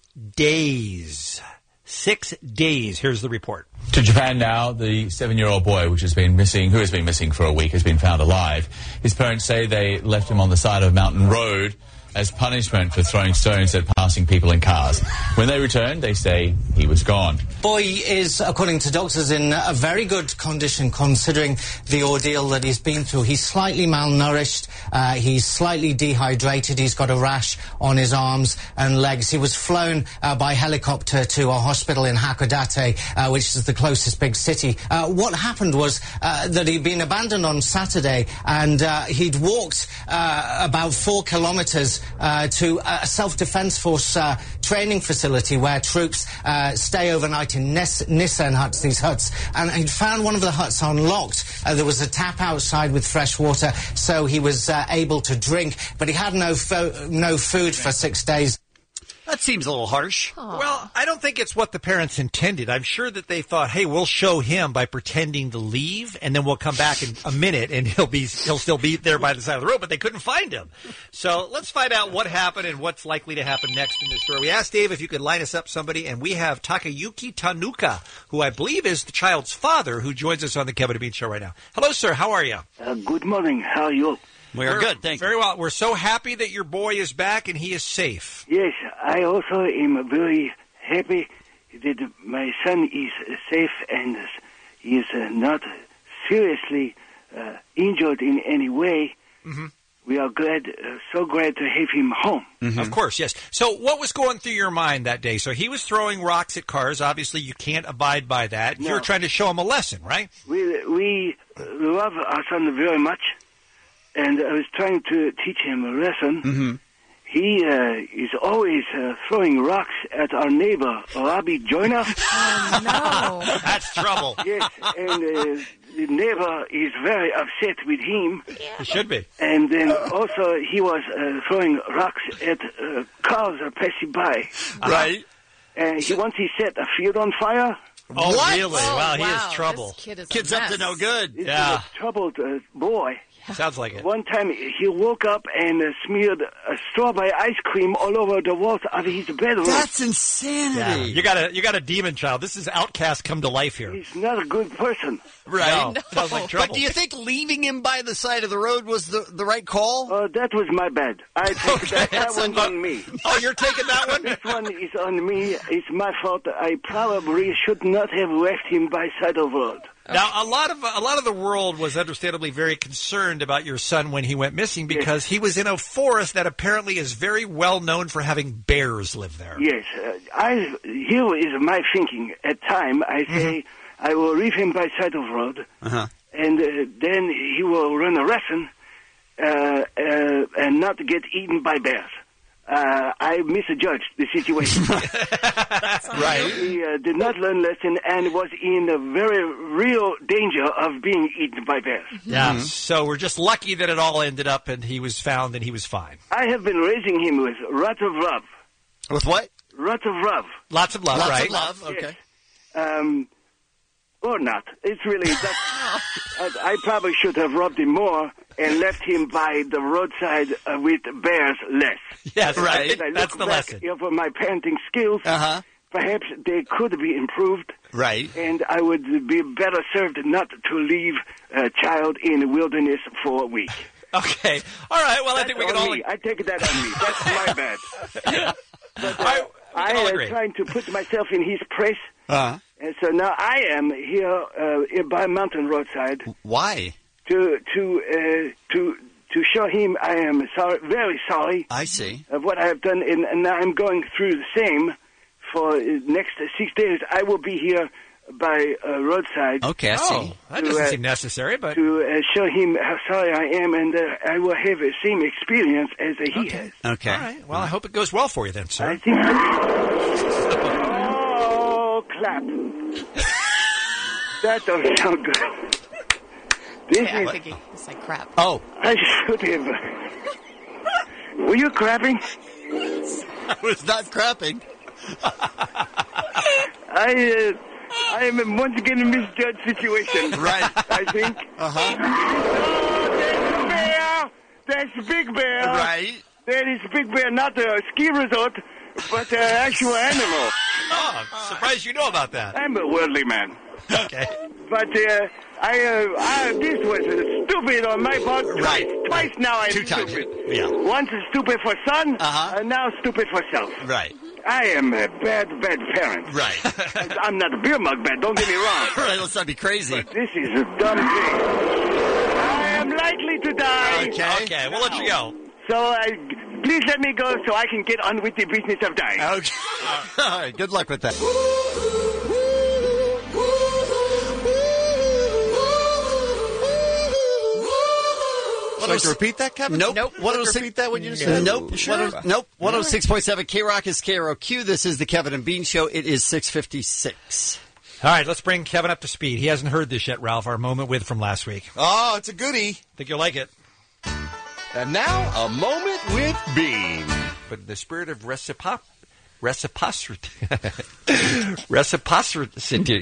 days. Six days. Here's the report. To Japan now, the seven-year-old boy, which has been missing, who has been missing for a week, has been found alive. His parents say they left him on the side of Mountain Road as punishment for throwing stones at passing people in cars. When they returned, they say he was gone. Boy is, according to doctors, in a very good condition considering the ordeal that he's been through. He's slightly malnourished, uh, he's slightly dehydrated, he's got a rash on his arms and legs. He was flown uh, by helicopter to a hospital in Hakodate, uh, which is the closest big city. Uh, what happened was uh, that he'd been abandoned on Saturday and uh, he'd walked uh, about four kilometres uh, to a self-defence force uh, training facility where troops uh, stay overnight in Nis- Nissen huts, these huts, and he'd found one of the huts unlocked. Uh, there was a tap outside with fresh water, so he was uh, able to drink, but he had no fo- no food for six days. That seems a little harsh. Well, I don't think it's what the parents intended. I'm sure that they thought, hey, we'll show him by pretending to leave, and then we'll come back in a minute, and he'll be he'll still be there by the side of the road, but they couldn't find him. So let's find out what happened and what's likely to happen next in this story. We asked Dave if you could line us up somebody, and we have Takayuki Tanuka, who I believe is the child's father, who joins us on the Kevin and Bean Show right now. Hello, sir. How are you? Uh, good morning. How are you? We are good, thank you. Very well. We're so happy that your boy is back and he is safe. Yes, I also am very happy that my son is safe and he is uh, not seriously uh, injured in any way. Mm-hmm. We are glad, uh, so glad to have him home. Mm-hmm. Of course, yes. So what was going through your mind that day? So he was throwing rocks at cars. Obviously, you can't abide by that. No. You were trying to show him a lesson, right? We, we love our son very much. And I was trying to teach him a lesson. Mm-hmm. He uh, is always uh, throwing rocks at our neighbor, Robbie Joyner. Oh, no. That's trouble. Yes, and uh, the neighbor is very upset with him. He should be. And then also he was uh, throwing rocks at uh, cars that are passing by. Right. And he, once he set a field on fire. Oh, What? really? Oh, wow, he wow. is trouble. This kid is a Kid's up to mess. no good. This Yeah. is a troubled uh, boy. Sounds like it. One time he woke up and uh, smeared a strawberry ice cream all over the walls of his bedroom. That's Yeah. insanity. You got a you got a demon child. This is Outcast come to life here. He's not a good person. Right. No, sounds like trouble. But do you think leaving him by the side of the road was the, the right call? Uh, that was my bad. I take Okay, that, that that's one's a- on me. Oh, you're taking that one? This one is on me. It's my fault. I probably should not have left him by side of the road. Now, a lot of a lot of the world was understandably very concerned about your son when he went missing because he was in a forest that apparently is very well known for having bears live there. Yes, uh, I. Here is my thinking. At time, I say I will leave him by side of the road, Uh-huh. and uh, then he will run a lesson uh, uh, and not get eaten by bears. Uh, I misjudged the situation. Right. He uh, did not learn lesson and was in a very real danger of being eaten by bears. Yeah. So we're just lucky that it all ended up and he was found and he was fine. I have been raising him with lots of love. With what? Lots of love. Lots of love, Lots right? of love. Okay. Um, or not. It's really that. I, I probably should have rubbed him more and left him by the roadside uh, with bears less. Yes, right. As I That's look the back lesson. over my parenting skills, Uh-huh. perhaps they could be improved. Right. And I would be better served not to leave a child in the wilderness for a week. Okay. All right. Well, I think we That's can on all. me. I take that on me. That's my bad. But, uh, I, we I can all am agree. trying to put myself in his place. Uh-huh. And so now I am here uh, in- by Mountain Roadside Why? to to uh, to to show him I am sorry, very sorry I see. of what I have done, and, and now I'm going through the same for uh, next six days. I will be here by uh, roadside. Okay, I see. Oh, that To, doesn't uh, seem necessary, but To uh, show him how sorry I am, and uh, I will have the same experience as uh, he has. Okay. all right. Well, I hope it goes well for you then, sir. I think. Oh, clap! That don't sound good. This Yeah, I is. think he- it's like crap. Oh, I should have. Were you clapping? I was not crapping. I. Uh, I am once again in a misjudged situation. Right. I think. Uh-huh. Oh, there's Bear. There's Big Bear. Right. There is Big Bear, not a ski resort, but an actual animal. Oh, I'm surprised you know about that. I'm a worldly man. Okay. But uh, I, uh, I, this was uh, stupid on my part. Right. Twice now I'm Two times. stupid. Yeah. Once stupid for son, Uh-huh. and now stupid for self. Right. I am a bad, bad parent. Right. I'm not a beer mug bad, don't get me wrong. Right, let's not be crazy. But this is a dumb thing. I am likely to die. Okay. Okay, we'll let you go. So I, please let me go so I can get on with the business of dying. Okay. All right, good luck with that. Would you like to repeat that, Kevin? Nope. Nope. one oh six Repeat that when you just said Nope. Sure. Sure. Nope. one oh six point seven K Rock is K R O Q. This is the Kevin and Bean Show. It is six fifty-six. All right, let's bring Kevin up to speed. He hasn't heard this yet, Ralph, our moment with from last week. Oh, it's a goodie. Think you'll like it. And now, a moment with Bean. But in the spirit of recipro- reciprocity. Reciprocity.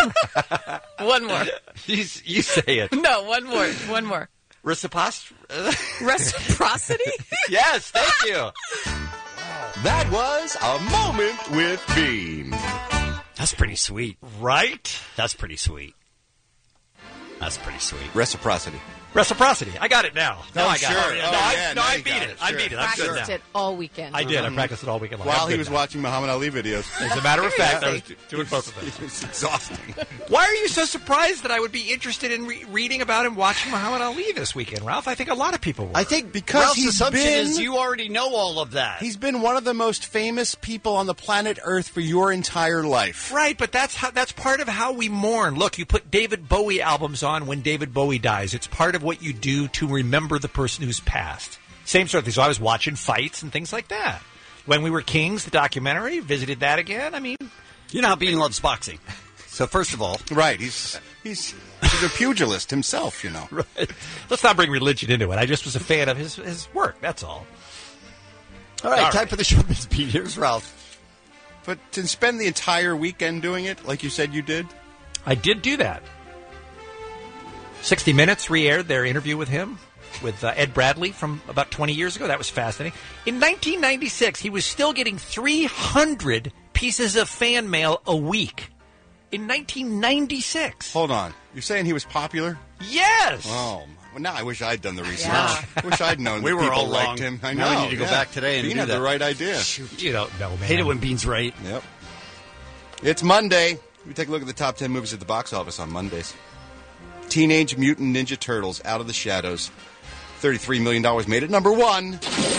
One more. you, you say it. No, one more. One more. Reciprocity? Reciprocity? Yes, thank you. That was a moment with Bean. That's pretty sweet. Right? That's pretty sweet. That's pretty sweet. Reciprocity. Reciprocity. I got it now. Now Oh, I got sure. it. Oh, no, I, yeah, no, now I you beat got it. it. I Sure. beat it. I'm good Practiced now. it all weekend. I did. I practiced it all weekend long. While I'm he good was now. watching Muhammad Ali videos. As a matter of fact, I was doing both of them. It's exhausting. Why are you so surprised that I would be interested in re- reading about him watching Muhammad Ali this weekend, Ralph? I think a lot of people would. I think because Ralph's he's assumption been, is you already know all of that. he's been one of the most famous people on the planet Earth for your entire life. Right, but that's how, that's part of how we mourn. Look, you put David Bowie albums on when David Bowie dies. It's part of what you do to remember the person who's passed. Same sort of thing. So I was watching fights and things like that. When We Were Kings, the documentary, visited that again. I mean, you know how Bean loves boxing. So first of all, right, he's he's he's a pugilist himself, you know. Right. Let's not bring religion into it. I just was a fan of his his work. That's all. All right, All time right. for the show, Miz Bean. Here's Ralph. But to spend the entire weekend doing it, like you said you did, I did do that. sixty Minutes re-aired their interview with him, with uh, Ed Bradley from about twenty years ago. That was fascinating. In nineteen ninety-six, he was still getting three hundred pieces of fan mail a week. In nineteen ninety-six. hold on. You're saying he was popular? Yes! Oh, well, now I wish I'd done the research. Yeah. I wish I'd known We that were people all liked wrong. him. I Now know. we need to go yeah. back today and Bean do had that. the right idea. You don't know, man. Hate it when Bean's right. Yep. It's Monday. We take a look at the top ten movies at the box office on Mondays. Teenage Mutant Ninja Turtles, Out of the Shadows. thirty-three million dollars made it number one.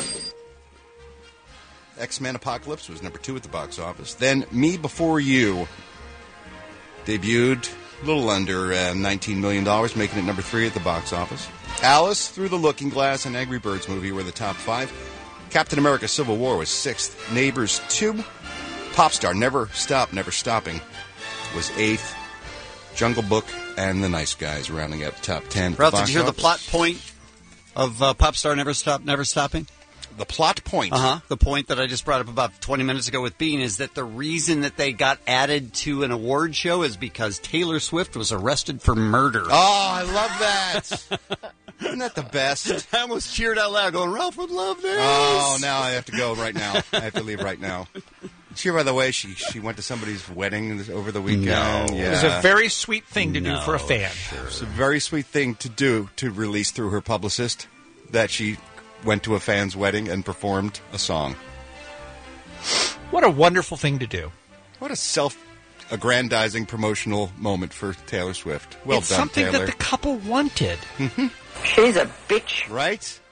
X-Men Apocalypse was number two at the box office. Then Me Before You debuted a little under uh, nineteen million dollars, making it number three at the box office. Alice Through the Looking Glass and Angry Birds movie were the top five. Captain America Civil War was sixth. Neighbors two. Popstar Never Stop, Never Stopping was eighth. Jungle Book and The Nice Guys rounding out the top ten. Ralph, did you hear the plot point of uh, Popstar Never Stop, Never Stopping? The plot point? Uh-huh. The point that I just brought up about twenty minutes ago with Bean is that the reason that they got added to an award show is because Taylor Swift was arrested for murder. Oh, I love that. Isn't that the best? I almost cheered out loud going, Ralph would love this. Oh, now I have to go right now. I have to leave right now. She, by the way, she she went to somebody's wedding this- over the weekend. No. Yeah. It was a very sweet thing to do No, for a fan. It's a very sweet thing to do to release through her publicist that she went to a fan's wedding and performed a song. What a wonderful thing to do. What a self-aggrandizing promotional moment for Taylor Swift. Well it's done, something Taylor. that the couple wanted. She's a bitch. Right?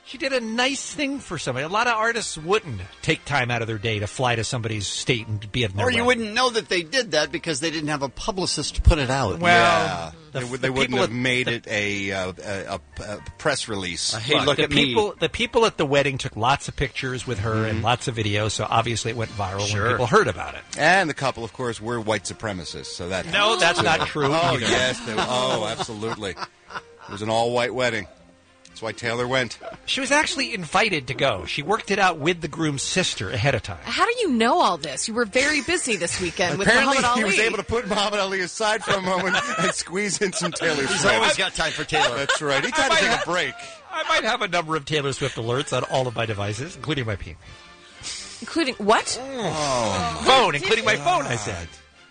She did a nice thing for somebody. A lot of artists wouldn't take time out of their day to fly to somebody's state and be at their Or you wedding. wouldn't know that they did that because they didn't have a publicist to put it out. Well, yeah. the- they, would- the they wouldn't people have at- made the- it a, uh, a, a, a press release. Look, the people, The people at the wedding took lots of pictures with her and lots of videos, so obviously it went viral Sure. when people heard about it. And the couple, of course, were white supremacists. So that No, that's not true Oh, either. yes. They, oh, absolutely. It was an all-white wedding. That's why Taylor went. She was actually invited to go. She worked it out with the groom's sister ahead of time. How do you know all this? You were very busy this weekend with Apparently, Muhammad he Ali. was able to put Muhammad Ali aside for a moment and squeeze in some Taylor Swift. He's always got time for Taylor. That's right. He tried to might take have- a break. I might have a number of Taylor Swift alerts on all of my devices, including my P. Including what? Oh. Phone, including my phone, I said.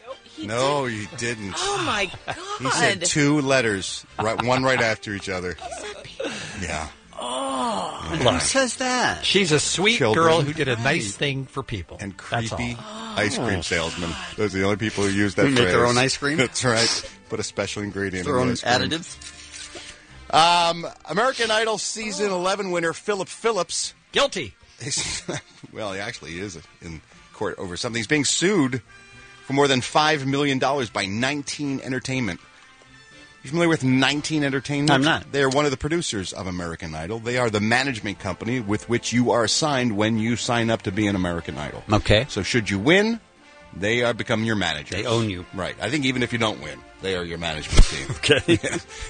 No, you didn't. Oh, my God. He said two letters, right, one right after each other. Yeah. Oh. Who says that? She's a sweet Children. girl who did a nice thing for people. And That's creepy all. ice cream salesman. Those are the only people who use that Who make phrase. their own ice cream? That's right. Put a special ingredient Their in own the ice cream. additives? Um, American Idol season eleven winner Philip Phillips. Guilty. Well, he actually is in court over something. He's being sued for more than five million dollars by nineteen Entertainment. You familiar with nineteen Entertainment? I'm not. They are one of the producers of American Idol. They are the management company with which you are assigned when you sign up to be an American Idol. Okay. So should you win, they are become your managers. They own you. Right. I think even if you don't win, they are your management team. Okay.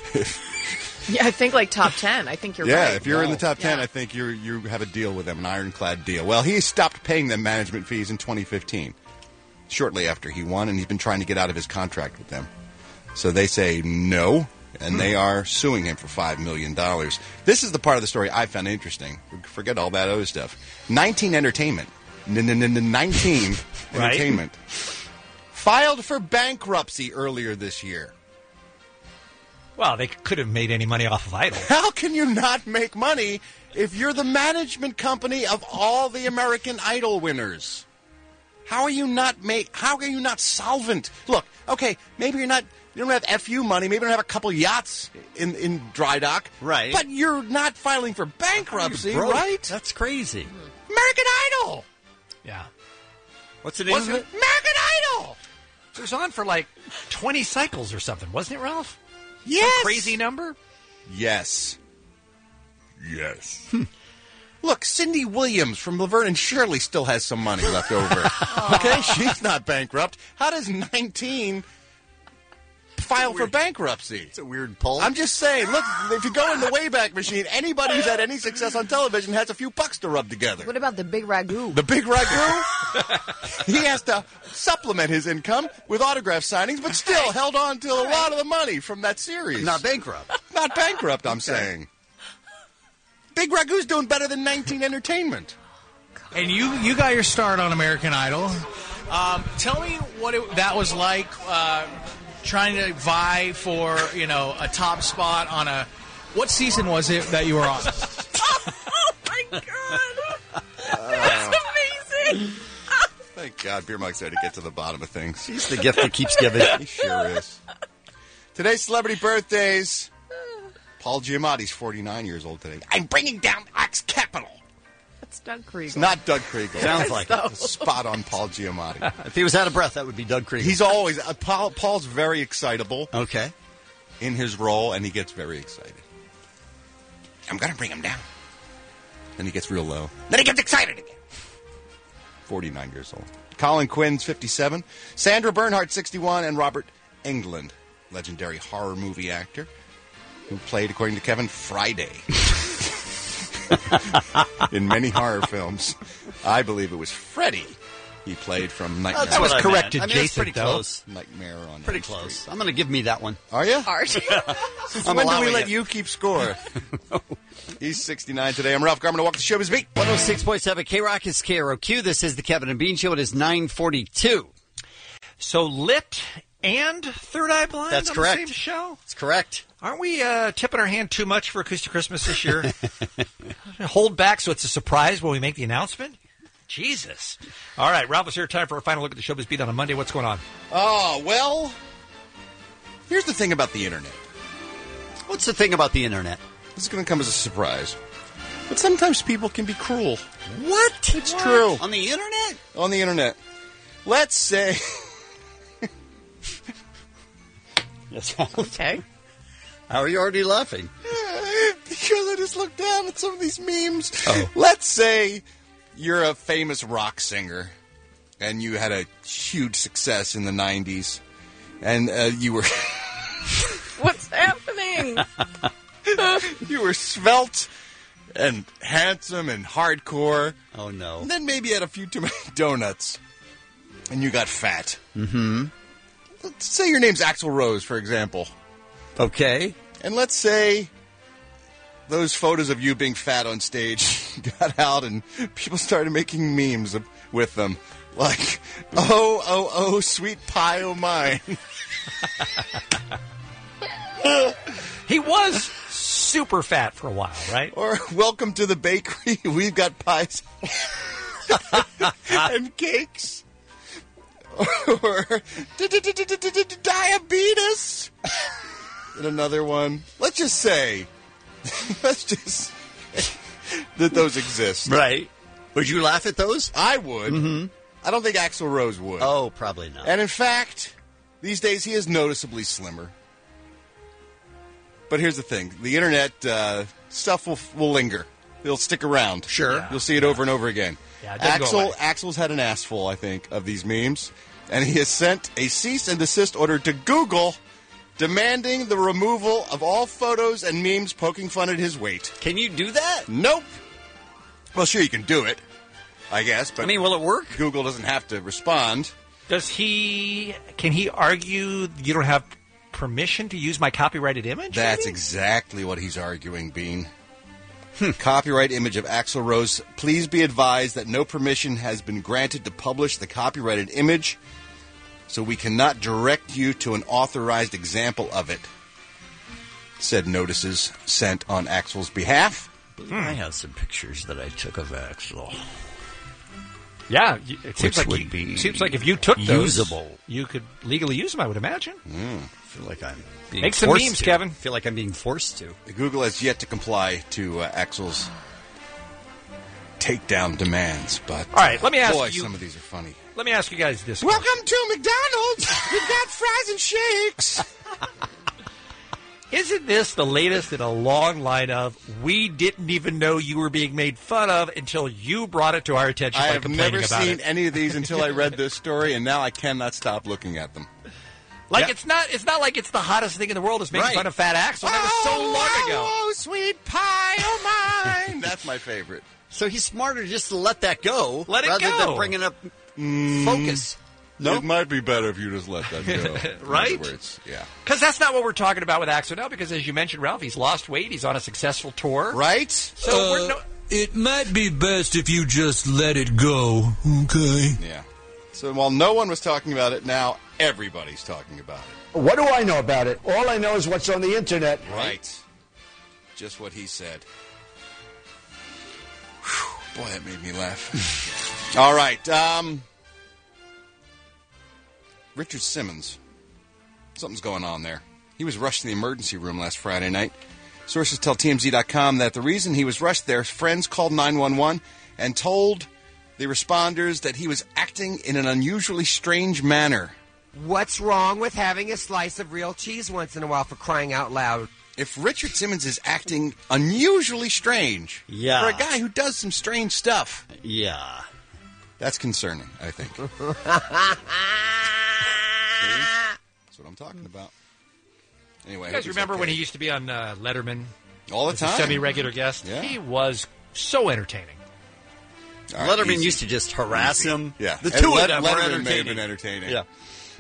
Yeah, I think like top ten. I think you're yeah, right. if you're in the top ten, Yeah. I think you you have a deal with them, an ironclad deal. Well, he stopped paying them management fees in twenty fifteen, shortly after he won, and he's been trying to get out of his contract with them. So they say no, and they are suing him for five million dollars. This is the part of the story I found interesting. Forget all that other stuff. nineteen Entertainment, nineteen Right. Entertainment, filed for bankruptcy earlier this year. Well, they could have made any money off of Idol. How can you not make money if you're the management company of all the American Idol winners? How are you not make? How are you not solvent? Look, okay, maybe you're not. You don't have F U money. Maybe you don't have a couple yachts in, in dry dock. Right. But you're not filing for bankruptcy, Broke. right? That's crazy. American Idol. Yeah. What's the name Wasn't of it? American Idol. It was on for like twenty cycles or something, wasn't it, Ralph? Yes. Some crazy number? Yes. Yes. Look, Cindy Williams from Laverne and Shirley still has some money left over. Okay, she's not bankrupt. How does nineteen file for bankruptcy? It's a weird poll. I'm just saying, look, if you go in the Wayback Machine, anybody who's had any success on television has a few bucks to rub together. What about the big ragu? The big ragu? He has to supplement his income with autograph signings, but still held on to a lot of the money from that series. Not bankrupt. Not bankrupt, I'm saying. Big Ragu's doing better than nineteen Entertainment. And you, you got your start on American Idol. Um, tell me what it, that was like uh, trying to vie for, you know, a top spot on a... What season was it that you were on? Oh, my God. That's amazing. Thank God Beer Mike's there to get to the bottom of things. He's the gift that keeps giving. He sure is. Today's celebrity birthdays. Paul Giamatti's forty-nine years old today. I'm bringing down Ox Capital. That's Doug Kriegel. It's not Doug Kriegel. Sounds like it. Spot on Paul Giamatti. If he was out of breath, that would be Doug Kriegel. He's always... Uh, Paul, Paul's very excitable Okay. in his role, and he gets very excited. I'm going to bring him down. Then he gets real low. Then he gets excited again. forty-nine years old. Colin Quinn's fifty-seven. Sandra Bernhard, sixty-one. And Robert Englund, legendary horror movie actor, who played, according to Kevin, Friday in many horror films. I believe it was Freddy he played from Nightmare. That's what I corrected, meant. I mean, it's Jason, pretty though. close. Nightmare on Pretty Elm close. Street. I'm going to give me that one. Are you? Art. I'm When do allowing we let it. you keep score? He's sixty-nine today. I'm Ralph Garman to walk the showbiz beat. one oh six point seven K-Rock is K R O Q. This is the Kevin and Bean Show. It is nine forty-two. So Lit and Third Eye Blind That's on correct. the same show? That's correct. Aren't we uh, tipping our hand too much for Acoustic Christmas this year? Hold back so it's a surprise when we make the announcement? Jesus. All right, Ralph is here. Time for a final look at the showbiz beat on a Monday. What's going on? Oh, well, here's the thing about the internet. What's the thing about the internet? This is going to come as a surprise. But sometimes people can be cruel. What? It's true. On the internet? On the internet. Let's say... Yes. Okay. How are you already laughing? Because I just looked down at some of these memes. Oh. Let's say you're a famous rock singer, and you had a huge success in the nineties, and uh, you were... What's happening? You were svelte and handsome and hardcore. Oh, no. And then maybe you had a few too many donuts, and you got fat. Mm-hmm. Let's say your name's Axl Rose, for example. Okay. And let's say those photos of you being fat on stage got out, and people started making memes of, with them. Like, oh, oh, oh, sweet pie o' mine. He was super fat for a while, right? Or, welcome to the bakery. We've got pies and cakes. Or, diabetes. And another one. Let's just say, let's just that those exist. Right. Would you laugh at those? I would. Mm-hmm. I don't think Axl Rose would. Oh, probably not. And in fact, these days he is noticeably slimmer. But here's the thing. The internet uh, stuff will will linger. It'll stick around. Sure. Yeah. You'll see it over and over again. Yeah, it doesn't go away. Axl, Axl's had an ass full, I think, of these memes. And he has sent a cease and desist order to Google demanding the removal of all photos and memes poking fun at his weight. Can you do that? Nope. Well, sure, you can do it, I guess. But I mean, will it work? Google doesn't have to respond. Does he? Can he argue you don't have permission to use my copyrighted image? That's maybe? exactly what he's arguing, Bean. Copyright image of Axl Rose. Please be advised that no permission has been granted to publish the copyrighted image, so we cannot direct you to an authorized example of it, said notices sent on Axl's behalf. Hmm. I have some pictures that I took of Axl. Yeah, it seems Which like would you, be seems like if you took those, usable. you could legally use them. I would imagine. Mm. I feel like I'm being Make some forced memes, to. Kevin. I feel like I'm being forced to. Google has yet to comply to uh, Axl's takedown demands, but All right, let me ask boy, you- some of these are funny. Let me ask you guys this. Welcome to McDonald's. We've got fries and shakes. Isn't this the latest in a long line of we didn't even know you were being made fun of until you brought it to our attention I by have complaining never about seen it? any of these until I read this story, and now I cannot stop looking at them. Like Yeah. it's not it's not like it's the hottest thing in the world is making Right. fun of Fat Axl. That was so long ago. Oh, sweet pie, oh mine. That's my favorite. So he's smarter just to let that go, Let it rather go. than bringing up focus. No, it might be better if you just let that go. Right? In other words, yeah. Because that's not what we're talking about with Axl now. Because as you mentioned, Ralph, he's lost weight. He's on a successful tour. Right? So Uh, we're no. It might be best if you just let it go, okay? Yeah. So while no one was talking about it, now everybody's talking about it. What do I know about it? All I know is what's on the internet. Right. Just what he said. Whew, boy, that made me laugh. All right. Um, Richard Simmons. Something's going on there. He was rushed to the emergency room last Friday night. Sources tell T M Z dot com that the reason he was rushed there, friends called nine one one and told the responders that he was acting in an unusually strange manner. What's wrong with having a slice of real cheese once in a while, for crying out loud? If Richard Simmons is acting unusually strange Yeah. for a guy who does some strange stuff, Yeah. that's concerning, I think. That's what I'm talking about. Anyway, You guys remember when he used to be on uh, Letterman? All the as time. a semi-regular guest? Yeah. He was so entertaining. All right, Letterman easy. used to just harass Easy. him. Yeah, The And two Let- of them were Letterman entertaining. may have been entertaining. Yeah.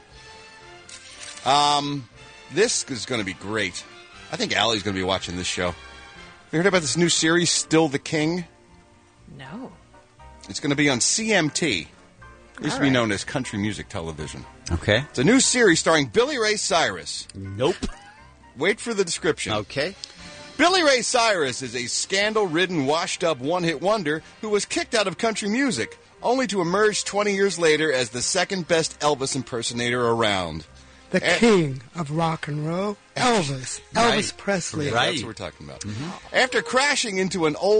Um, this is going to be great. I think Allie's going to be watching this show. You heard about this new series, Still the King? No. It's going to be on C M T. It used All to be right. known as Country Music Television. Okay. It's a new series starring Billy Ray Cyrus. Nope. Wait for the description. Okay. Billy Ray Cyrus is a scandal-ridden, washed-up one-hit wonder who was kicked out of country music, only to emerge twenty years later as the second-best Elvis impersonator around. The And- king of rock and roll, Elvis. Elvis Right. Presley. That's what we're talking about. After crashing into an old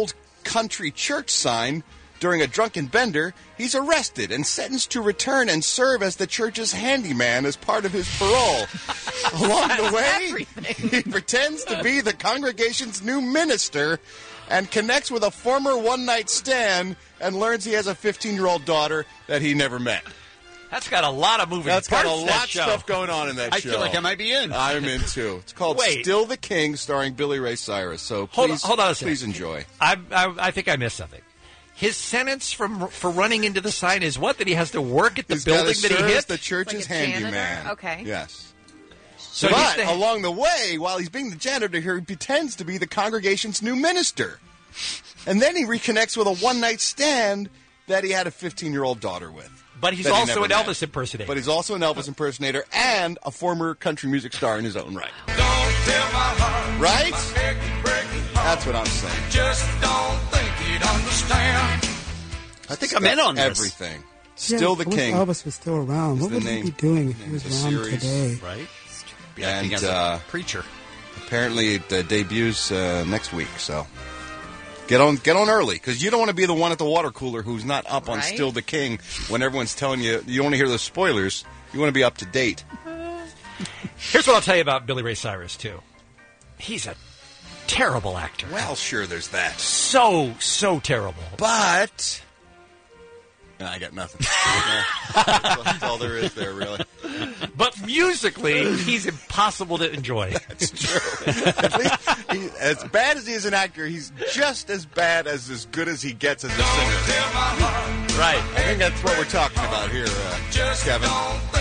country church sign during a drunken bender, he's arrested and sentenced to return and serve as the church's handyman as part of his parole. Along the way, he pretends to be the congregation's new minister and connects with a former one-night stand and learns he has a fifteen-year-old daughter that he never met. That's got a lot of moving That's parts. got a that lot of show. stuff going on in that I show. feel like I might be in. I'm in, too. It's called Wait. Still the King, starring Billy Ray Cyrus. So Hold, please, hold on a second. please enjoy. I, I, I think I missed something. His sentence from for running into the sign is what? That he has to work at the He's building gotta that he serve hit? as the church's Like a janitor? handyman. Okay. Yes. So but he's the- along the way, while he's being the janitor here, he pretends to be the congregation's new minister. And then he reconnects with a one-night stand that he had a fifteen-year-old daughter with. But he's that he also never an met. Elvis impersonator. But he's also an Elvis impersonator and a former country music star in his own right. Right? That's what I'm saying. Just don't think you'd understand. I think I'm in on this. Everything. Still the I wish King. Elvis was still around. is What the would name- he be doing if he name was of the around series. today? Right? And as a uh, preacher. Apparently it uh, debuts uh, next week, so get on get on early, because you don't want to be the one at the water cooler who's not up on Right. Still the King when everyone's telling you. You don't want to hear the spoilers. You want to be up to date. Here's what I'll tell you about Billy Ray Cyrus, too. He's a terrible actor. Well, sure, there's that. So, so terrible. But no, I got nothing. That's all there is there, really. But musically, he's impossible to enjoy. That's true. At least, he, as bad as he is an actor, he's just as bad as as good as he gets as a singer. Right. I think that's what we're talking about here, uh, Kevin.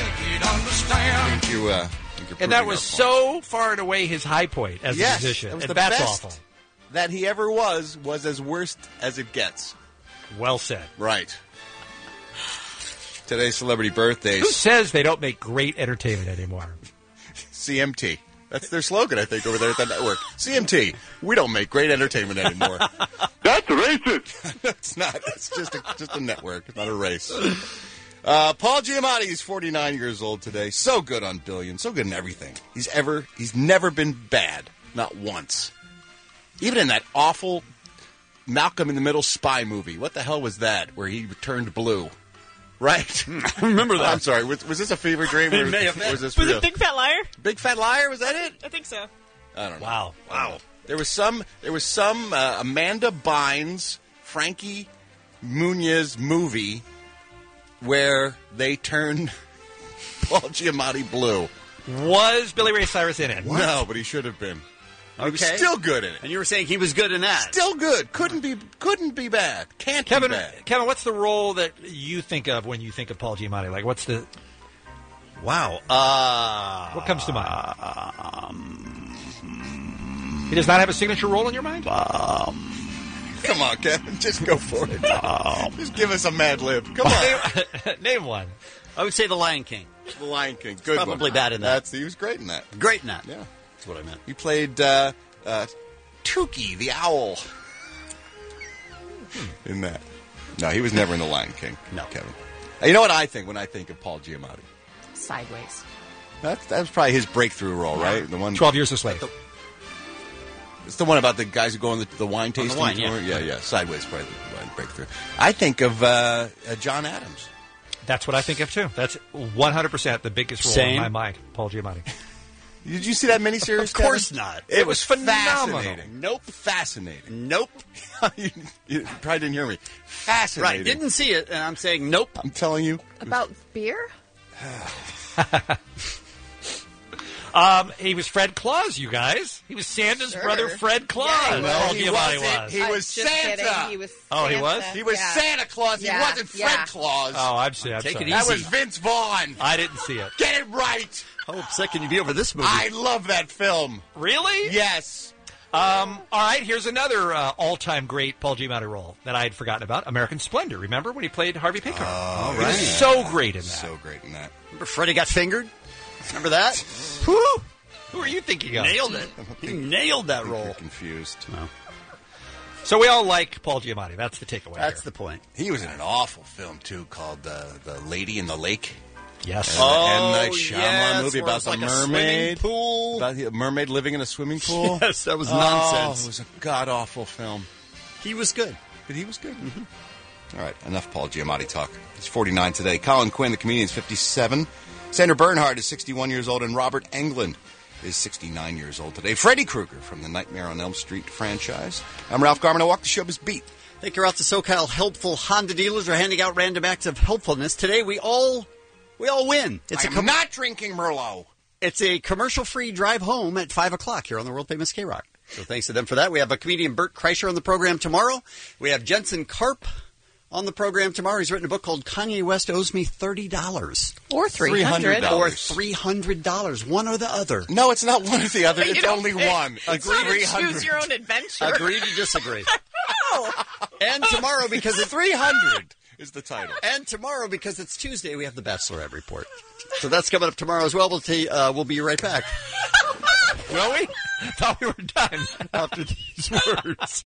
I think you, uh, I think you're And that proving was our point. so far and away his high point as Yes, a musician. that was and the that's best awful. that he ever was, was as worst as it gets. Well said. Right. Today's celebrity birthdays. Who says they don't make great entertainment anymore? C M T. That's their slogan, I think, over there at that network. C M T. We don't make great entertainment anymore. That's racist. It's not. It's just a, just a network. It's not a race. Uh, Paul Giamatti is forty-nine years old today. So good on Billions. So good in everything. He's ever. He's never been bad. Not once. Even in that awful Malcolm in the Middle spy movie. What the hell was that? Where he turned blue. Right? I remember that. I'm sorry. Was, was this a fever dream? Or It may have been. was this Was real? it Big Fat Liar? Big Fat Liar? Was that it? I think so. I don't know. Wow. Wow. There was some. There was some uh, Amanda Bynes, Frankie Muniz movie where they turned Paul Giamatti blue. Was Billy Ray Cyrus in it? No, but he should have been. He was Okay. still good in it. And you were saying he was good in that. Still good. Couldn't be. Couldn't be bad. Can't Kevin, be bad. Kevin, what's the role that you think of when you think of Paul Giamatti? Like, what's the Wow. Uh, what comes to mind? He does not have a signature role in your mind? Um, Come on, Kevin. Just go for it. Just give us a Mad Lib. Come on. name, name one. I would say The Lion King. The Lion King. Good one. Probably bad in that. That's, he was great in that. Great in that. Yeah. That's what I meant. He played uh, uh, Tukey the owl in that. No, he was never in The Lion King. No. Kevin. You know what I think when I think of Paul Giamatti? Sideways. That's that's probably his breakthrough role, right? The one. Twelve Years a Slave. It's the one about the guys who go on the, the wine On the tasting wine, tour. yeah. yeah, yeah. Sideways, probably the wine breakthrough. I think of uh, uh, John Adams. That's what I think of too. That's one hundred percent the biggest role Same. in my mind. Paul Giamatti. Did you see that miniseries? Of course Kevin? not. It, It was, was phenomenal. fascinating. Nope, fascinating. Nope. you, you probably didn't hear me. Fascinating. Right. Didn't see it, and I'm saying nope. I'm telling you. About beer? Um, he was Fred Claus, you guys. He was Santa's Sure. brother, Fred Claus. Yeah, he Well, Paul he Giamatti wasn't. was. He Uh, was just Santa. kidding. He was Oh, he Santa. was? He was Yeah. Santa Claus. Yeah, He wasn't Fred yeah. Claus. Oh, I'm sorry. I'm Take sorry. it that easy. was Vince Vaughn. I didn't see it. Get it right. How upset can you be over this movie? I love that film. Really? Yes. Um, all right, here's another uh, all-time great Paul Giamatti role that I had forgotten about. American Splendor. Remember when he played Harvey Pinkard? Oh, He was so great in that. So great in that. Remember Freddie got fingered? Remember that? Who? Who are you thinking of? Nailed it. He nailed that I think role. you're confused. No. So we all like Paul Giamatti. That's the takeaway. That's here. the point. He was in an awful film too called uh, "The Lady in the Lake." Yes. And Oh, the M. Night Shyamalan yes, movie where about it's the like a swimming mermaid pool. about the mermaid living in a swimming pool. Yes, that was Oh, nonsense. it was a god awful film. He was good. But he was good. Mm-hmm. All right, enough Paul Giamatti talk. He's forty-nine today. Colin Quinn, the comedian, is fifty-seven. Sandra Bernhard is sixty-one years old, and Robert Englund is sixty-nine years old today. Freddy Krueger from the Nightmare on Elm Street franchise. I'm Ralph Garman. I walk the showbiz beat. Thank you, Ralph. The SoCal Helpful Honda dealers are handing out random acts of helpfulness. Today, we all we all win. It's I'm a com- not drinking Merlot. It's a commercial-free drive home at five o'clock here on the world-famous K-Rock. So thanks to them for that. We have a comedian, Bert Kreischer, on the program tomorrow. We have Jensen Karp on the program tomorrow. He's written a book called Kanye West Owes Me thirty dollars. Or three hundred dollars. Or three hundred dollars. One or the other. No, it's not one or the other. It's don't only pick. one. It's Agree. not a choose your own adventure. Agree to disagree. No. And tomorrow, because it's three hundred is the title. And tomorrow, because it's Tuesday, we have the Bachelorette Report. So that's coming up tomorrow as well. We'll, t- uh, we'll be right back. Will we? Thought we were done after these words.